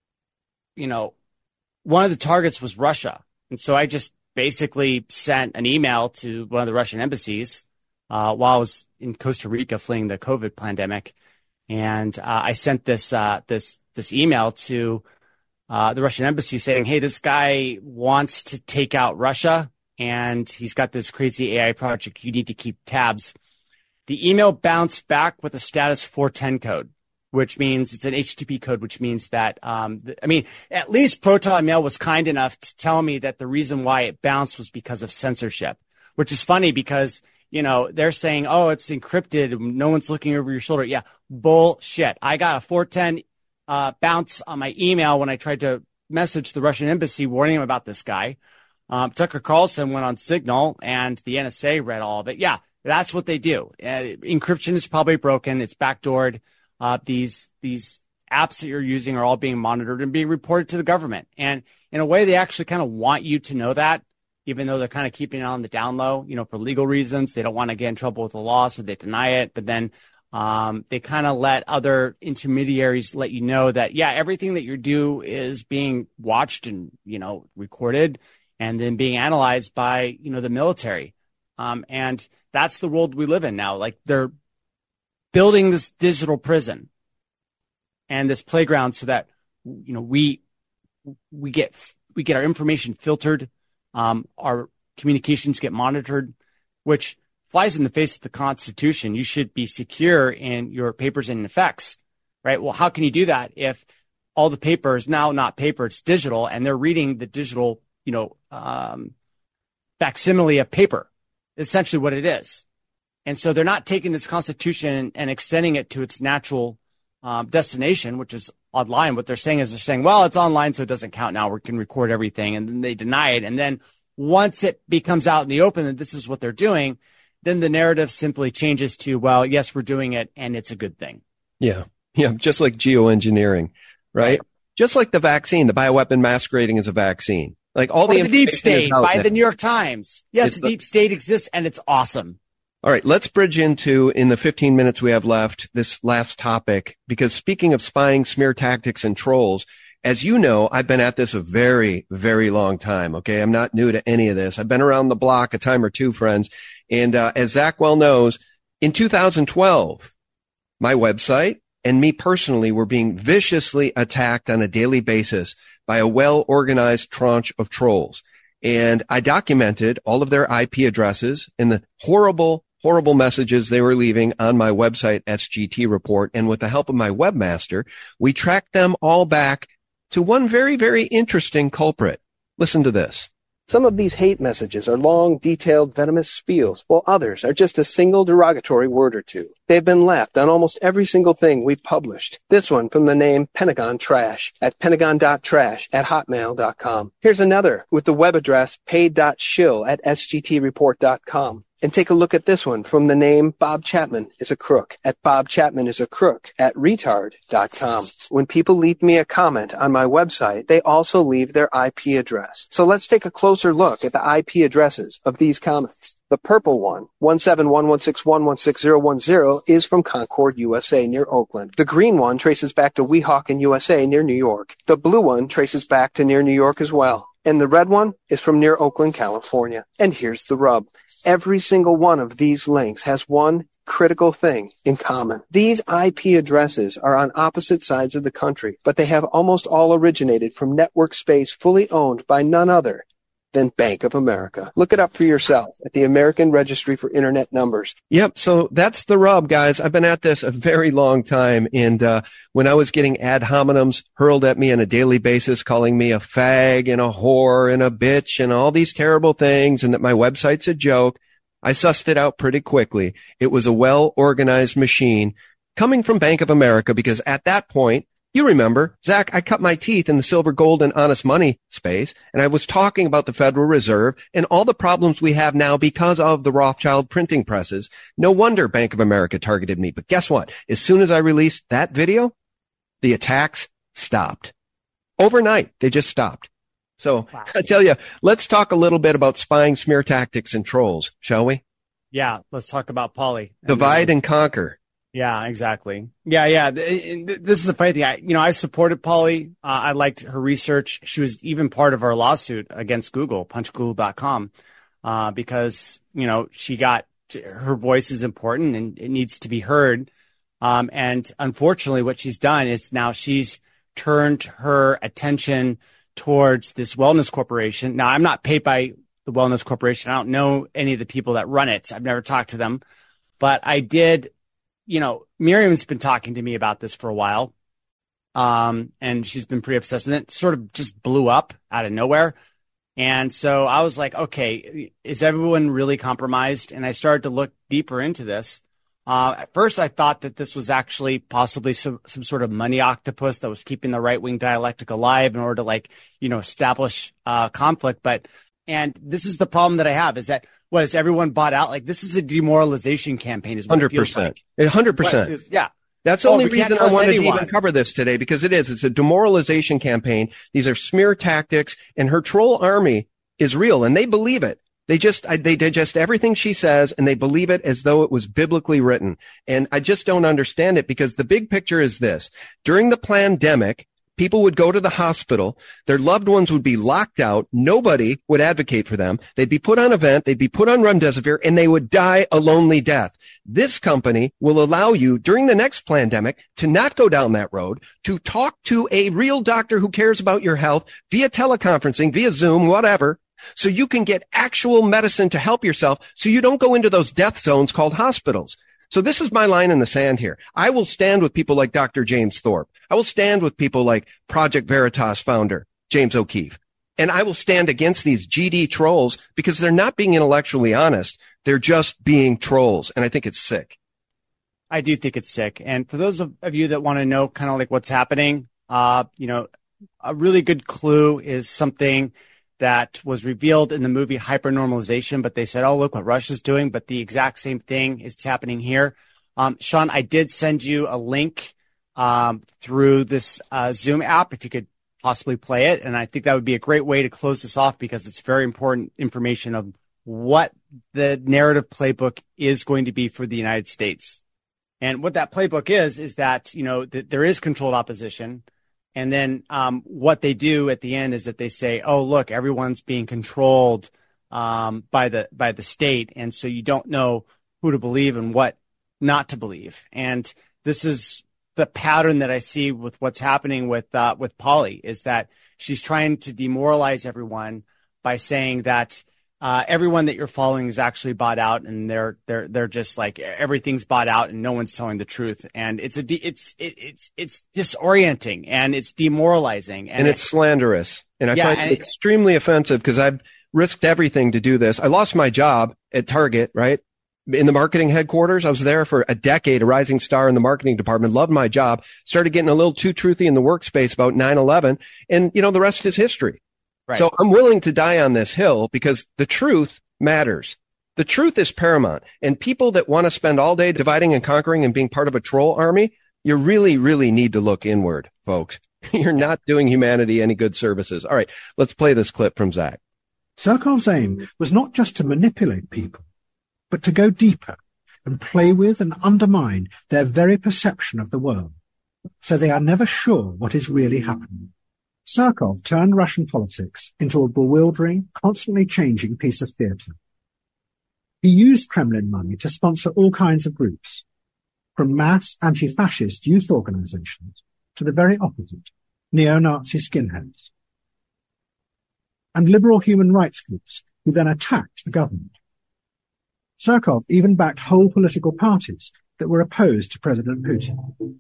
of the targets was Russia. And so I just basically sent an email to one of the Russian embassies while I was in Costa Rica fleeing the COVID pandemic. And I sent this email to the Russian embassy saying, hey, this guy wants to take out Russia, and he's got this crazy AI project. You need to keep tabs. The email bounced back with a status 410 code, which means it's an HTTP code, which means that, at least Proton Mail was kind enough to tell me that the reason why it bounced was because of censorship, which is funny because, they're saying, oh, it's encrypted. No one's looking over your shoulder. Yeah, bullshit. I got a 410 bounce on my email when I tried to message the Russian embassy warning him about this guy. Tucker Carlson went on Signal and the NSA read all of it. Yeah, that's what they do. Encryption is probably broken. It's backdoored. These apps that you're using are all being monitored and being reported to the government. And in a way, they actually kind of want you to know that, even though they're kind of keeping it on the down low, for legal reasons. They don't want to get in trouble with the law, so they deny it. But then they kind of let other intermediaries let you know that, yeah, everything that you do is being watched and, recorded and then being analyzed by, the military. And that's the world we live in now. Like, they're building this digital prison and this playground so that, we get our information filtered. Our communications get monitored, which flies in the face of the Constitution. You should be secure in your papers and effects, right? Well, how can you do that if all the paper is now not paper, it's digital, and they're reading the digital, facsimile of paper, essentially what it is. And so they're not taking this Constitution and extending it to its natural destination, which is online. What they're saying, well, it's online, so it doesn't count now. We can record everything. And then they deny it. And then once it becomes out in the open that this is what they're doing, then the narrative simply changes to, well, yes, we're doing it, and it's a good thing. Yeah. Yeah. Just like geoengineering, right? Just like the vaccine, the bioweapon masquerading as a vaccine. Like all the deep state by the New York Times. Yes, the deep state exists, and it's awesome. All right, let's bridge into, in the 15 minutes we have left, this last topic, because speaking of spying, smear tactics, and trolls, as you know, I've been at this a very, very long time, okay? I'm not new to any of this. I've been around the block a time or two, friends. And as Zach well knows, in 2012, my website and me personally were being viciously attacked on a daily basis by a well-organized tranche of trolls. And I documented all of their IP addresses and the horrible messages they were leaving on my website, SGT Report. And with the help of my webmaster, we tracked them all back to one very, very interesting culprit. Listen to this. Some of these hate messages are long, detailed, venomous spiels, while others are just a single derogatory word or two. They've been left on almost every single thing we've published. This one from the name Pentagon Trash at pentagon.trash@hotmail.com. Here's another with the web address paid.shill@sgtreport.com. And take a look at this one from the name Bob Chapman is a crook at bobchapmanisacrook@retard.com. When people leave me a comment on my website, they also leave their IP address. So let's take a closer look at the IP addresses of these comments. The purple one, 17116116010, is from Concord, USA, near Oakland. The green one traces back to Weehawken, USA, near New York. The blue one traces back to near New York as well. And the red one is from near Oakland, California. And here's the rub. Every single one of these links has one critical thing in common. These IP addresses are on opposite sides of the country, but they have almost all originated from network space fully owned by none other than Bank of America. Look it up for yourself at the American Registry for Internet Numbers. Yep. So that's the rub, guys. I've been at this a very long time. And when I was getting ad hominems hurled at me on a daily basis, calling me a fag and a whore and a bitch and all these terrible things, and that my website's a joke, I sussed it out pretty quickly. It was a well-organized machine coming from Bank of America, because at that point, You remember, Zach, I cut my teeth in the silver, gold, and honest money space, and I was talking about the Federal Reserve and all the problems we have now because of the Rothschild printing presses. No wonder Bank of America targeted me. But guess what? As soon as I released that video, the attacks stopped. Overnight, they just stopped. So wow. I tell you, let's talk a little bit about spying, smear tactics, and trolls, shall we? Yeah, let's talk about Polly. Divide and conquer. Yeah, exactly. Yeah. This is the funny thing. I supported Polly. I liked her research. She was even part of our lawsuit against Google, punchgoogle.com, because, she got her voice is important and it needs to be heard. And unfortunately, what she's done is now she's turned her attention towards this wellness corporation. Now, I'm not paid by the wellness corporation. I don't know any of the people that run it. I've never talked to them, but I did. Miriam's been talking to me about this for a while. And she's been pretty obsessed, and it sort of just blew up out of nowhere. And so I was like, okay, is everyone really compromised? And I started to look deeper into this. At first I thought that this was actually possibly some sort of money octopus that was keeping the right-wing dialectic alive in order to establish, conflict. And this is the problem that I have is that, is everyone bought out? Like, this is a demoralization campaign is what 100%. It feels like. 100%. Yeah. That's the only reason I wanted to even cover this today, because it's a demoralization campaign. These are smear tactics, and her troll army is real, and they believe it. They digest everything she says, and they believe it as though it was biblically written. And I just don't understand it, because the big picture is this. During the pandemic, people would go to the hospital. Their loved ones would be locked out. Nobody would advocate for them. They'd be put on a vent. They'd be put on remdesivir, and they would die a lonely death. This company will allow you during the next pandemic to not go down that road, to talk to a real doctor who cares about your health via teleconferencing, via Zoom, whatever, so you can get actual medicine to help yourself so you don't go into those death zones called hospitals. So this is my line in the sand here. I will stand with people like Dr. James Thorpe. I will stand with people like Project Veritas founder James O'Keefe. And I will stand against these GD trolls because they're not being intellectually honest. They're just being trolls. And I think it's sick. I do think it's sick. And for those of you that want to know kind of like what's happening, a really good clue is something that was revealed in the movie Hypernormalization, but they said, oh, look what Russia's doing. But the exact same thing is happening here. Sean, I did send you a link through this Zoom app, if you could possibly play it. And I think that would be a great way to close this off, because it's very important information of what the narrative playbook is going to be for the United States. And what that playbook is that, that there is controlled opposition. And then what they do at the end is that they say, oh, look, everyone's being controlled by the state. And so you don't know who to believe and what not to believe. And this is the pattern that I see with what's happening with Polly, is that she's trying to demoralize everyone by saying that everyone that you're following is actually bought out, and they're just like everything's bought out and no one's telling the truth. And it's disorienting, and it's demoralizing, and it's slanderous. And I find it extremely offensive, because I've risked everything to do this. I lost my job at Target, right? In the marketing headquarters. I was there for a decade, a rising star in the marketing department, loved my job, started getting a little too truthy in the workspace about 9/11. And, the rest is history. Right. So I'm willing to die on this hill, because the truth matters. The truth is paramount. And people that want to spend all day dividing and conquering and being part of a troll army, you really, really need to look inward, folks. You're not doing humanity any good services. All right, let's play this clip from Zach. Surkov's aim was not just to manipulate people, but to go deeper and play with and undermine their very perception of the world, so they are never sure what is really happening. Surkov turned Russian politics into a bewildering, constantly changing piece of theatre. He used Kremlin money to sponsor all kinds of groups, from mass anti-fascist youth organizations to the very opposite, neo-Nazi skinheads, and liberal human rights groups who then attacked the government. Surkov even backed whole political parties that were opposed to President Putin.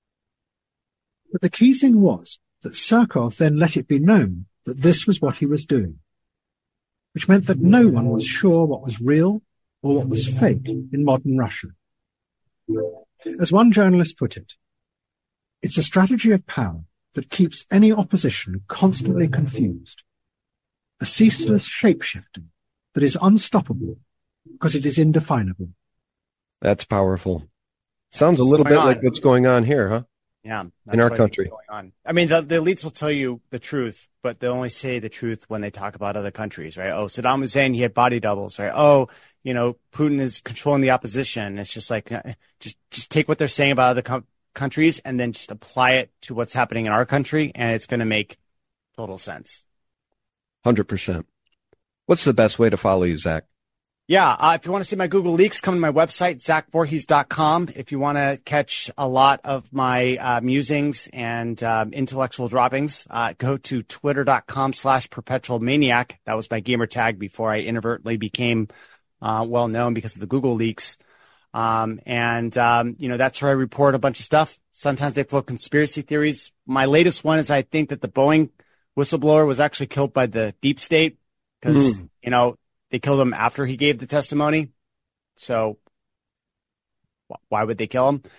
But the key thing was that Surkov then let it be known that this was what he was doing, which meant that no one was sure what was real or what was fake in modern Russia. As one journalist put it, It's a strategy of power that keeps any opposition constantly confused. A ceaseless shape-shifting that is unstoppable because it is indefinable. That's powerful. Sounds a little bit like what's going on here, huh? Yeah. In our country. Going on. I mean, the elites will tell you the truth, but they only say the truth when they talk about other countries, right? Oh, Saddam Hussein, he had body doubles, right? Oh, Putin is controlling the opposition. It's just like, just take what they're saying about other countries and then just apply it to what's happening in our country, and it's going to make total sense. 100%. What's the best way to follow you, Zach? Yeah, if you want to see my Google leaks, come to my website, zachvorhies.com. If you want to catch a lot of my musings and intellectual droppings, go to twitter.com/perpetualmaniac. That was my gamer tag before I inadvertently became well known because of the Google leaks. That's where I report a bunch of stuff. Sometimes they float conspiracy theories. My latest one is I think that the Boeing whistleblower was actually killed by the deep state because, they killed him after he gave the testimony. So why would they kill him?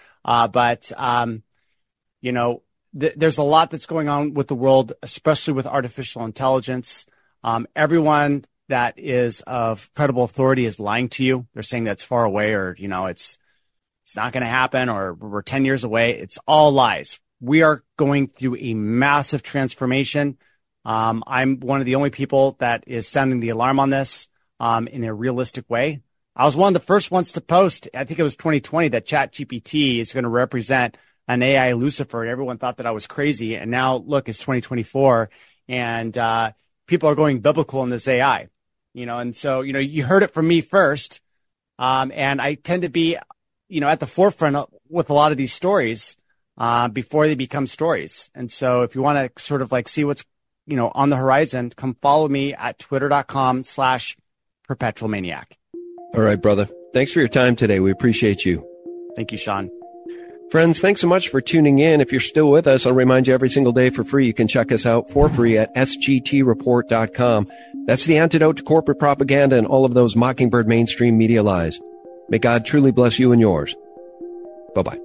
There's a lot that's going on with the world, especially with artificial intelligence. Everyone that is of credible authority is lying to you. They're saying that's far away or, it's not going to happen or we're 10 years away. It's all lies. We are going through a massive transformation. I'm one of the only people that is sounding the alarm on this. In a realistic way. I was one of the first ones to post, I think it was 2020, that ChatGPT is going to represent an AI Lucifer. And everyone thought that I was crazy. And now, look, it's 2024 and people are going biblical in this AI, and so, you heard it from me first. And I tend to be, at the forefront with a lot of these stories before they become stories. And so if you want to sort of like see what's, on the horizon, come follow me at twitter.com/perpetualmaniac. All right, brother. Thanks for your time today. We appreciate you. Thank you, Sean. Friends, thanks so much for tuning in. If you're still with us, I'll remind you every single day for free. You can check us out for free at sgtreport.com. That's the antidote to corporate propaganda and all of those mockingbird mainstream media lies. May God truly bless you and yours. Bye-bye.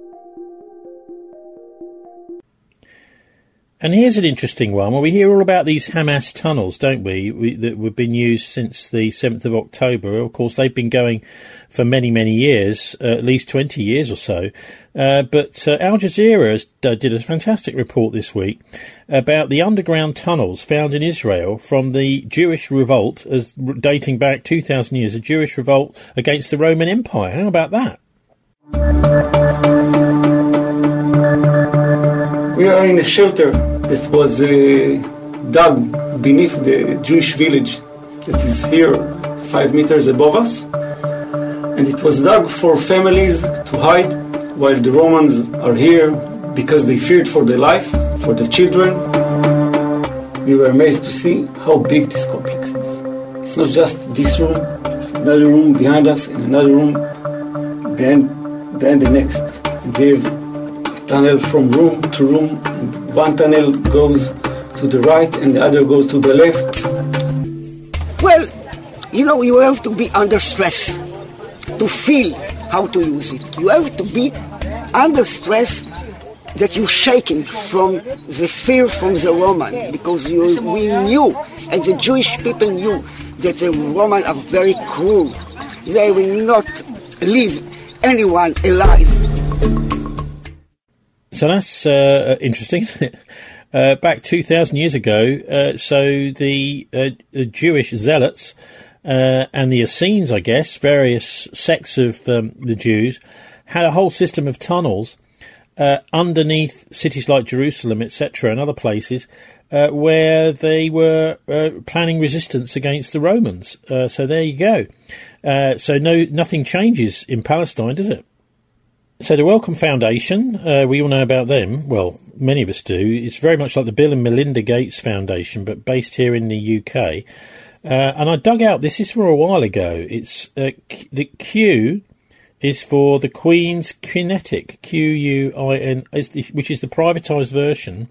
And here's an interesting one. Well, we hear all about these Hamas tunnels, don't we, that have been used since the 7th of October. Of course, they've been going for many, many years, at least 20 years or so. But Al Jazeera did a fantastic report this week about the underground tunnels found in Israel from the Jewish revolt, as dating back 2,000 years, a Jewish revolt against the Roman Empire. How about that? We are in a shelter that was dug beneath the Jewish village that is here 5 meters above us. And it was dug for families to hide while the Romans are here because they feared for their life, for the children. We were amazed to see how big this complex is. It's not just this room, it's another room behind us and another room behind the next. And they have tunnel from room to room. One tunnel goes to the right and the other goes to the left. Well, you have to be under stress to feel how to use it. You have to be under stress that you're shaking from the fear from the Roman, because we knew, and the Jewish people knew, that the Romans are very cruel. They will not leave anyone alive. So that's interesting, isn't it? Back 2,000 years ago, so the Jewish zealots and the Essenes, I guess, various sects of the Jews, had a whole system of tunnels underneath cities like Jerusalem, etc., and other places where they were planning resistance against the Romans. So there you go. So nothing changes in Palestine, does it? So the Wellcome Foundation, we all know about them. Well, many of us do. It's very much like the Bill and Melinda Gates Foundation, but based here in the UK. And I dug out, this is from a while ago. It's the Q is for the Queen's Kinetic, Quin, which is the privatised version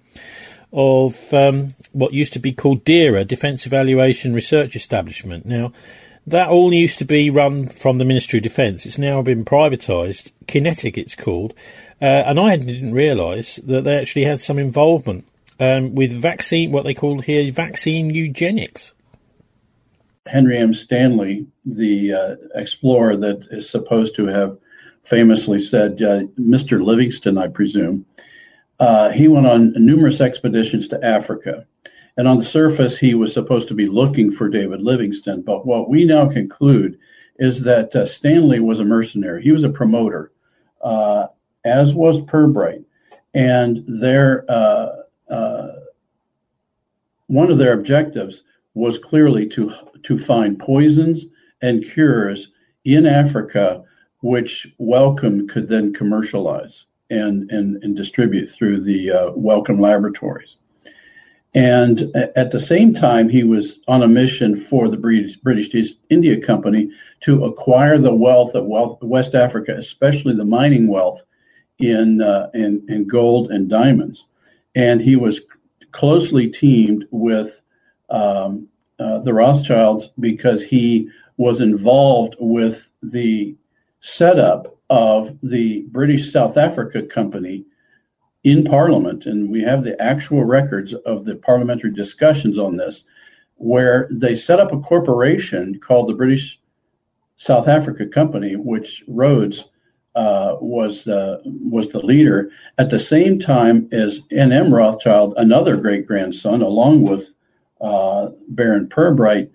of what used to be called DERA, Defence Evaluation Research Establishment. Now, That all used to be run from the Ministry of Defence. It's now been privatised. Kinetic, it's called. And I didn't realise that they actually had some involvement with vaccine, what they call here vaccine eugenics. Henry M. Stanley, the explorer that is supposed to have famously said, Mr. Livingston, I presume, he went on numerous expeditions to Africa. And on the surface, he was supposed to be looking for David Livingstone. But what we now conclude is that Stanley was a mercenary. He was a promoter, as was Pirbright. And one of their objectives was clearly to find poisons and cures in Africa, which Wellcome could then commercialize and distribute through the Wellcome laboratories. And at the same time, he was on a mission for the British East India Company to acquire the wealth of West Africa, especially the mining wealth in gold and diamonds. And he was closely teamed with the Rothschilds because he was involved with the setup of the British South Africa Company in Parliament, and we have the actual records of the parliamentary discussions on this, where they set up a corporation called the British South Africa Company, which Rhodes was the leader, at the same time as N.M. Rothschild, another great-grandson, along with Baron Pirbright,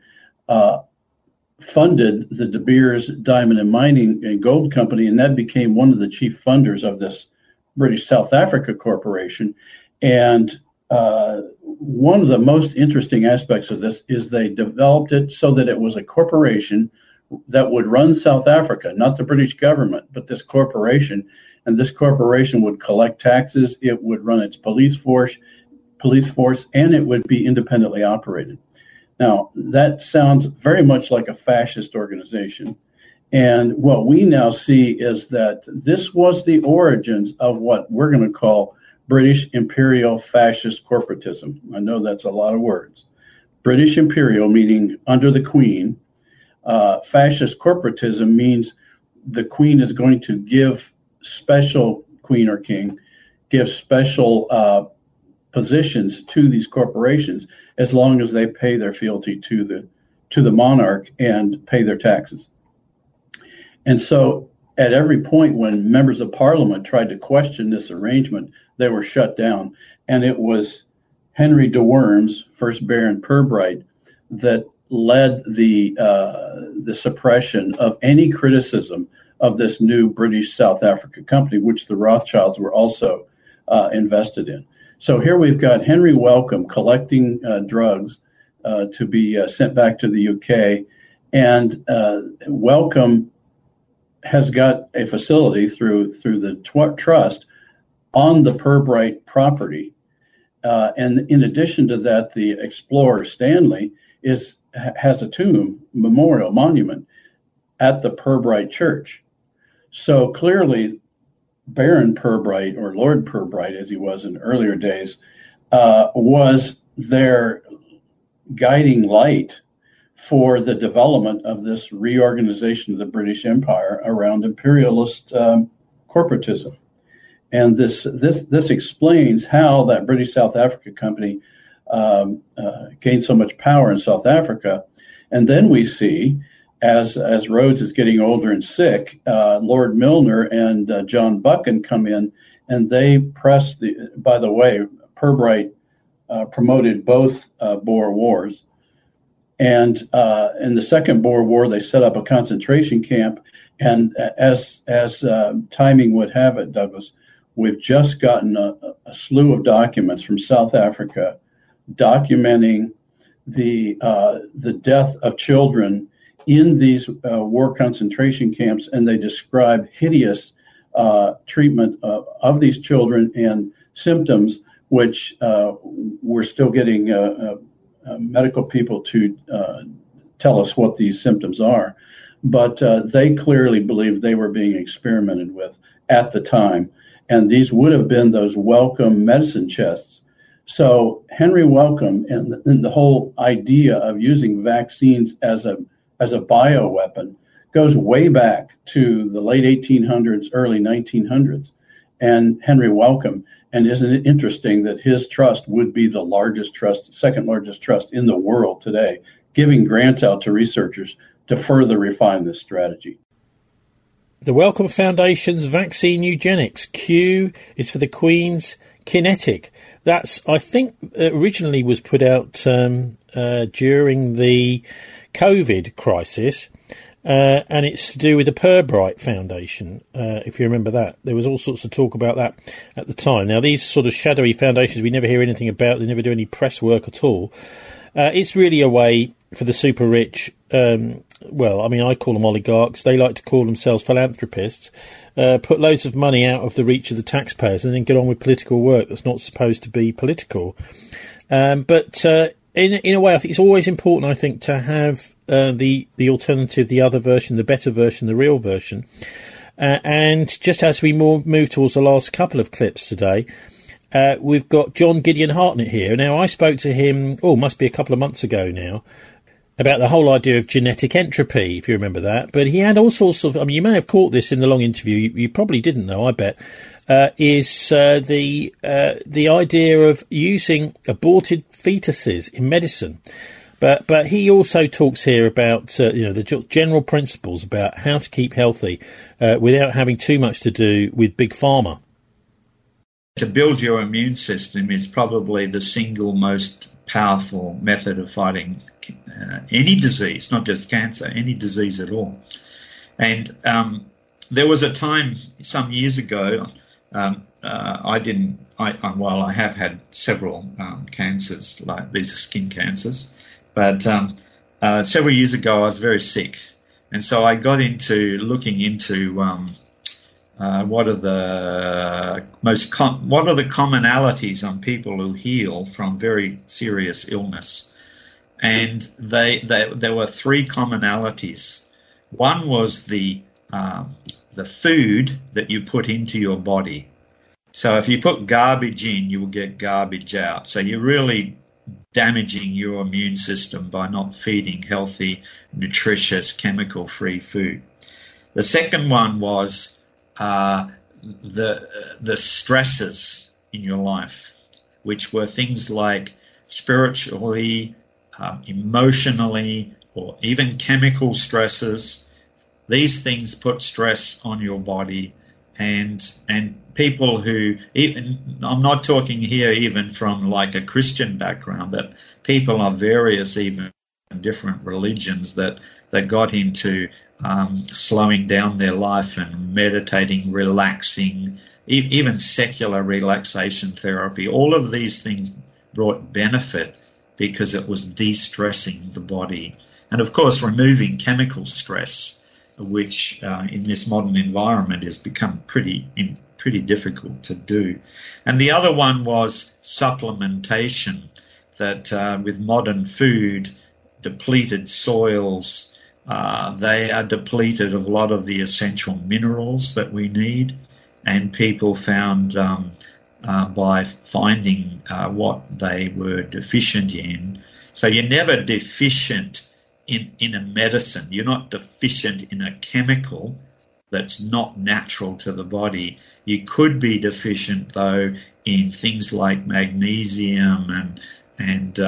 funded the De Beers Diamond and Mining and Gold Company, and that became one of the chief funders of this British South Africa Corporation. And one of the most interesting aspects of this is they developed it so that it was a corporation that would run South Africa, not the British government, but this corporation. And this corporation would collect taxes, it would run its police force, and it would be independently operated. Now, that sounds very much like a fascist organization. And what we now see is that this was the origins of what we're going to call British imperial fascist corporatism. I know that's a lot of words. British imperial meaning under the Queen. Fascist corporatism means the Queen is going to give special, Queen or King, give special positions to these corporations as long as they pay their fealty to the monarch and pay their taxes. And so at every point when members of Parliament tried to question this arrangement, they were shut down. And it was Henry de Worms, first Baron Pirbright, that led the suppression of any criticism of this new British South Africa Company, which the Rothschilds were also invested in. So here we've got Henry Wellcome collecting drugs to be sent back to the UK. And Wellcome has got a facility through the trust on the Pirbright property. And in addition to that, the explorer Stanley has a tomb, memorial, monument at the Pirbright Church. So clearly, Baron Pirbright, or Lord Pirbright as he was in earlier days, was their guiding light for the development of this reorganization of the British Empire around imperialist corporatism. And this explains how that British South Africa Company gained so much power in South Africa. And then we see, as Rhodes is getting older and sick, Lord Milner and John Buchan come in, and they press by the way, Pirbright promoted both Boer Wars. And in the Second Boer War, they set up a concentration camp. And as timing would have it, Douglas, we've just gotten a slew of documents from South Africa documenting the death of children in these war concentration camps, and they describe hideous treatment of these children and symptoms, which we're still getting medical people to tell us what these symptoms are. But they clearly believed they were being experimented with at the time. And these would have been those Wellcome medicine chests. So Henry Wellcome and the whole idea of using vaccines as a as a bioweapon goes way back to the late 1800s, early 1900s, and Henry Wellcome. And isn't it interesting that his trust would be the largest trust, second largest trust in the world today, giving grants out to researchers to further refine this strategy. The Wellcome Foundation's Vaccine Eugenics. Q is for the Queen's Kinetic. That's, I think, originally was put out during the COVID crisis. And it's to do with the Pirbright Foundation, if you remember that. There was all sorts of talk about that at the time. Now, these sort of shadowy foundations, we never hear anything about. They never do any press work at all. It's really a way for the super rich, well, I mean, I call them oligarchs. They like to call themselves philanthropists, put loads of money out of the reach of the taxpayers and then get on with political work that's not supposed to be political. But in a way, I think it's always important, I think, to have the alternative, the other version, the better version, the real version. And just as we move towards the last couple of clips today, we've got John Gideon Hartnett here. Now, I spoke to him, must be a couple of months ago now, about the whole idea of genetic entropy, if you remember that. But he had all sorts of, I mean, you may have caught this in the long interview. You probably didn't, though, I bet. Is the idea of using aborted fetuses in medicine. But he also talks here about the general principles about how to keep healthy without having too much to do with big pharma. To build your immune system is probably the single most powerful method of fighting any disease, not just cancer, any disease at all. And there was a time some years ago. I have had several cancers, like these are skin cancers, but several years ago I was very sick, and so I got into looking into what are the commonalities on people who heal from very serious illness, and there were three commonalities. One was the food that you put into your body. So if you put garbage in, you will get garbage out. So you're really damaging your immune system by not feeding healthy, nutritious, chemical-free food. The second one was the stresses in your life, which were things like spiritually, emotionally, or even chemical stresses. These things put stress on your body, and people who, even, I'm not talking here even from like a Christian background, but people of various even different religions that got into slowing down their life and meditating, relaxing, even secular relaxation therapy. All of these things brought benefit because it was de-stressing the body. And of course, removing chemical stress, which in this modern environment has become pretty difficult to do. And the other one was supplementation, that with modern food, depleted soils, they are depleted of a lot of the essential minerals that we need, and people found by finding what they were deficient in. So you're never deficient in a medicine. You're not deficient in a chemical that's not natural to the body. You could be deficient, though, in things like magnesium and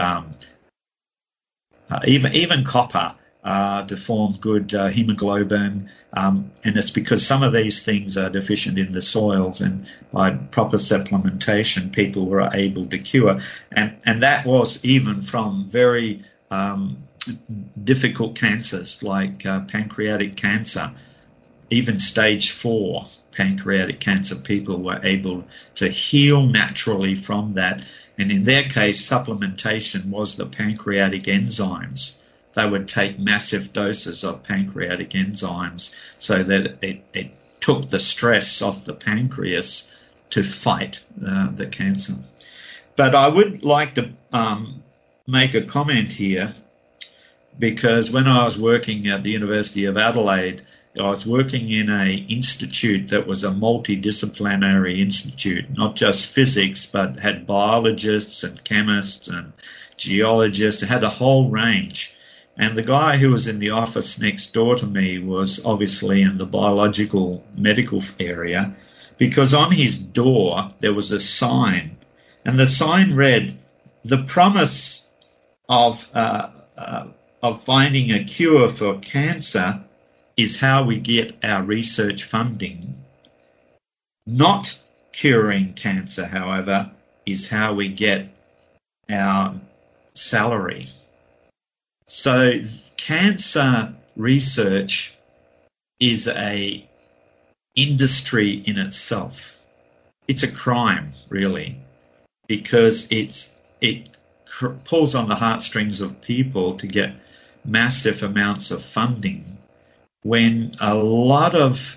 even copper to form good hemoglobin, and it's because some of these things are deficient in the soils, and by proper supplementation people were able to cure. And that was even from very difficult cancers like pancreatic cancer. Even stage 4 pancreatic cancer, people were able to heal naturally from that. And in their case, supplementation was the pancreatic enzymes. They would take massive doses of pancreatic enzymes so that it took the stress off the pancreas to fight the cancer. But I would like to make a comment here, because when I was working at the University of Adelaide, I was working in an institute that was a multidisciplinary institute, not just physics, but had biologists and chemists and geologists. It had a whole range. And the guy who was in the office next door to me was obviously in the biological medical area, because on his door there was a sign, and the sign read, "The promise of finding a cure for cancer is how we get our research funding. Not curing cancer, however, is how we get our salary." So cancer research is a industry in itself. It's a crime, really, because it pulls on the heartstrings of people to get massive amounts of funding, when a lot of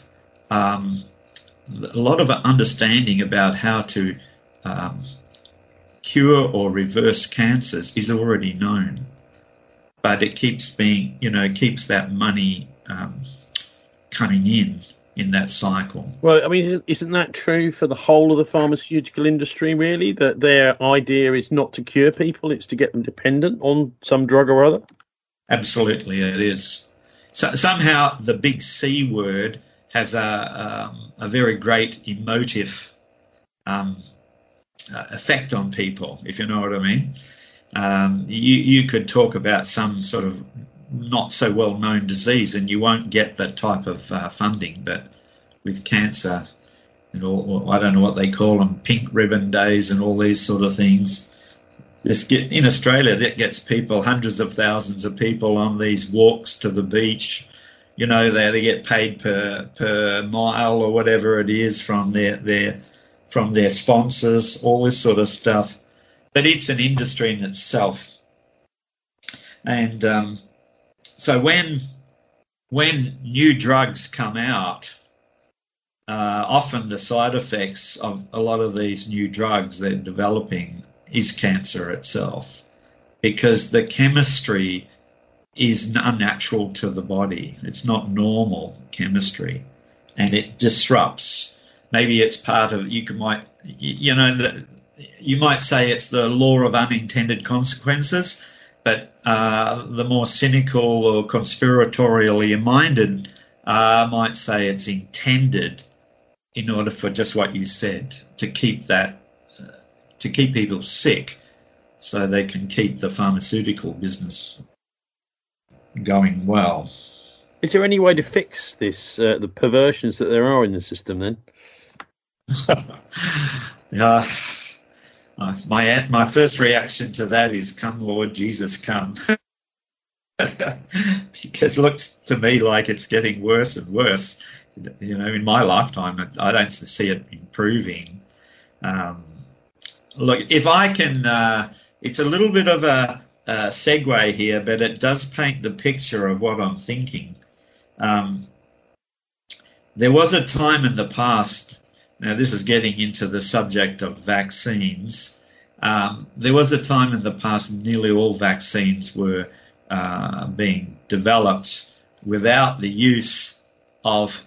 understanding about how to cure or reverse cancers is already known. But it keeps being, keeps that money coming in that cycle. Well, I mean, isn't that true for the whole of the pharmaceutical industry, really? That their idea is not to cure people, it's to get them dependent on some drug or other? Absolutely, it is. So somehow the big C word has a very great emotive effect on people, if you know what I mean. You could talk about some sort of not so well-known disease and you won't get that type of funding, but with cancer and all, I don't know what they call them, pink ribbon days and all these sort of things. In Australia, that gets people, hundreds of thousands of people on these walks to the beach. They get paid per mile or whatever it is from their sponsors, all this sort of stuff. But it's an industry in itself. And so when new drugs come out, often the side effects of a lot of these new drugs they're developing is cancer itself, because the chemistry is unnatural to the body. It's not normal chemistry, and it disrupts. Maybe it's part of, you might say it's the law of unintended consequences, but the more cynical or conspiratorially minded might say it's intended in order for just what you said, to keep people sick so they can keep the pharmaceutical business going well. Is there any way to fix this, the perversions that there are in the system then? My first reaction to that is, "Come, Lord Jesus, come." Because it looks to me like it's getting worse and worse. In my lifetime, I don't see it improving. Look, if I can, it's a little bit of a segue here, but it does paint the picture of what I'm thinking. There was a time in the past. Now, this is getting into the subject of vaccines. There was a time in the past nearly all vaccines were being developed without the use of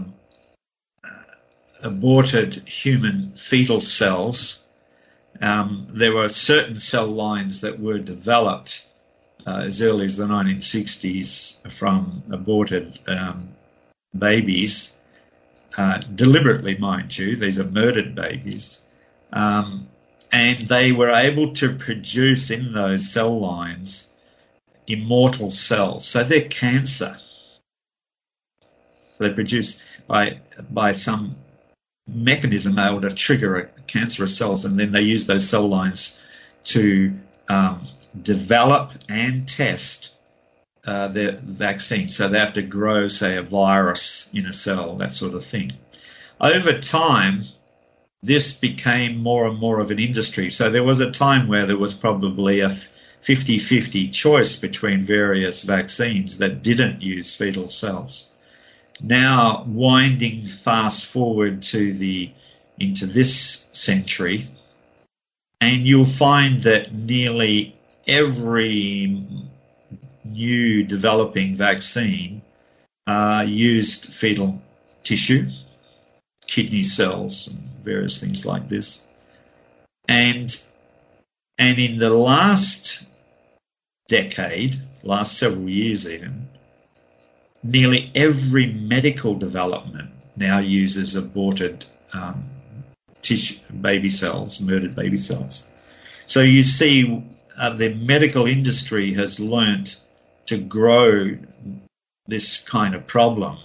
aborted human fetal cells. There were certain cell lines that were developed as early as the 1960s from aborted babies. Deliberately, mind you, these are murdered babies, and they were able to produce in those cell lines immortal cells. So they're cancer. They're produced by some mechanism able to trigger cancerous cells, and then they use those cell lines to develop and test their vaccine. So they have to grow, say, a virus in a cell, that sort of thing. Over time, this became more and more of an industry. So there was a time where there was probably a 50-50 choice between various vaccines that didn't use fetal cells. Now, winding fast forward into this century, and you'll find that nearly every new developing vaccine used fetal tissue, kidney cells, and various things like this. And in the last decade, last several years even, nearly every medical development now uses aborted tissue, baby cells, murdered baby cells. So you see the medical industry has learnt to grow this kind of problem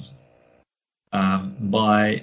by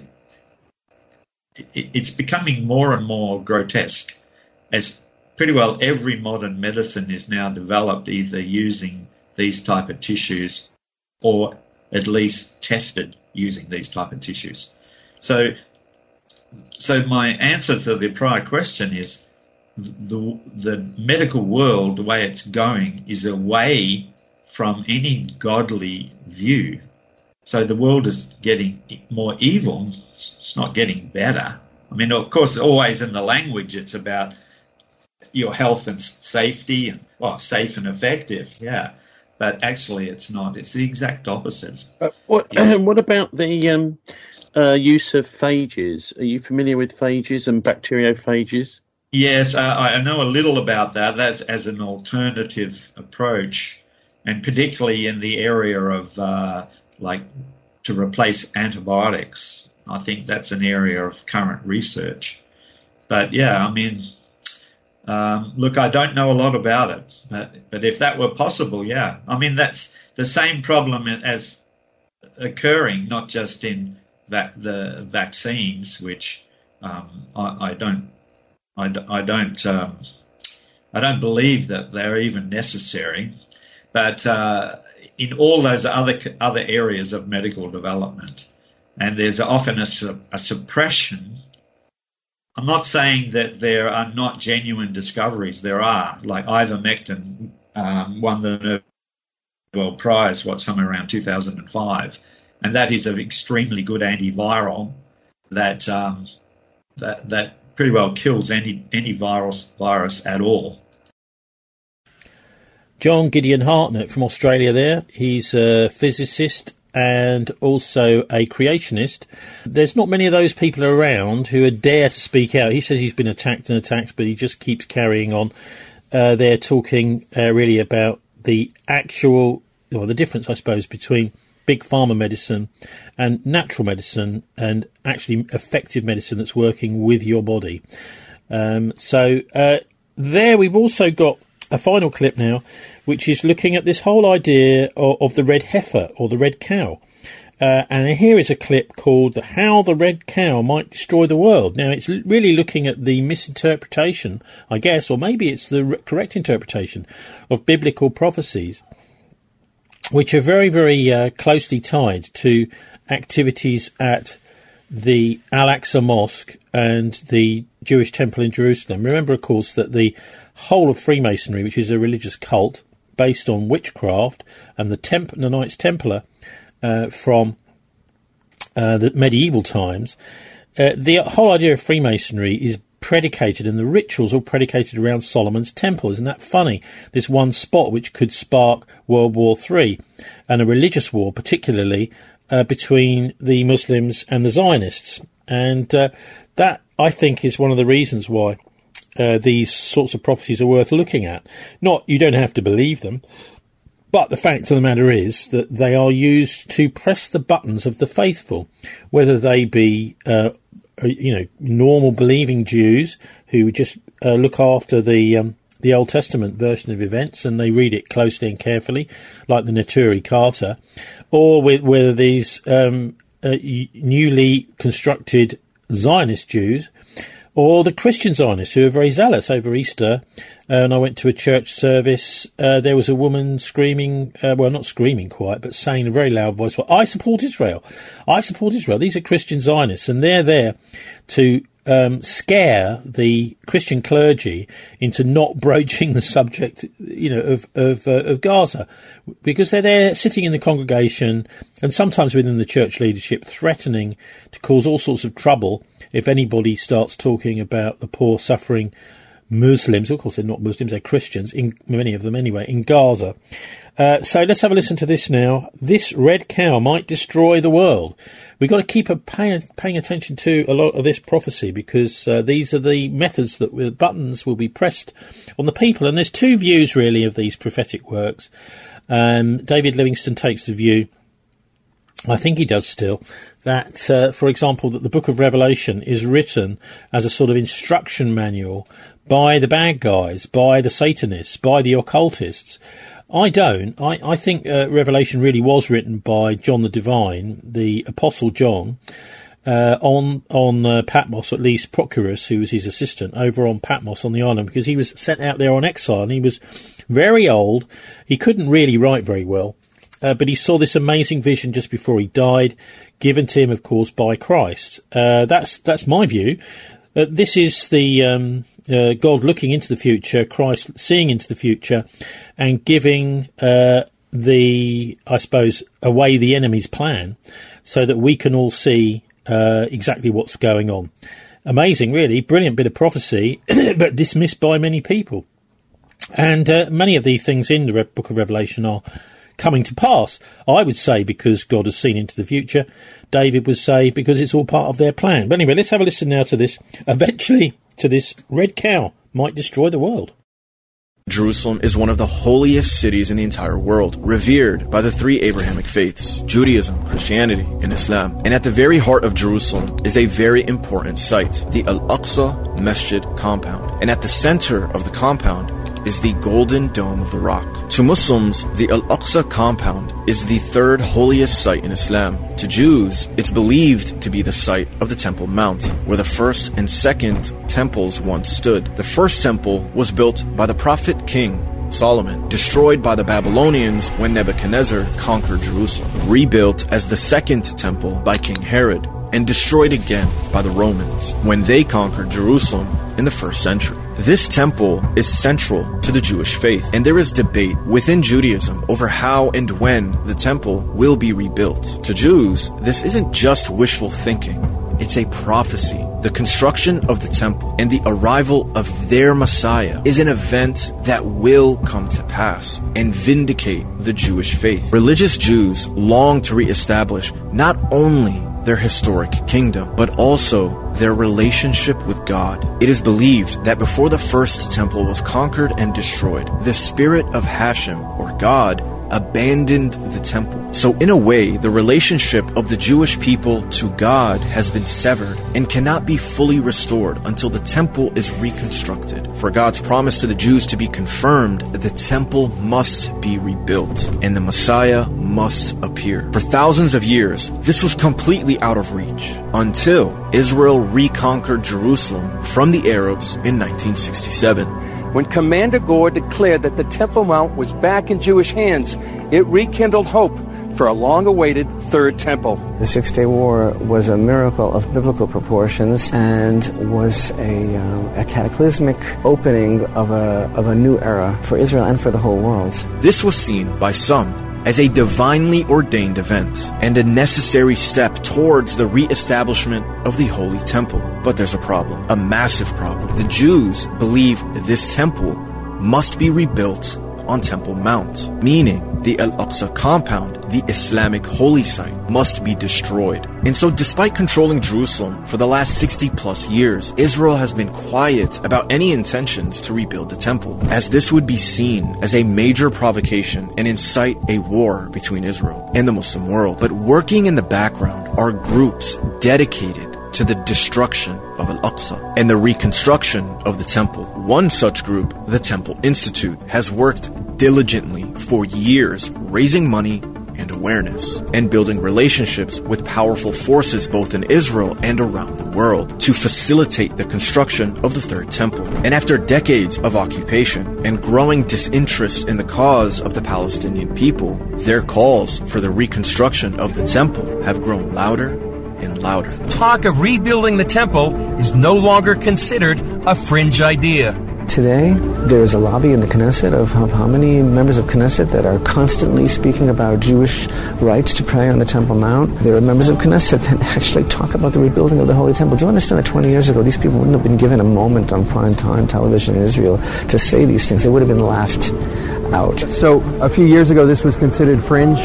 it's becoming more and more grotesque, as pretty well every modern medicine is now developed either using these type of tissues or at least tested using these type of tissues. So my answer to the prior question is the medical world, the way it's going, is away from any godly view. So the world is getting more evil. It's not getting better. I mean, of course, always in the language, it's about your health and safety, and safe and effective, yeah. But actually, it's not. It's the exact opposite. What about the use of phages? Are you familiar with phages and bacteriophages? Yes, I know a little about that. That's as an alternative approach, and particularly in the area of to replace antibiotics. I think that's an area of current research. But yeah, I mean, look, I don't know a lot about it, but if that were possible, yeah. I mean, that's the same problem as occurring, not just in the vaccines, which I don't believe that they're even necessary, but in all those other areas of medical development, and there's often a suppression. I'm not saying that there are not genuine discoveries. There are, like ivermectin won the Nobel Prize, somewhere around 2005, and that is an extremely good antiviral that pretty well kills any virus at all. John Gideon Hartnett from Australia there. He's a physicist and also a creationist. There's not many of those people around who dare to speak out. He says he's been attacked, but he just keeps carrying on. They're talking really about the the difference, I suppose, between big pharma medicine and natural medicine and actually effective medicine that's working with your body. There we've also got a final clip now, which is looking at this whole idea of the red heifer or the red cow. And here is a clip called How the Red Cow Might Destroy the World. Now, it's really looking at the misinterpretation, I guess, or maybe it's the correct interpretation of biblical prophecies, which are very, very closely tied to activities at the Al-Aqsa Mosque and the Jewish temple in Jerusalem. Remember, of course, that the whole of Freemasonry, which is a religious cult based on witchcraft, and the Knights Templar from the medieval times, the whole idea of Freemasonry is predicated, and the rituals all predicated around Solomon's temple. Isn't that funny? This one spot which could spark World War III and a religious war, particularly between the Muslims and the Zionists. And that, I think, is one of the reasons why these sorts of prophecies are worth looking at. You don't have to believe them, but the fact of the matter is that they are used to press the buttons of the faithful, whether they be normal believing Jews who just look after the Old Testament version of events and they read it closely and carefully, like the Neturei Karta, or whether these newly constructed Zionist Jews, or the Christian Zionists who are very zealous over Easter. And I went to a church service. There was a woman screaming, not screaming quite, but saying in a very loud voice, I support Israel. I support Israel. These are Christian Zionists, and they're there to scare the Christian clergy into not broaching the subject, of Gaza, because they're there sitting in the congregation and sometimes within the church leadership, threatening to cause all sorts of trouble if anybody starts talking about the poor, suffering Muslims, of course they're not Muslims, they're Christians, many of them anyway, in Gaza. So let's have a listen to this now. This red cow might destroy the world. We've got to keep paying attention to a lot of this prophecy, because these are the methods that buttons will be pressed on the people. And there's two views really of these prophetic works. David Livingstone takes the view, I think he does still, that, for example, that the book of Revelation is written as a sort of instruction manual by the bad guys, by the Satanists, by the occultists. I don't. I think Revelation really was written by John the Divine, the Apostle John, on Patmos, at least Procurus, who was his assistant, over on Patmos on the island, because he was sent out there on exile, and he was very old. He couldn't really write very well, but he saw this amazing vision just before he died, given to him, of course, by Christ. That's my view. This is the God looking into the future, Christ seeing into the future, and giving away the enemy's plan, so that we can all see exactly what's going on. Amazing, really, brilliant bit of prophecy, but dismissed by many people. And many of the things in the book of Revelation are coming to pass, I would say, because God has seen into the future. David would say because it's all part of their plan. But anyway, let's have a listen now to this. Eventually, to this red cow might destroy the world. Jerusalem is one of the holiest cities in the entire world, revered by the three Abrahamic faiths, Judaism, Christianity, and Islam. And at the very heart of Jerusalem is a very important site, the Al-Aqsa Masjid compound. And at the center of the compound is the Golden Dome of the Rock. To Muslims, the Al-Aqsa compound is the third holiest site in Islam. To Jews, it's believed to be the site of the Temple Mount, where the first and second temples once stood. The first temple was built by the prophet King Solomon, destroyed by the Babylonians when Nebuchadnezzar conquered Jerusalem, rebuilt as the second temple by King Herod, and destroyed again by the Romans when they conquered Jerusalem in the 1st century. This temple is central to the Jewish faith, and there is debate within Judaism over how and when the temple will be rebuilt. To Jews, this isn't just wishful thinking. It's a prophecy. The construction of the temple and the arrival of their Messiah is an event that will come to pass and vindicate the Jewish faith. Religious Jews long to reestablish not only their historic kingdom, but also their relationship with God. It is believed that before the first temple was conquered and destroyed, the spirit of Hashem, or God, abandoned the temple. So in a way, the relationship of the Jewish people to God has been severed and cannot be fully restored until the temple is reconstructed. For God's promise to the Jews to be confirmed, the temple must be rebuilt and the Messiah must appear. For thousands of years, this was completely out of reach until Israel reconquered Jerusalem from the Arabs in 1967. When Commander Gore declared that the Temple Mount was back in Jewish hands, it rekindled hope for a long-awaited Third Temple. The Six-Day War was a miracle of biblical proportions and was a cataclysmic opening of a new era for Israel and for the whole world. This was seen by some as a divinely ordained event and a necessary step towards the re-establishment of the Holy Temple. But there's a problem, a massive problem. The Jews believe this temple must be rebuilt on Temple Mount, meaning the Al-Aqsa compound, the Islamic holy site, must be destroyed. And so despite controlling Jerusalem for the last 60 plus years, Israel has been quiet about any intentions to rebuild the temple, as this would be seen as a major provocation and incite a war between Israel and the Muslim world. But working in the background are groups dedicated to the destruction of Al-Aqsa and the reconstruction of the temple. One such group, the Temple Institute, has worked diligently for years, raising money and awareness, and building relationships with powerful forces both in Israel and around the world to facilitate the construction of the Third Temple. And after decades of occupation and growing disinterest in the cause of the Palestinian people, their calls for the reconstruction of the temple have grown louder and louder. Talk of rebuilding the temple is no longer considered a fringe idea. Today, there is a lobby in the Knesset of how many members of Knesset that are constantly speaking about Jewish rights to pray on the Temple Mount. There are members of Knesset that actually talk about the rebuilding of the Holy Temple. Do you understand that 20 years ago, these people wouldn't have been given a moment on prime time television in Israel to say these things? They would have been laughed out. So, a few years ago, this was considered fringe?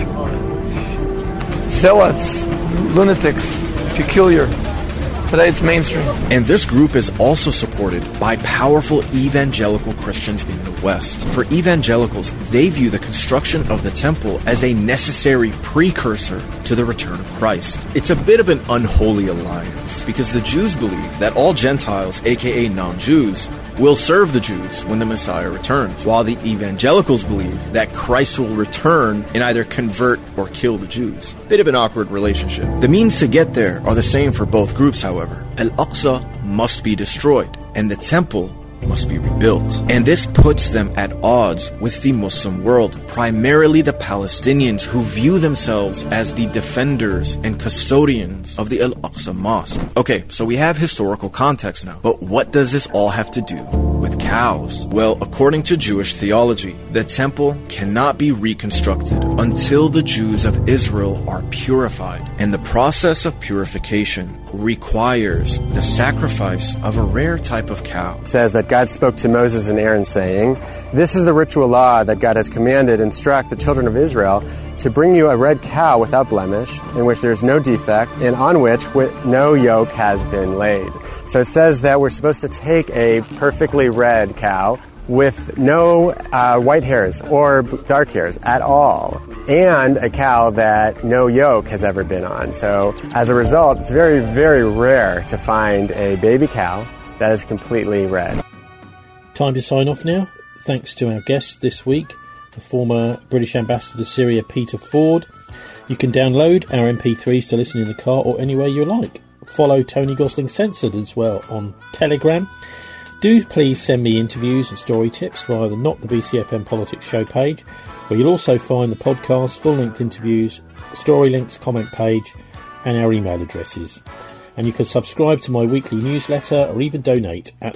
Zealots, lunatics, peculiar. Today it's mainstream. And this group is also supported by powerful evangelical Christians in the West. For evangelicals, they view the construction of the temple as a necessary precursor to the return of Christ. It's a bit of an unholy alliance, because the Jews believe that all Gentiles, aka non-Jews, will serve the Jews when the Messiah returns, while the evangelicals believe that Christ will return and either convert or kill the Jews. Bit of an awkward relationship. The means to get there are the same for both groups, however. Al-Aqsa must be destroyed, and the temple must be rebuilt. And this puts them at odds with the Muslim world, primarily the Palestinians, who view themselves as the defenders and custodians of the Al-Aqsa Mosque. Okay, so we have historical context now, but what does this all have to do with cows? Well, according to Jewish theology, the temple cannot be reconstructed until the Jews of Israel are purified, and the process of purification requires the sacrifice of a rare type of cow. It says that God spoke to Moses and Aaron saying, "This is the ritual law that God has commanded, instruct the children of Israel to bring you a red cow without blemish, in which there is no defect, and on which no yoke has been laid." So it says that we're supposed to take a perfectly red cow with no white hairs or dark hairs at all, and a cow that no yoke has ever been on. So as a result, it's very, very rare to find a baby cow that is completely red. Time to sign off now. Thanks to our guest this week, the former British Ambassador to Syria, Peter Ford. You can download our MP3s to listen in the car or anywhere you like. Follow Tony Gosling Censored as well on Telegram. Do please send me interviews and story tips via the Not the BCFM Politics show page, where you'll also find the podcast, full-length interviews, story links, comment page, and our email addresses. And you can subscribe to my weekly newsletter or even donate at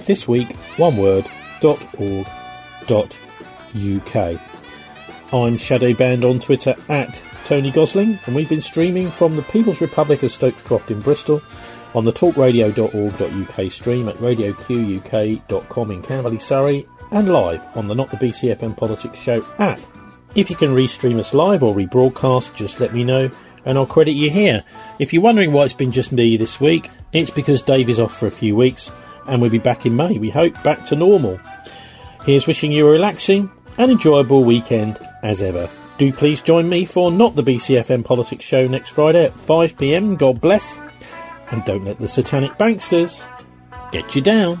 thisweek.org.uk. I'm Shadowband on Twitter at Tony Gosling, and we've been streaming from the People's Republic of Stokescroft in Bristol, on the talkradio.org.uk stream at radioquk.com in Camberley, Surrey, and live on the Not the BCFM Politics Show app. If you can restream us live or rebroadcast, just let me know and I'll credit you here. If you're wondering why it's been just me this week, it's because Dave is off for a few weeks and we'll be back in May, we hope, back to normal. Here's wishing you a relaxing and enjoyable weekend as ever. Do please join me for Not the BCFM Politics Show next Friday at 5 p.m. God bless. And don't let the satanic banksters get you down.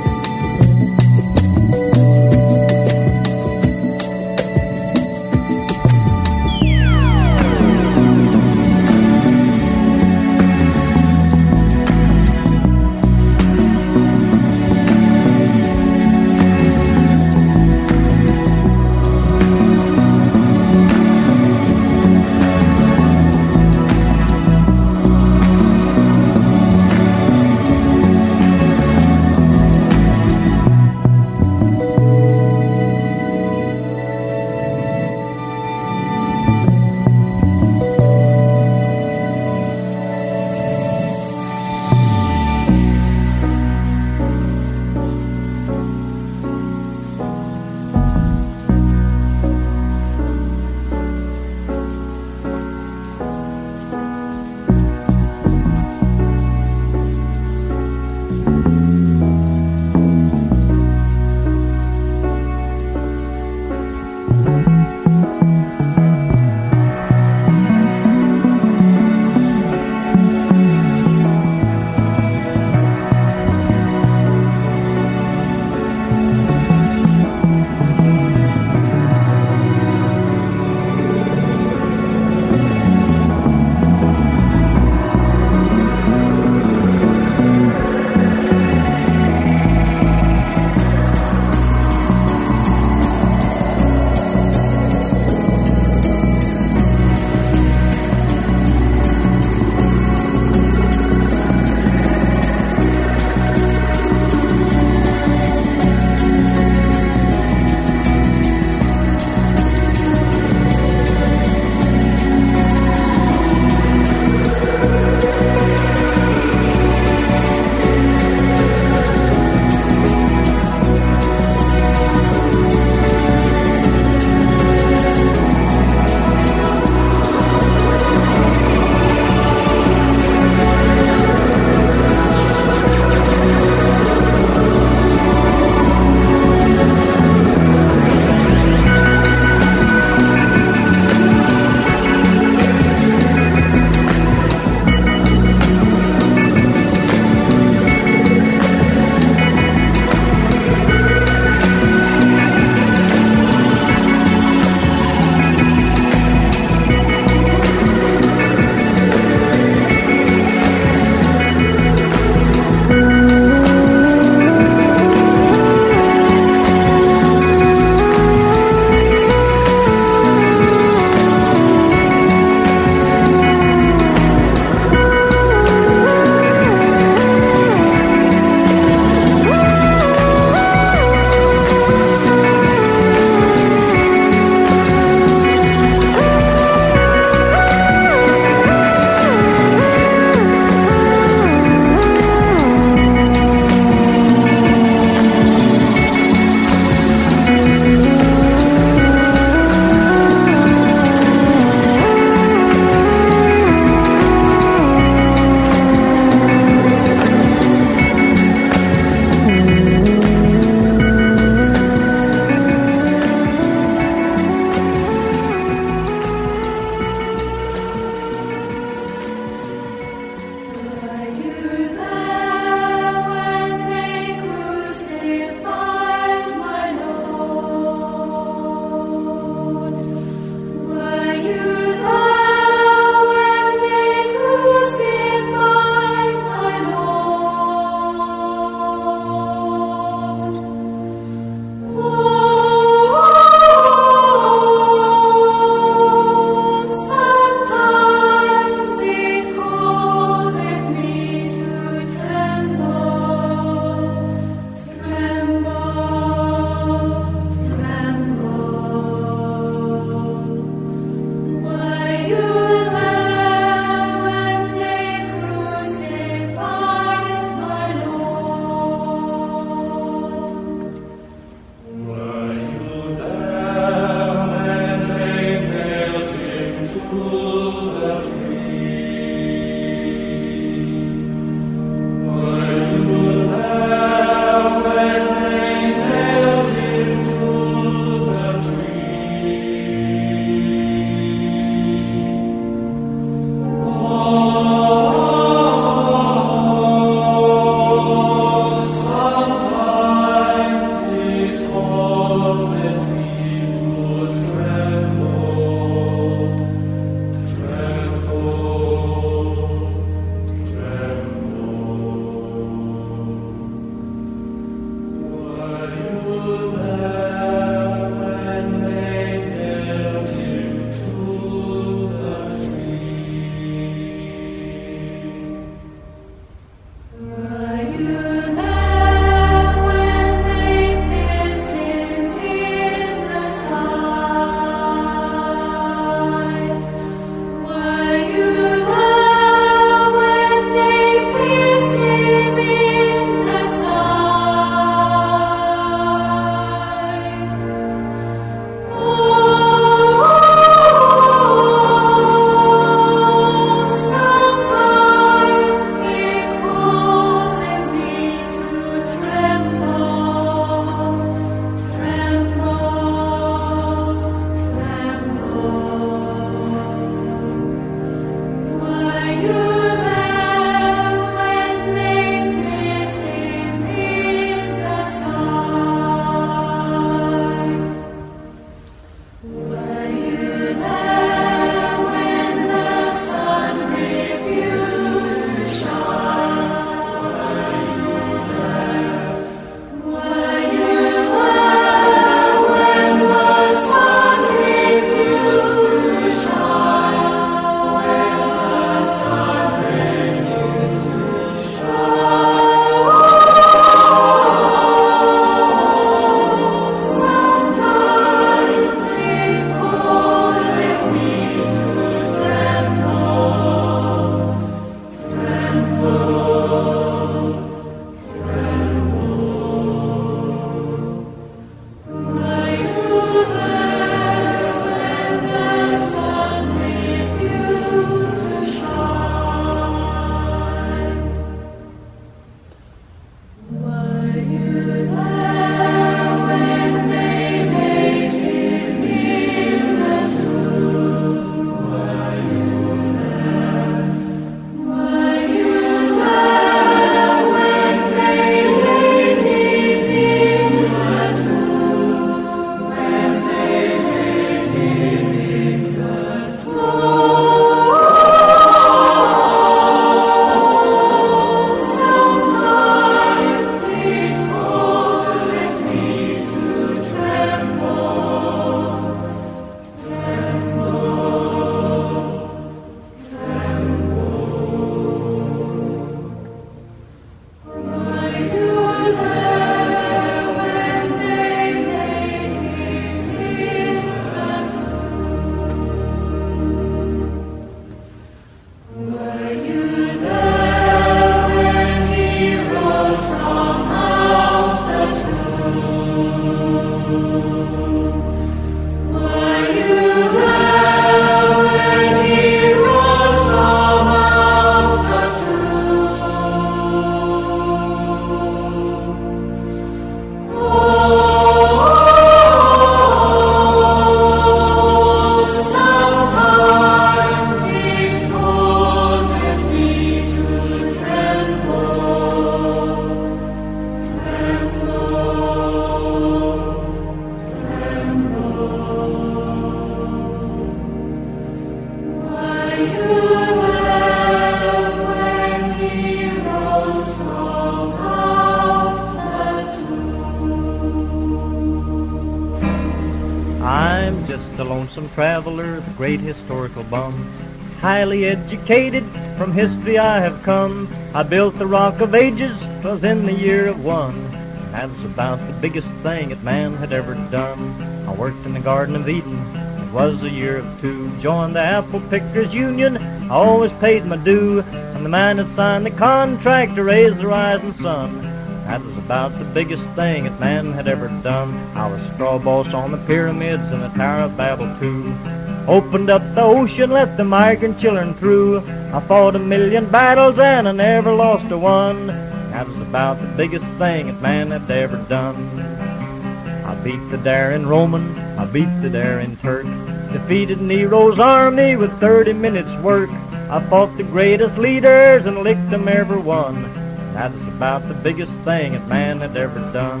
traveler, the great historical bum. Highly educated, from history I have come. I built the Rock of Ages, 'twas in the year of 1. That was about the biggest thing that man had ever done. I worked in the Garden of Eden, it was the year of 2. Joined the Apple Pickers Union, I always paid my due. And the man that signed the contract to raise the rising sun. That was about the biggest thing that man had ever done. I was straw boss on the pyramids and the Tower of Babel too. Opened up the ocean, let the migrant children through. I fought 1,000,000 battles and I never lost a one. That was about the biggest thing that man had ever done. I beat the daring Roman, I beat the daring Turk. Defeated Nero's army with 30 minutes work. I fought the greatest leaders and licked them every one. That was about the biggest thing that man had ever done.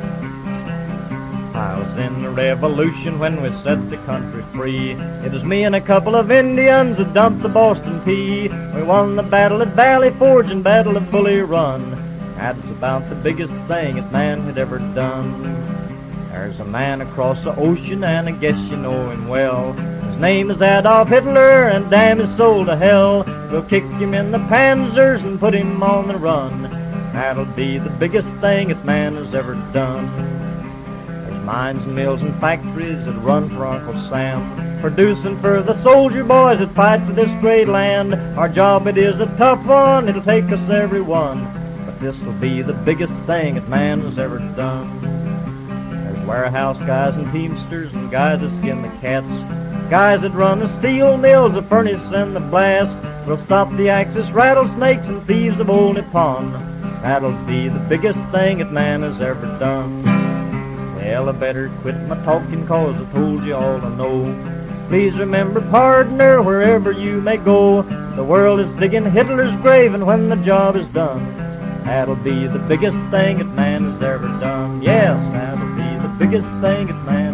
I was in the revolution when we set the country free. It was me and a couple of Indians that dumped the Boston Tea. We won the battle at Valley Forge and battle of Bully Run. That was about the biggest thing that man had ever done. There's a man across the ocean and I guess you know him well. His name is Adolf Hitler and damn his soul to hell. We'll kick him in the panzers and put him on the run. That'll be the biggest thing that man has ever done. There's mines and mills and factories that run for Uncle Sam, producing for the soldier boys that fight for this great land. Our job it is a tough one, it'll take us every one. But this will be the biggest thing that man has ever done. There's warehouse guys and teamsters and guys that skin the cats. Guys that run the steel mills, the furnace and the blast. We'll stop the axis, rattlesnakes and thieves of old Nippon. That'll be the biggest thing that man has ever done. Well, I better quit my talking cause I told you all I know. Please remember, partner, wherever you may go, the world is digging Hitler's grave and when the job is done, that'll be the biggest thing that man has ever done. Yes, that'll be the biggest thing that man